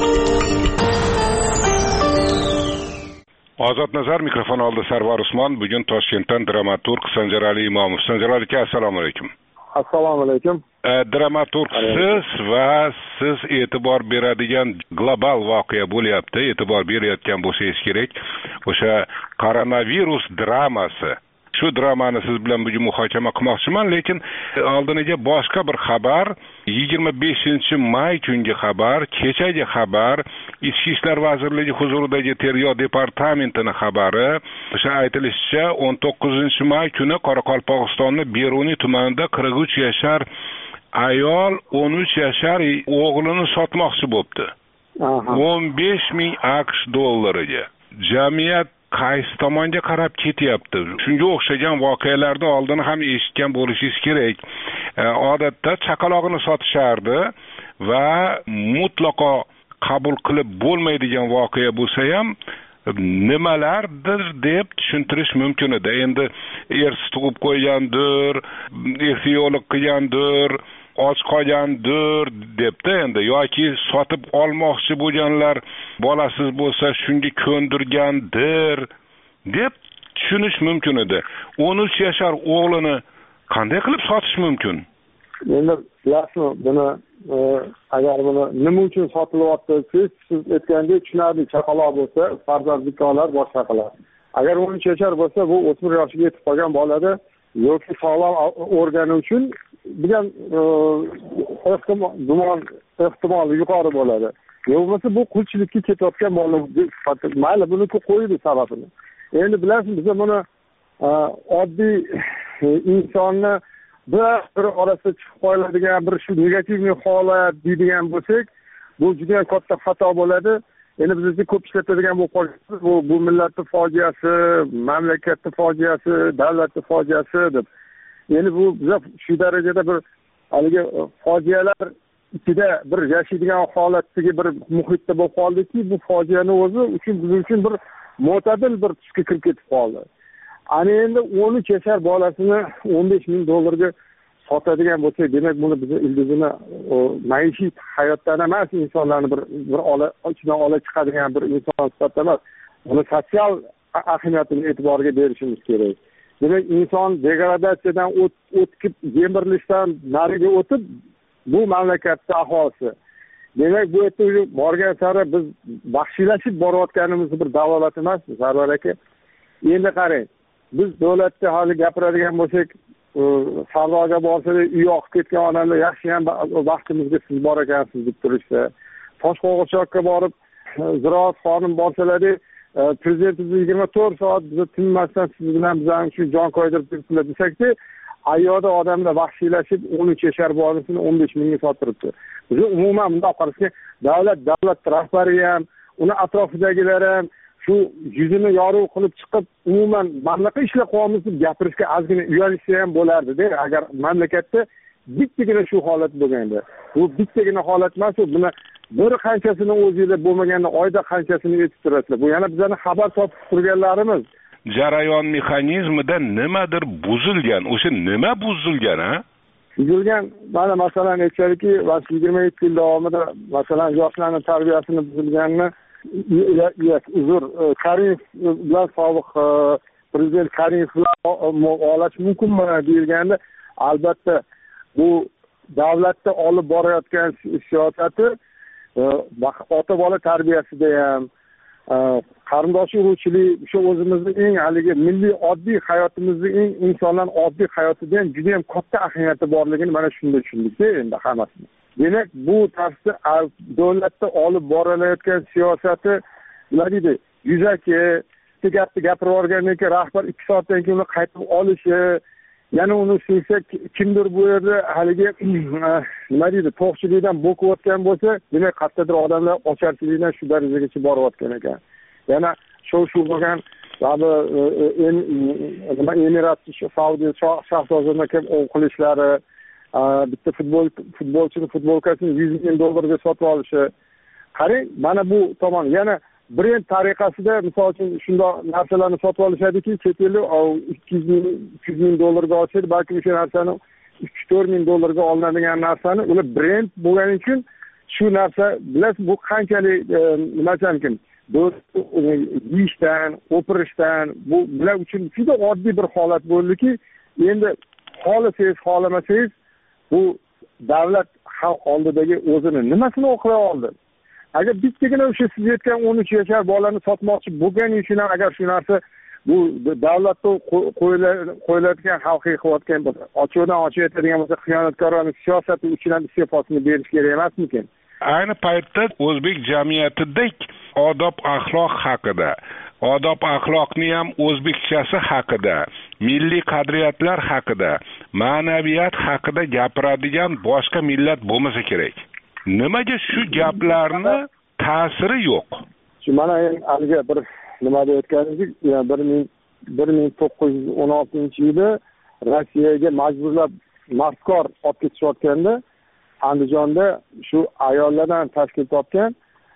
Ozod nazar mikrofon oldi Sarvar Usmon. Bugun Toshkentdan dramaturg Sanjar Ali Imomov. Sanjar aka, assalomu alaykum. Assalomu alaykum. Dramaturg siz va siz e'tibor beradigan global voqea bo'lyapti. E'tibor berayotgan bo'lsangiz kerak. O'sha koronavirus dramasi. Shu dramani siz bilan bugun muhokama qilmoqchiman, lekin oldiniga boshqa bir xabar, yigirma beshinchi may kungi xabar, kechagi xabar, Ichki ishlar vazirligi huzuridagi tergov departamentining xabari. O'sha aytilishicha, o'n to'qqizinchi may kuni Qoraqalpog'istonning Beruniy tumanida qirq uch yashar ayol o'n uch yashar o'g'lini sotmoqchi bo'libdi. o'n besh ming AQSh dollariga. Jamiyat qaysi tomonga qarab ketyapti? Shunga o'xshagan voqealarni oldin ham eshitgan bo'lishingiz kerak. E, odatda chaqalog'ini sotishardi va mutlaqo qabul qilib bo'lmaydigan voqea bo'lsa ham nimalardir deb tushuntirish mumkin edi. Endi ersiz tug'ib qo'ygandir, ehtiyolik qilgandir, och qolgandir debdi endi, yoki sotib olmoqchi bo'lganlar bolasiz bo'lsa shunga ko'ndirgandir deb tushunish mumkin edi. o'n uch yashar o'g'lini qanday qilib sotish mumkin? Endi bilasizmi, buni agar buni nima uchun sotilyapti, siz siz aytgandek tushunarli, chaqaloq bo'lsa farzandliklar boshqa qilar. Agar o'n uch yashar bo'lsa, bu o'smir yoshiga yetib qolgan bolada yoki sog'lom organi uchun degan ehtimol gumon ehtimoli yuqori bo'ladi. Yo'qsa bu qulchilikka ketayotgan bola mayli buni qo'ydi sababini. Endi bilasizmi, biz buni oddiy insonni bir bir orasida chiqib qo'yiladigan bir shu negativ holat deydigan bo'lsak, bu juda katta xato bo'ladi. Endi bizga ko'p ishlatadigan bu bu bu millatning fojiasi, mamlakatning fojiasi, davlatning fojiasi deb. Endi bu biz shu darajada bir haligi fojialar ichida bir yashaydigan holatdagi bir muhitda bo'lib qoldiki, bu fojiani o'zi uchun biz uchun bir mo'tadil bir tusga kirib ketib qoldi. ana endi o'n uch yashar bolasini o'n besh ming dollarga sotadigan bo'lsak, demak buni bizni ildizini maishiy hayotdan emas, insonlarni bir bir ola ichidan ola chiqadigan bir inson sifatida emas, buni sotsial ahamiyatini e'tiborga berishimiz kerak. Demak, inson degradatsiyadan o'tib, yemirilishdan nariga o'tib, bu mamlakatda aholisi. Demak, bu yerda borgan sari biz baxshiylashib borayotganimizni bir dalolat emasmi, Sarvar aka? Endi qarang, biz davlatda hali gapiradigan bo'lsak, savdoga borsa, uy yoqib ketgan odamlar yaxshi ham vaqtimizga siz bor ekansiz deb turishsa, Toshqo'g'irchoqqa borib ziroat xonim borsalar, prezidentimiz yigirma to'rt soat bizni tinmasdan siz bilan bizani shu jon qo'ydirib turibdilar desakda, ayyoda odamlar vahshiylashib o'n uch yashar bolasini o'n besh mingga sotiribdi. Biz umuman bunday qarashga davlat davlat rahbari ham, uni atrofidagilar ham shu yuzini yorug' qilib chiqib, umuman mamlakat ishlar qilamiz deb gapirishga ozgina uyalishsa ham bo'lardi-da, agar mamlakatda bittagina shu holat bo'lganda. Bu bittagina holat emas, buni bir qanchasini o'zingizda bo'lmaganda oyda qanchasini yetib turasizlar. Bu yana bizlarni xabar topib turganlarimiz. Jarayon mexanizmida nimadir buzilgan. O'sha nima buzilgan, ha? Buzilgan, mana masalan aytaylikki, yigirma yetti yil davomida masalan yoshlarning tarbiyasini buzilganini, uzr, Karimov bilan sobiq prezident Karimov bilan olash mumkinmi deyilganda, albatta bu davlatda olib borayotgan siyosati ota bola tarbiyasida ham, qarindosh urug'chilik, shu o'zimizning eng haligi milliy oddiy hayotimizning eng insonlar oddiy hayotida ham juda ham katta ahamiyati borligini mana shunda tushundikda endi hammasini. Demak, bu tarzda davlatda olib borilayotgan siyosati, nima deydi, yuzaki, bitta gapni gapirib yuborgandan keyin rahbar ikki soatdan keyin uni qaytib olishi, yana uni sevsa kimdir bu yerda haligi nima deydi, to'qchilikdan bo'kib o'tgan bo'lsa, demak qayerdadir odamlar ocharchilikdan shu darajagacha borayotgan ekan. Yana shu shu bo'lgan nima Emirat Saudiya shahzodasini kim o'qilishlari, bitta futbol futbolchini futbolkasini yuz ming dollarga sotib olishi. Qarang, mana bu tomon yana brend tariqasida misol uchun shunday narsalarni sotib olishadiki, chet elda ikki yuz ming dollarga olsa, balki o'sha narsani uch to'rt ming dollarga olinadigan narsani ular brend bo'lgani uchun shu narsa, bilasiz, bu qanchalik nima ekan, bu yeyishdan, o'pirishdan, bu bular uchun juda oddiy bir holat bo'ldiki, endi xohlasangiz, xohlamasangiz bu davlat xalq oldidagi o'zini nimasini oqlay oldi? Agar bittagina o'sha siz aytgan o'n uch yashar bolani sotmoqchi bo'lgani uchun ham agar shu narsa bu davlatda qo'yiladigan xalqqa qilayotgan bo'lsa, ochiqdan ochiq aytadigan bo'lsa, xiyonatkorona siyosati uchun ham iste'fosini berish kerak emasmikin? Ayni paytda o'zbek jamiyatida odob axloq haqida, odob axloqni ham o'zbekchasi haqida, milliy qadriyatlar haqida, ma'naviyat haqida gapiradigan boshqa millat bo'lmasa kerak. Nimaga shu gaplarni ta'siri yo'q? Shu mana haliga bir nima deyotganingiz, bir ming to'qqiz yuz o'n oltinchi yili Rossiyaga majburlab maskor olib ketishayotganda, Andijonda shu ayollardan tashkil topgan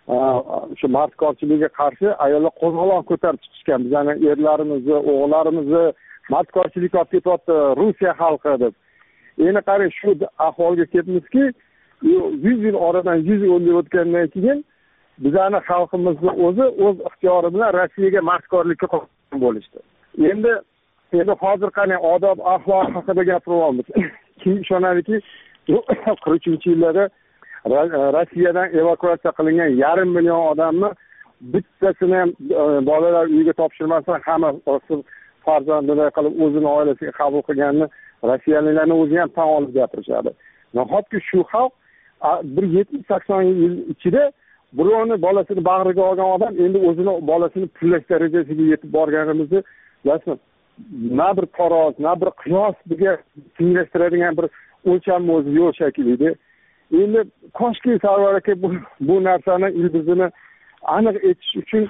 shu mardkorchilikka qarshi ayollar qo'zg'olon ko'tarib chiqishgan. Bizning erlarimizni, o'g'illarimizni mardkorchilikka olib ketyapti Rossiya xalqi deb. Endi qarang, shu ahvolga ketmizki, yuz yil oradan yuz yil o'tgandan keyin bizning xalqimizni o'zi o'z ixtiyori bilan Rossiyaga mardkorlikka qo'ygan bo'lishdi. Endi endi hozir qani odob axloq haqida gapiryapmiz. Kim ishonadiki, qirq uchinchi yillarda Rossiyadan evakuatsiya qilingan yarim million odamni bittasini ham bolalar uyiga topshirmasdan hamma farzandini qilib o'zini oilasiga qabul qilganini rossiyaliklarning o'zi ham tan olib gapirishadi. Nahotki shu xalq bir yetmish sakson yil ichida birovni bolasini bag'riga olgan odam endi o'zini bolasini pullash darajasiga yetib borganimizni bilasizmi? Na bir taroz, na bir qiyos bizga tenglashtiradigan bir o'lcham o'zi yo'q shekilli. Endi koshki Sarvar aka bu, bu narsani ildizini aniq etish uchun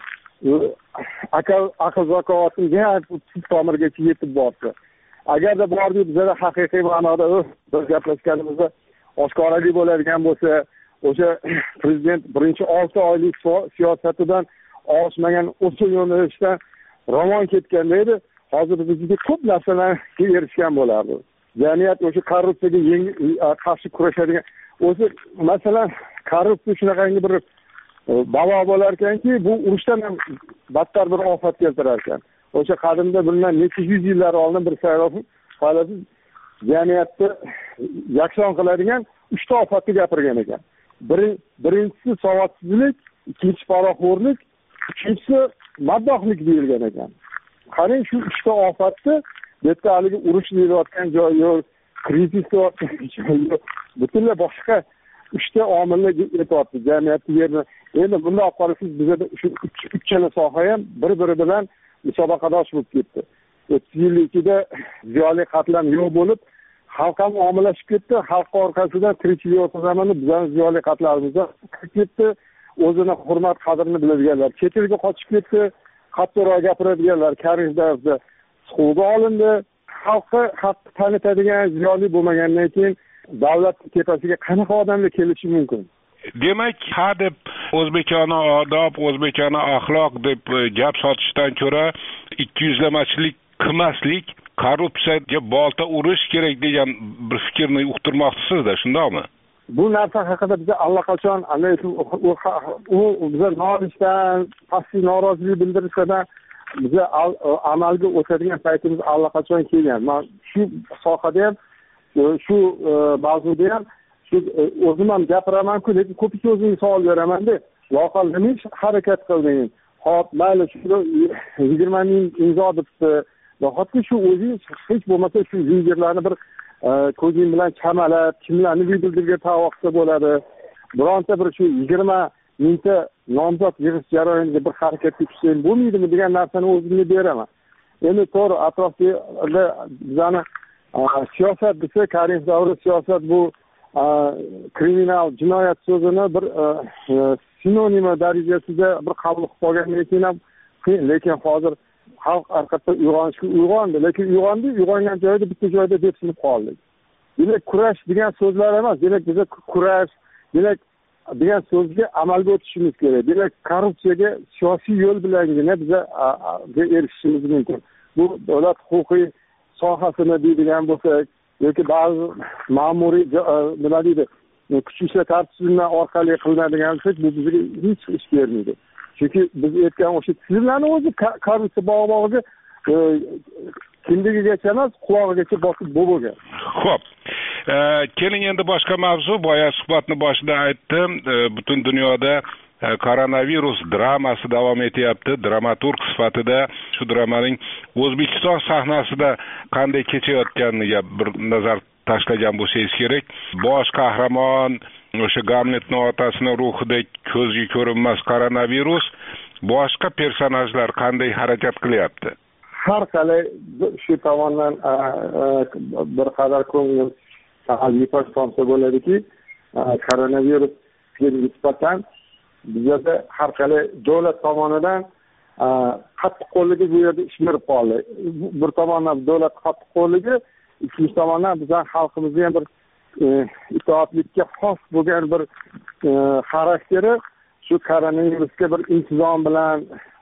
aql aql zakovatini tub tomirgacha yetib borsa. Agarda bordi bizda haqiqiy ma'noda biz gaplashganimizda oshkoralik bo'ladigan bo'lsa, o'sha prezident birinchi olti oylik siyosatidan oshmagan o'sha yo'nalishdan ravon ketganda edi, hozir biz juda ko'p narsalarga erishgan bo'lardi. Jamiyat o'sha korrupsiyaga qarshi kurashadigan, o'zi masalan korrupsiya shunaqangi bir balo bo'lar ekanki, bu urushdan ham battar bir ofat keltirar ekan. O'sha qadimda bundan necha yuz yillar oldin bir saylov falsafa jamiyatni yakson qiladigan uchta ofatni gapirgan ekan. Birinchisi savodsizlik, ikkinchisi poraxo'rlik, uchinchisi maddohlik deyilgan ekan. Qarang, shu uchta ofatni yerda haligi urush bo'layotgan joy yo'q, krizis bo'layotgan joy yo'q. Butunlay boshqa uchta omillar yetyapti jamiyatni yerni. Endi bunday olib qarasangiz, bizda shu uchala soha ham bir-biri bilan musobaqadosh bo'lib ketdi. o'ttiz yil ichida ziyoli qatlam yo'q bo'lib, xalq ham omilashib ketdi. Xalq orqasidan tirikchilik o'tkazamani bizning ziyoli qatlarimizda kirib ketdi. O'zini hurmat qadrini biladiganlar chet elga qochib ketdi. Qattiqroq gapiradiganlar Karimda suvga olindi. Xalqqa xalqni tanitadigan ziyoli bo'lmagandan keyin davlat tepasiga qanaqa odamlar kelishi mumkin? Demak, ha deb o'zbekona odob, o'zbekona axloq deb gap sotishdan ko'ra ikki yuzlamachilik qilmaslik, korrupsiyaga bolta urish kerak degan bir fikrni uqtirmoqchisizda, shundaqmi? Bu narsa haqida biz allaqachon u biza nolishdan, pastki norozilik bildirishdan biz amalga o'tadigan paytimiz allaqachon kelgan. Men shu sohada ham, shu mavzuda ham o'zim ham gapiraman-ku, lekin ko'pincha o'zimga savol beraman-da. Loqal nima ish harakat qilding? Hop, mayli shu yigirma ming imzo debdi. Nahotki shu o'zing hech bo'lmasa shu zinjirlarni bir ko'zing bilan chamalab, kimlarni bildirga tavoqsa bo'ladi. Bironta bir shu yigirma mingta nomzod yig'ish jarayoniga bir harakatga tushsang bo'lmaydimi degan narsani o'zimga beraman. Endi to'g'ri, atrofda bizani siyosat desa, Karim davri siyosat bu kriminal, jinoyat so'zini bir sinonimi darajasida bir qabul qilib olgandan keyin ham qiyin, lekin hozir xalq haqiqatda uyg'onishga uyg'ondi, lekin uyg'ondi, uyg'ongan joyda bitta joyda depsinib qoldik. Demak, kurash degan so'zlar emas, demak biz kurash, demak degan so'zga amalga o'tishimiz kerak. Demak, korrupsiyaga siyosiy yo'l bilangina biz erishishimiz mumkin. Bu davlat huquqiy sohasini deydigan bo'lsak, yoki ba'zi ma'muriy nima deydi, kuch ishlatish tizimlari orqali qilinadigan bo'lsa, bu bizga hech ish bermaydi. Chunki biz aytgan o'sha tizimlarni o'zi korrupsiya bog'bog'iga kindigigacha emas, qulog'igacha bosib bo'lgan. Xo'p. Keling endi boshqa mavzu. Boya suhbatni boshida aytdim, butun dunyoda koronavirus dramasi davom etyapti. Dramaturg sifatida shu dramaning O'zbekiston sahnasida qanday kechayotganiga bir nazar tashlagan bo'lsangiz kerak. Bosh qahramon o'sha Gamletning otasining ruhidek ko'zga ko'rinmas koronavirus, boshqa personajlar qanday harakat qilyapti? Har qalay shu tomondan bir qadar ko'ngil saqlab qolsa bo'ladiki, koronavirusga nisbatan bizda har qalay davlat tomonidan qattiqqo'lligi bu yerda ish berib qoldi. Bir tomondan davlat qattiqqo'lligi, ikkinchi tomondan bizning xalqimizga ham bir itoatlikka xos bo'lgan bir xarakteri shu koronavirusga bir intizom bilan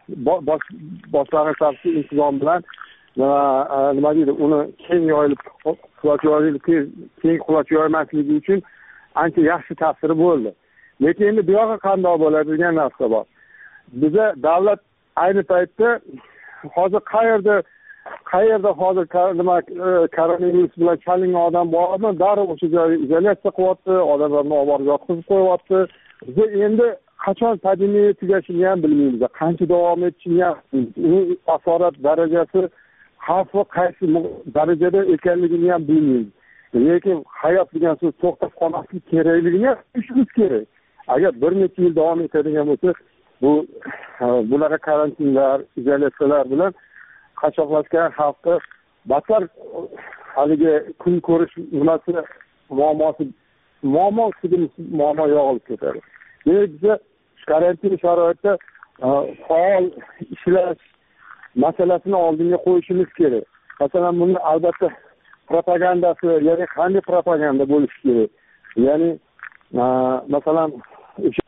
boshlang'ich intizom bilan nima deydi, uni keng yoyilib quloch yoyilib keng quloch yoymasligi uchun ancha yaxshi ta'siri bo'ldi. Lekin endi bu yoqqa qanday bo'ladi degan narsa bor. Bizda davlat ayni paytda hozir qayerda qayerda hozir nima koronavirus bilan chalingan odam bormi, darrov o'sha joyga izolyatsiya qilyapti, odamlarni olib borib yotqizib qo'yyapti. Biz endi qachon pandemiya tugashini ham bilmaymiz, qancha davom etishini ham, uning asorat darajasi, xavfi qaysi darajada ekanligini ham bilmaymiz. Lekin hayot degan so'z to'xtab qolmasligi kerakligini tushunishimiz kerak. Agar bir necha yil davom etadigan bo'lsa, bu bunaqa karantinlar, izolyatsiyalar bilan qashqarlashgan xalqqa battar haligi kun ko'rish nimasi muammosi muammo ustida muammo yog'ilib ketadi. Demak, biz karantin sharoitida faol ishlash masalasini oldinga qo'yishimiz kerak. Masalan, buni albatta propagandasi, ya'ni qanday propaganda bo'lishi kerak. Ya'ni masalan, o'sha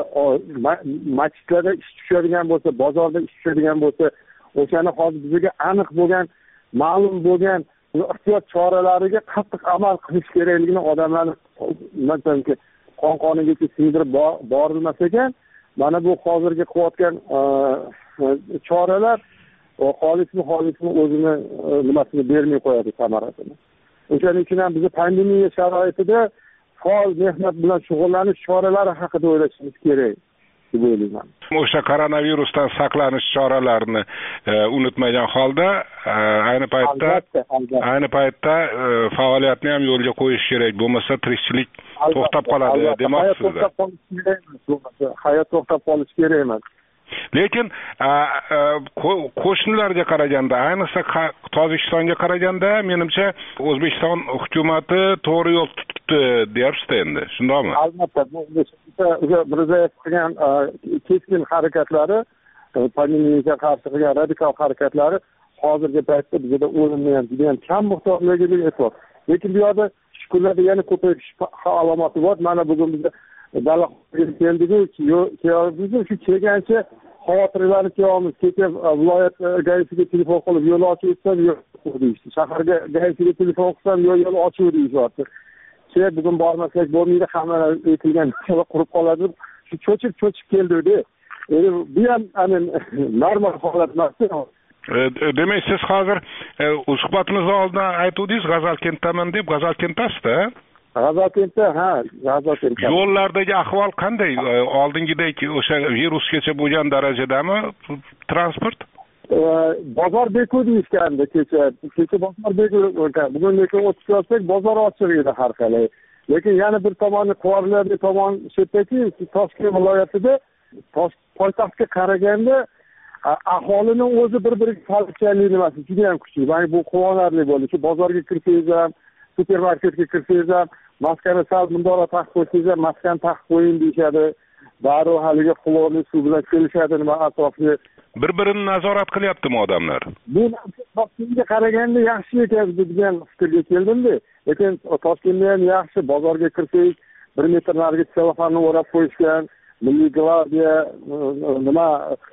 masjidlarda ish tushadigan bo'lsa, bozorda ish tushadigan bo'lsa, o'shani hozir bizga aniq bo'lgan ma'lum bo'lgan ehtiyot choralariga qattiq amal qilish kerakligini odamlarni masalanki qon qonigacha singdirib borilmas ekan, mana bu hozirgi qilayotgan choralar xolismi xolismi o'zini nimasini bermay qo'yadi, samarasini. O'shaning uchun ham biz pandemiya sharoitida faol mehnat bilan shug'ullanish choralari haqida o'ylashimiz kerak deb o'ylayman. O'sha koronavirusdan saqlanish choralarini unutmagan holda ayni paytda ayni paytda faoliyatni ham yo'lga qo'yish kerak, bo'lmasa tirikchilik to'xtab qoladi demoqchisizlar. Hayot to'xtab qolishi kerak emas. Lekin qo'shnilarga qaraganda, ayniqsa Tojikistonga qaraganda, menimcha O'zbekiston hukumati to'g'ri yo'l tutibdi deyapsiz endi, shundaymi? Albatta, bu Mirziyoyev qilgan keskin harakatlari, pandemiyaga qarshi qilgan radikal harakatlari hozirgi paytda bizda o'limni ham juda ham kam miqdordagiga e'tibor. Lekin bu yoqda shukurlarda yana ko'payish alomati bor. Mana bugun bizda dalaxonaga keldik-ku, shu kelgancha xavotirlanib kelamiz. Kecha viloyat gaisiga telefon qilib yo'l ochib o'tsam, yo'q deyishdi. Shaharga gaisiga telefon qilsam, yo'q yo'l ochib deyishyapti. Kecha bugun bormasak bo'lmaydi, hammalar aytilgan qurib qoladi. Shu cho'chib cho'chib keldi-da. Endi bu ham amin normal holat emas. Demak, siz hozir suhbatimizdan oldin aytdingiz, G'azalkentdaman deb, G'azalkentdasizda? G'azalkentda, ha, G'azalkentda. Yo'llardagi ahvol qanday? Oldingidek o'sha virusgacha bo'lgan darajadami transport? Bozor bekor deyishgandi kecha. Kecha bozor bekor bo'lgan. Bugun lekin o'tib kelsak, bozor ochiq edi har qalay. Lekin yana bir tomoni Qorlarga tomon chetdagi Toshkent viloyatida poytaxtga qaraganda aholining o'zi bir-biriga talabchanlik nimasi juda ham kuchli. Mana bu quvonarli bo'ldi. Shu bozorga kirsangiz ham, supermarketga kirsangiz ham, maskani sal mundoq taqib qo'ysangiz ham, maskani taqib qo'ying deyishadi. Darrov haliga xlorli suv bilan kelishadi, nima atrofga bir-birini nazorat qilyaptimi odamlar? Bu Toshkentga qaraganda yaxshi ekan degan fikrga keldimda. Lekin Toshkentda ham yaxshi, bozorga kirsangiz bir metr nariga telefonini o'rab qo'yishgan, Milliy gvardiya, nima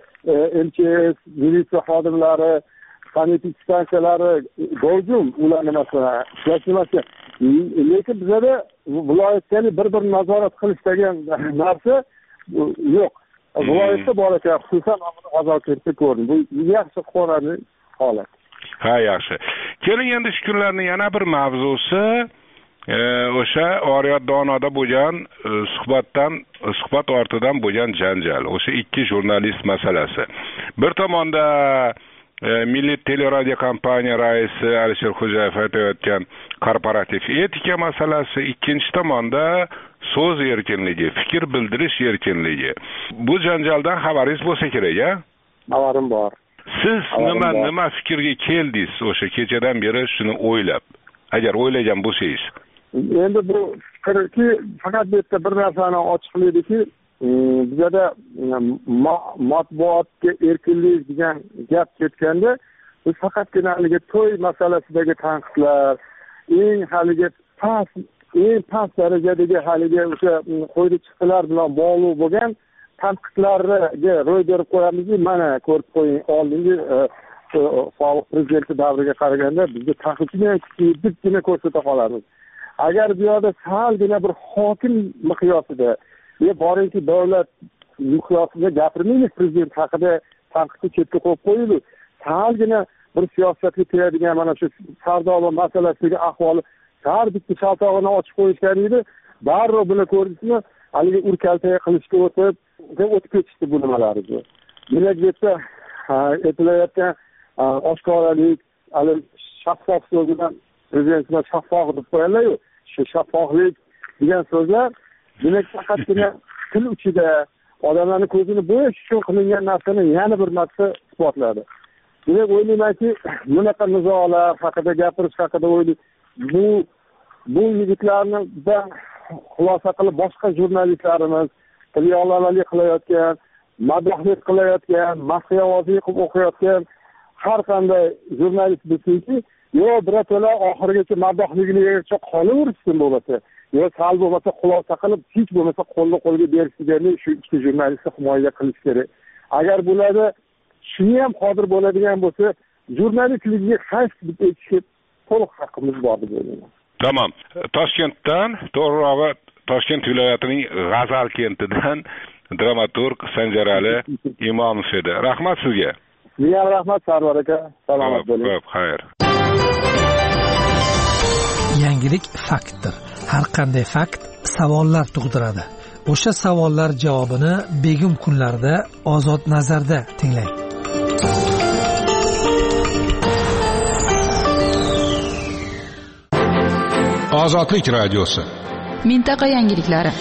M Ch S, militsiya xodimlari, sanitar stansiyalari g'o'jum ular nimasini ishlashmasa. Lekin bizda viloyatdagi bir-bir nazorat qilish degan narsa yo'q. Viloyatda bor ekan, xususan G'azalkentda ko'rdim. Bu yaxshi qonuniy holat. Ha, yaxshi. Keling endi shu kunlarning yana bir mavzusi o'sha Oriyat Donoda bo'lgan suhbatdan suhbat ortidan bo'lgan janjal, o'sha ikki jurnalist masalasi. Bir tomonda Milliy teleradio kompaniya raisi Alisher Xo'jayev aytayotgan korporativ etika masalasi, ikkinchi tomonda so'z erkinligi, fikr bildirish erkinligi. Bu janjaldan xabaringiz bo'lsa kerak-a? Xabarim bor. Siz nima nima fikrga keldingiz o'sha kechadan beri shuni o'ylab? Agar o'ylagan bo'lsangiz. Endi bu fikrki faqat bu yerda bir narsani ochiqlaydiki, bizda matbuotga erkinlik degan gap ketganda, biz faqatgina haligi to'y masalasidagi tanqidlar, eng haligi past, eng past darajadagi haligi o'sha qo'ydi chiqdilar bilan bog'liq bo'lgan tanqidlarga ro'y berib qo'yamizki, mana ko'rib qo'ying, oldingi sobiq prezidenti davriga qaraganda bizga tanqidni kuchlikkina ko'rsata qolamiz. Agar bu yerda salgina bir hokim miqyosida, ya boringki davlat miqyosida gapirmaylik, prezident haqida tanqidni chetga qo'yib qo'yaylik. Salgina bir siyosatga tegadigan mana shu savdo va masalasidagi ahvoli har bitta shaltog'ini ochib qo'yishgan edi. Darrov buni ko'rdingizmi, haligi urkaltay qilishga o'tib, o'tib ketishdi bu nimalarni. Demak, bu yerda aytilayotgan oshkoralik, hali shaffof so'zlar prezidentlar shaffof deb qo'yadilar-ku. Shu shaffoflik degan so'zlar demak faqatgina til uchida odamlarning ko'zini bo'yash uchun qilingan narsani yana bir marta isbotladi. Demak, o'ylaymanki, bunaqa nizolar haqida gapirish haqida o'ylayman. Bu bu yigitlarni xulosa qilib boshqa jurnalistlarimiz tilyo'lalik qilayotgan, madhohlik qilayotgan, mahsiyovozlik qilib o'qiyotgan har qanday jurnalist bilsinki, yo birato'la oxirigacha madhohligigacha qolaversin bo'lmasa, yo sal bo'lmasa xulosa qilib, hech bo'lmasa qo'lni qo'lga berishganini shu ikki jurnalistni himoya qilish kerak. Agar bularda shuni ham qodir bo'ladigan bo'lsa, jurnalistligiga xavf etishga to'liq haqqimiz bor deb o'ylayman. Tamam. Toshkentdan, to'g'rirog'i Toshkent viloyatining G'azal kentidan dramaturg Sanjarali Imomov edi. Rahmat sizga. Sizga rahmat Sarvar aka. Salomat bo'ling. Xo'p, xayr. Yangilik faktdir. Har qanday fakt savollar tug'diradi. O'sha savollar javobini begim kunlarda Ozod nazarda tinglang. Ozodlik radiosi. Mintaqa yangiliklari.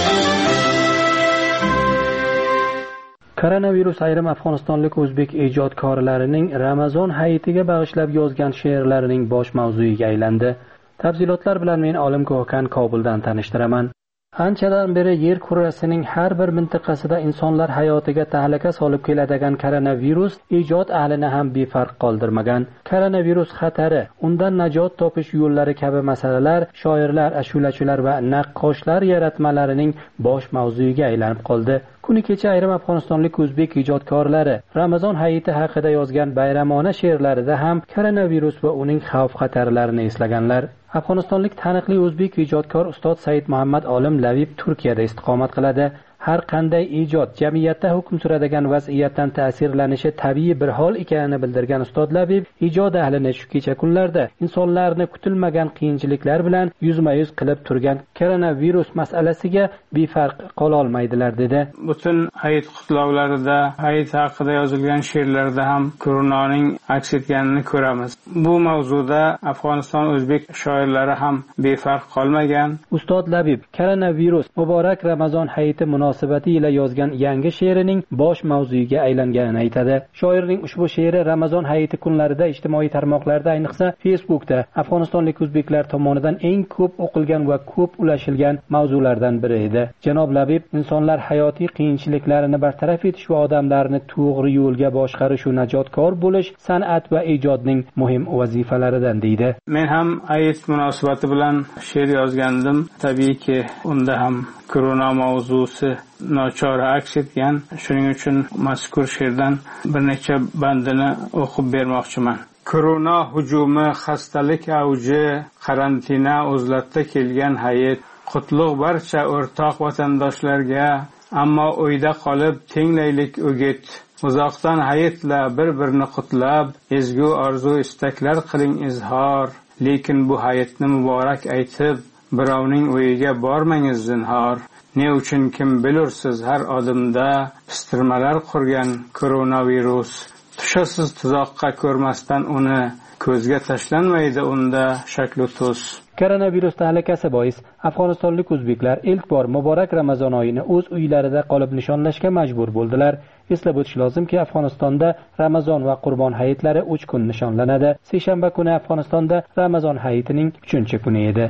Koronavirus ayrim afg'onistonlik o'zbek ijodkorlarining Ramazon hayitiga bag'ishlab yozgan she'rlarining bosh mavzuiga aylandi. Tafsilotlar bilan men Olim Ko'kan Kobuldan tanishtiraman. Anchadan beri yer kurrasining har bir mintaqasida insonlar hayotiga tahlika solib keladigan koronavirus ijod ahlini ham befarq qoldirmagan. Koronavirus xatari, undan najot topish yo'llari kabi masalalar shoirlar, ashulachilar va naqqoshlar yaratmalarining bosh mavzuiga aylanib qoldi. Kuni kecha ayrim afg'onistonlik o'zbek ijodkorlari Ramazon hayiti haqida yozgan bayramona she'rlarida ham koronavirus va uning xavf-xatarlarini eslaganlar. Afg'onistonlik taniqli o'zbek ijodkor ustoz Said Muhammad Olim Labib Turkiyada istiqomat qiladi. Har qanday ijod jamiyatda hukm suradigan vaziyatdan ta'sirlanishi tabiiy bir hol ekanini bildirgan ustoz Labib ijod ahlini shu kecha kunlarda insonlarni kutilmagan qiyinchiliklar bilan yuzma-yuz qilib turgan koronavirus masalasiga befarq qola olmaydilar dedi. Butun hayit qutlovlarida, hayit haqida yozilgan she'rlarda ham koronaning aks etganini ko'ramiz. Bu mavzuda Afg'oniston o'zbek shoirlari ham befarq qolmagan. Ustoz Labib koronavirus muborak Ramazon hayiti munosabati ila yozgan yangi she'rining bosh mavzuiga aylanganini aytadi. Shoirning ushbu she'ri Ramazon hayiti kunlarida ijtimoiy tarmoqlarda, ayniqsa Facebookda afg'onistonlik o'zbeklar tomonidan eng ko'p o'qilgan va ko'p ulashilgan mavzulardan biri edi. Janob Labib insonlar hayotiy qiyinchiliklarini bartaraf etish va odamlarni to'g'ri yo'lga boshqarish va najotkor bo'lish san'at va ijodning muhim vazifalaridan deydi. Men ham hayit munosabati bilan she'r yozgandim. Tabiiyki, unda ham korona mavzusi nochora aks etgan. Shuning uchun mazkur she'rdan bir necha bandini o'qib bermoqchiman. Korona hujumi, xastalik avji, karantina o'zlatda kelgan hayit, qutlug' barcha o'rtoq vatandoshlarga, ammo uyda qolib tinglaylik o'git. Uzoqdan hayitla bir-birini qutlab, ezgu orzu istaklar qiling izhor. Lekin bu hayitni muborak aytib, birovning uyiga bormangiz zinhor. Ne uchun kim bilursiz har odimda pistirmalar qurgan koronavirus. Tushasiz tuzoqqa ko'rmasdan uni, ko'zga tashlanmaydi unda shaklu tus. Koronavirus tahlikasi bois afg'onistonlik o'zbeklar ilk bor muborak Ramazon oyini o'z uylarida qolib nishonlashga majbur bo'ldilar. Eslab o'tish lozimki, Afg'onistonda Ramazon va Qurbon hayitlari uch kun nishonlanadi. Seshanba kuni Afg'onistonda Ramazon hayitining uchinchi kuni edi.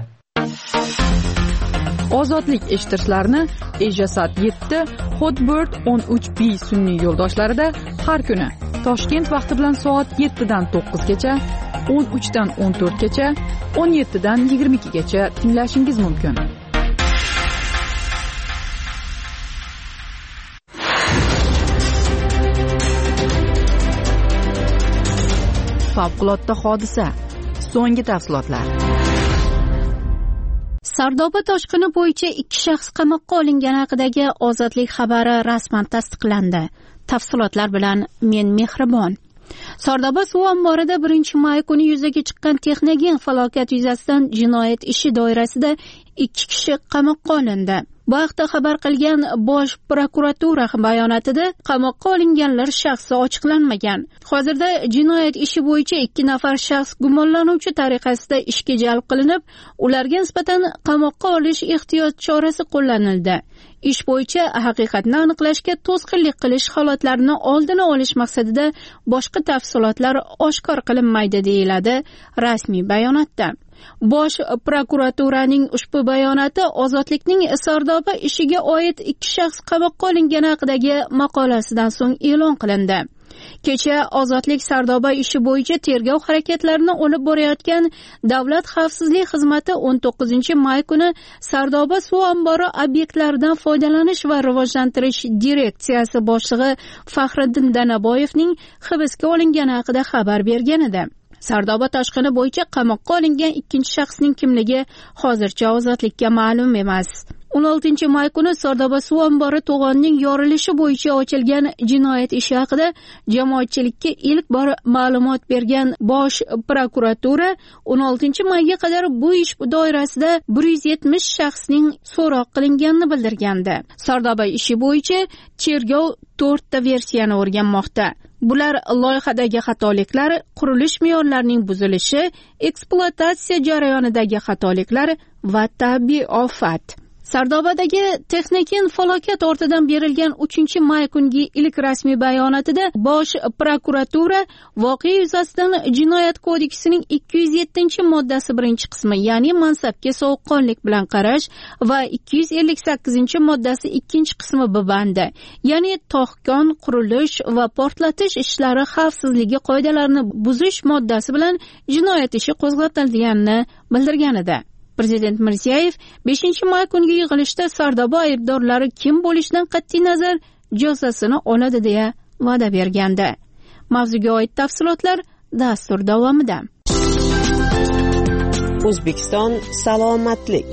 Ozodlik eshittirishlarni Ejasat yetti, Hotbird o'n uch B sun'iy yo'ldoshlarida har kuni Toshkent vaqti bilan soat yettidan to'qqizgacha, o'n uchdan o'n to'rtgacha, o'n yettidan yigirma ikkigacha tinglashingiz mumkin. Favqulodda hodisa. So'nggi tafsilotlar. Sardoba toshqini bo'yicha ikki shaxs qamoqqa olingani haqidagi ozodlik xabari rasman tasdiqlandi. Tafsilotlar bilan men Mehribon. Sardoba suv omborida birinchi may kuni yuzaga chiqqan texnogen falokat yuzasidan jinoyat ishi doirasida ikki kishi qamoqqa olindi. Bu haqda xabar qilgan Bosh prokuratura bayonotida qamoqqa olinganlar shaxsi ochiqlanmagan. Hozirda jinoyat ishi bo'yicha ikki nafar shaxs gumonlanuvchi tariqasida ishga jalb qilinib, ularga nisbatan qamoqqa olish ehtiyot chorasi qo'llanildi. Ish bo'yicha haqiqatni aniqlashga to'sqinlik qilish holatlarini oldini olish maqsadida boshqa tafsilotlar oshkor qilinmaydi deyiladi rasmiy bayonotda. Bosh prokuraturaning ushbu bayonoti Ozodlikning Sardoba ishiga oid ikki shaxs qamoqqa olingani haqidagi maqolasidan so'ng e'lon qilindi. kecha ozodlik Sardoba ishi bo'yicha tergov harakatlarini olib borayotgan Davlat xavfsizlik xizmati o'n to'qqizinchi may kuni Sardoba suv ombori obyektlaridan foydalanish va rivojlantirish direksiyasi boshlig'i Faxriddin Danaboyevning hibsga olingani haqida xabar bergan edi. Sardoba toshqini bo'yicha qamoqqa olingan ikkinchi shaxsning kimligi hozircha ozodlikka ma'lum emas. o'n oltinchi may kuni Sardoba suv ombori to'g'onining yorilishi bo'yicha ochilgan jinoyat ishi haqida jamoatchilikka ilk bor ma'lumot bergan Bosh prokuratura o'n oltinchi mayga qadar bu ish doirasida bir yuz yetmish shaxsning so'roq qilinganini bildirgandi. Sardoba ishi bo'yicha tergov to'rtta versiyani o'rganmoqda. Bular loyihadagi xatoliklar, qurilish me'yorlarining buzilishi, ekspluatatsiya jarayonidagi xatoliklar va tabiiy ofat. Sardobadagi Texnikin falokat ortidan berilgan uchinchi may kungi ilk rasmiy bayonotida Bosh prokuratura voqea yuzasidan Jinoyat kodeksining ikki yuz yettinchi moddasi birinchi qismi, ya'ni mansabga sovuqqonlik bilan qarash va ikki yuz ellik sakkizinchi moddasi ikkinchi qismi B bandi, ya'ni to'xkon, qurilish va portlatish ishlari xavfsizligi qoidalarini buzish moddasi bilan jinoyat ishi qo'zg'atilganini bildirgan edi. Prezident Mirziyoyev beshinchi may kungi yig'ilishda Sardoba aybdorlari kim bo'lishidan qat'iy nazar jazosini oladi deya va'da bergandi. Mavzuga oid tafsilotlar dastur davomida. O'zbekiston salomatlik.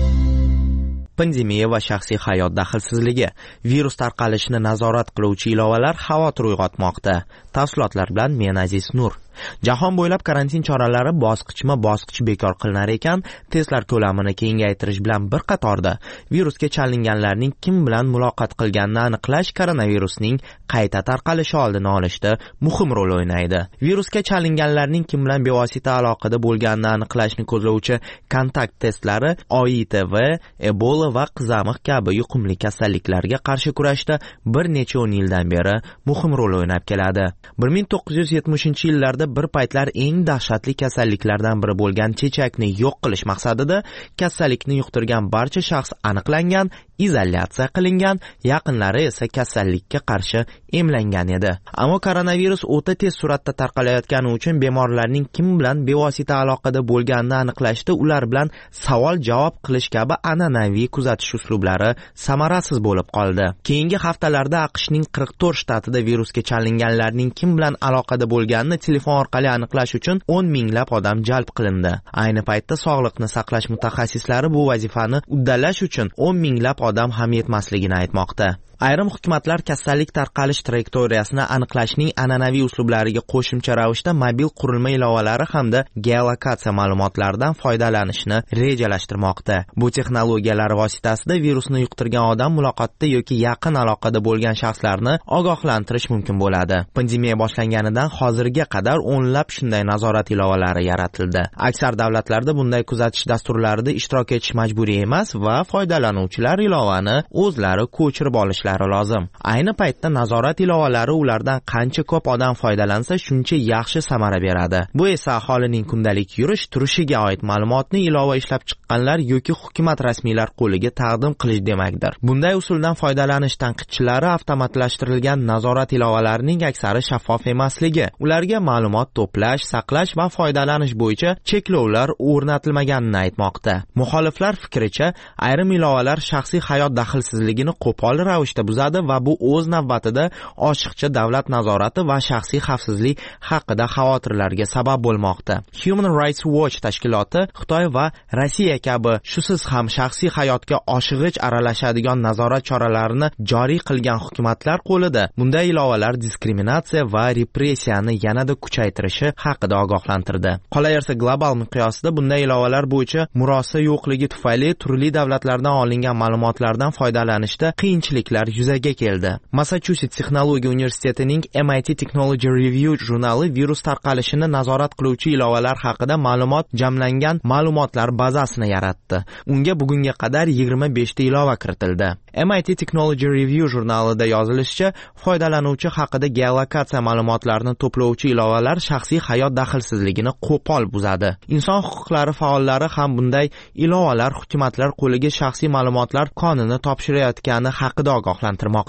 Pandemiya va shaxsiy hayot daxlsizligi, virus tarqalishini nazorat qiluvchi ilovalar xavotir uyg'otmoqda. Tafsilotlar bilan men Aziz Nur. Jahon bo'ylab karantin choralari bosqichma-bosqich bekor qilinar ekan, testlar ko'lamini kengaytirish bilan bir qatorda virusga chalinganlarning kim bilan muloqot qilganini aniqlash koronavirusning qayta tarqalishi oldini olishda muhim rol o'ynaydi. Virusga chalinganlarning kim bilan bevosita aloqada bo'lganini aniqlashni ko'zlovchi kontakt testlari O I T V, Ebola va qizamiq kabi yuqumli kasalliklarga qarshi kurashda bir necha o'n yildan beri muhim rol o'ynab keladi. bir ming to'qqiz yuz yetmishinchi yillarda bir paytlar eng dahshatli kasalliklardan biri bo'lgan chechakni yo'q qilish maqsadida kasallikni yuqtirgan barcha shaxs aniqlangan, izolyatsiya qilingan, yaqinlari esa kasallikka qarshi emlangan edi. Ammo koronavirus o'ta tez suratda tarqalayotgani uchun bemorlarning kim bilan bevosita aloqada bo'lganini aniqlashda ular bilan savol-javob qilish kabi an'anaviy kuzatish uslublari samarasiz bo'lib qoldi. Keyingi haftalarda AQShning qirq to'rt shtatida virusga chalinganlarning kim bilan aloqada bo'lganini telefon orqali aniqlash uchun o'n minglab odam jalb qilindi. Ayni paytda sog'liqni saqlash mutaxassislari bu vazifani uddalash uchun o'n minglab odam ham yetmasligini aytmoqda. Ayrim hukumatlar kasallik tarqalish trayektoriyasini aniqlashning an'anaviy uslublariga qo'shimcha ravishda mobil qurilma ilovalari hamda geolokatsiya ma'lumotlaridan foydalanishni rejalashtirmoqda. Bu texnologiyalar vositasida virusni yuqtirgan odam muloqotda yoki yaqin aloqada bo'lgan shaxslarni ogohlantirish mumkin bo'ladi. Pandemiya boshlanganidan hozirga qadar o'nlab shunday nazorat ilovalari yaratildi. Aksar davlatlarda bunday kuzatish dasturlarida ishtirok etish majburiy emas va foydalanuvchilar ilovani o'zlari ko'chirib olishlari lozim. Ayni paytda nazorat ilovalari ulardan qancha ko'p odam foydalansa shuncha yaxshi samara beradi. Bu esa aholining kundalik yurish turishiga oid ma'lumotni ilova ishlab chiqqanlar yoki hukumat rasmiylar qo'liga taqdim qilish demakdir. Bunday usuldan foydalanish tanqidchilari avtomatlashtirilgan nazorat ilovalarining aksari shaffof emasligi, ularga ma'lumot to'plash, saqlash va foydalanish bo'yicha cheklovlar o'rnatilmaganini aytmoqda. Muxoliflar fikricha, ayrim ilovalar shaxsiy hayot daxlsizligini qo'pol ravishda buzadi va bu o'z navbatida oshiqcha davlat nazorati va shaxsiy xavfsizlik haqida xavotirlarga sabab bo'lmoqda. Human Rights Watch tashkiloti Xitoy va Rossiya kabi shusiz ham shaxsiy hayotga oshig'ich aralashadigan nazorat choralarini joriy qilgan hukumatlar qo'lida bunday ilovalar diskriminatsiya va repressiyani yanada kuchaytirishi haqida ogohlantirdi. Qolaversa, global miqyosda bunday ilovalar bo'yicha murosa yo'qligi tufayli turli davlatlardan olingan ma'lumotlardan foydalanishda qiyinchiliklar yuzaga keldi. Massachusetts Texnologiya universitetining M I T Technology Review jurnali virus tarqalishini nazorat qiluvchi ilovalar haqida ma'lumot jamlangan ma'lumotlar bazasini yaratdi. Unga bugunga qadar yigirma besh ta ilova kiritildi. M I T Technology Review jurnalida yozilishicha, foydalanuvchi haqida geolokatsiya ma'lumotlarini to'plovchi ilovalar shaxsiy hayot daxlsizligini qo'pol buzadi. Inson huquqlari faollari ham bunday ilovalar hukumatlar qo'liga shaxsiy ma'lumotlar konini topshirayotgani haqida ogohlantirmoqda.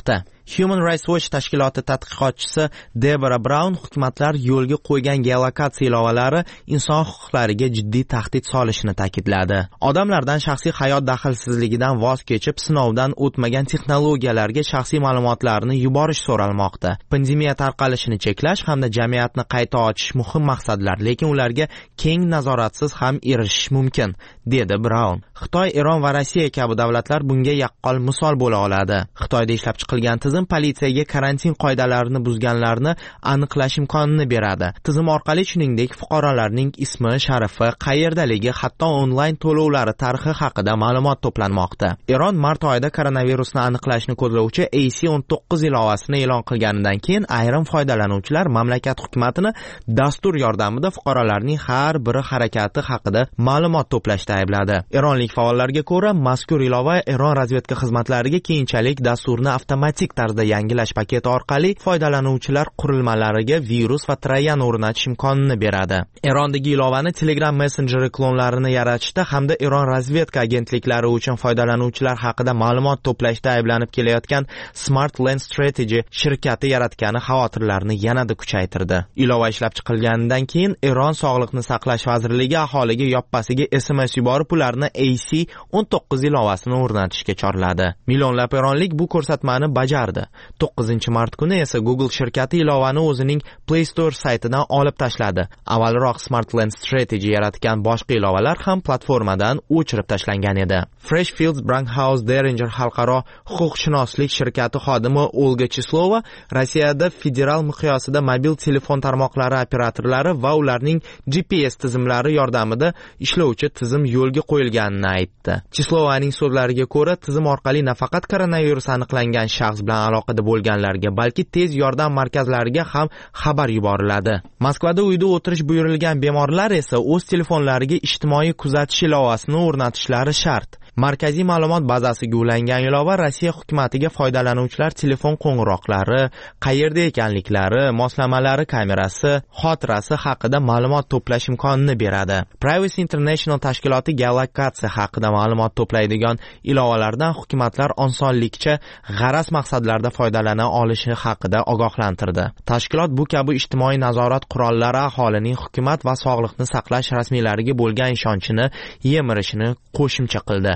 Human Rights Watch tashkiloti tadqiqotchisi Debora Brown hukumatlar yo'lga qo'ygan geolokatsiya ilovalari inson huquqlariga jiddiy tahdid solishini ta'kidladi. Odamlardan shaxsiy hayot daxlsizligidan voz kechib, sinovdan o'tmagan texnologiyalarga shaxsiy ma'lumotlarni yuborish so'ralmoqda. Pandemiya tarqalishini cheklash hamda jamiyatni qayta ochish muhim maqsadlar, lekin ularga keng nazoratsiz ham erishish mumkin, dedi Brown. Xitoy, Eron va Rossiya kabi davlatlar bunga yaqqol misol bo'la oladi. Xitoyda ishlab chiqilgan tizim politsiyaga karantin qoidalarini buzganlarni aniqlash imkonini beradi. Tizim orqali shuningdek fuqarolarning ismi, sharafi, qayerdaligi, hatto onlayn to'lovlari tarixi haqida ma'lumot to'planmoqda. Eron mart oyida koronavirusni aniqlashni ko'zlovchi A C o'n to'qqiz ilovasini e'lon qilganidan keyin ayrim foydalanuvchilar mamlakat hukumatini dastur yordamida fuqarolarning har bir harakati haqida ma'lumot to'plashda aybladi. Eronlik faollarga ko'ra, mazkur ilova Eron razvedka xizmatlariga keyinchalik dasturni avtomatik tarzda yangilash paketi orqali foydalanuvchilar qurilmalariga virus va troyan o'rnatish imkonini beradi. Erondagi ilovani Telegram Messenger klonlarini yaratishda hamda Eron razvedka agentliklari uchun foydalanuvchilar haqida ma'lumot to'plashda ayblanib kelayotgan Smart Lens Strategy shirkati yaratgani xavotirlarni yanada kuchaytirdi. Ilova ishlab chiqilganidan keyin Eron Sog'liqni saqlash vazirligi aholiga yoppasiga S M S yuborib ularni A C o'n to'qqiz ilovasini o'rnatishga chorladi. Millionlab eronlik bu ko'rsatmani bajardi. to'qqizinchi mart kuni esa Google shirkati ilovani o'zining Play Store saytidan olib tashladi. Avvalroq Smart Lens Strategy yaratgan boshqa ilovalar ham platformadan o'chirib tashlangan edi. Freshfields Brunkhaus Deringer xalqaro huquqshunoslik shirkati xodimi Olga Chislova Rossiyada federal miqyosida mobil telefon tarmoqlari operatorlari va ularning G P S tizimlari yordamida ishlovchi tizim yo'lga qo'yilganini aytdi. Chislovaning so'zlariga ko'ra, tizim orqali nafaqat koronavirus aniqlangan shaxs bilan aloqada bo'lganlarga, balki tez yordam markazlariga ham xabar yuboriladi. Moskvada uyda o'tirish buyurilgan bemorlar esa o'z telefonlariga ijtimoiy kuzatish ilovasini o'rnatishlari shart. Markaziy ma'lumot bazasiga ulangan ilova Rossiya hukumatiga foydalanuvchilar telefon qo'ng'iroqlari, qayerda ekanliklari, moslamalari kamerasi, xotirasi haqida ma'lumot to'plash imkonini beradi. Privacy International tashkiloti geolokatsiya haqida ma'lumot to'playdigan ilovalardan hukumatlar osonlikcha g'araz maqsadlarda foydalana olishi haqida ogohlantirdi. Tashkilot bu kabi ijtimoiy nazorat qurollari aholining hukumat va sog'liqni saqlash rasmiylariga bo'lgan ishonchini yemirishini qo'shimcha qildi.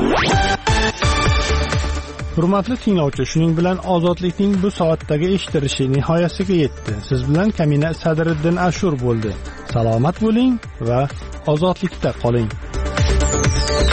Hurmatli tinglovchi, shuning bilan ozodlikning bu soatdagi eshittirishi nihoyasiga yetdi. Siz bilan Kamina Sadriddin Ashur bo'ldi. Salomat bo'ling va ozodlikda qoling.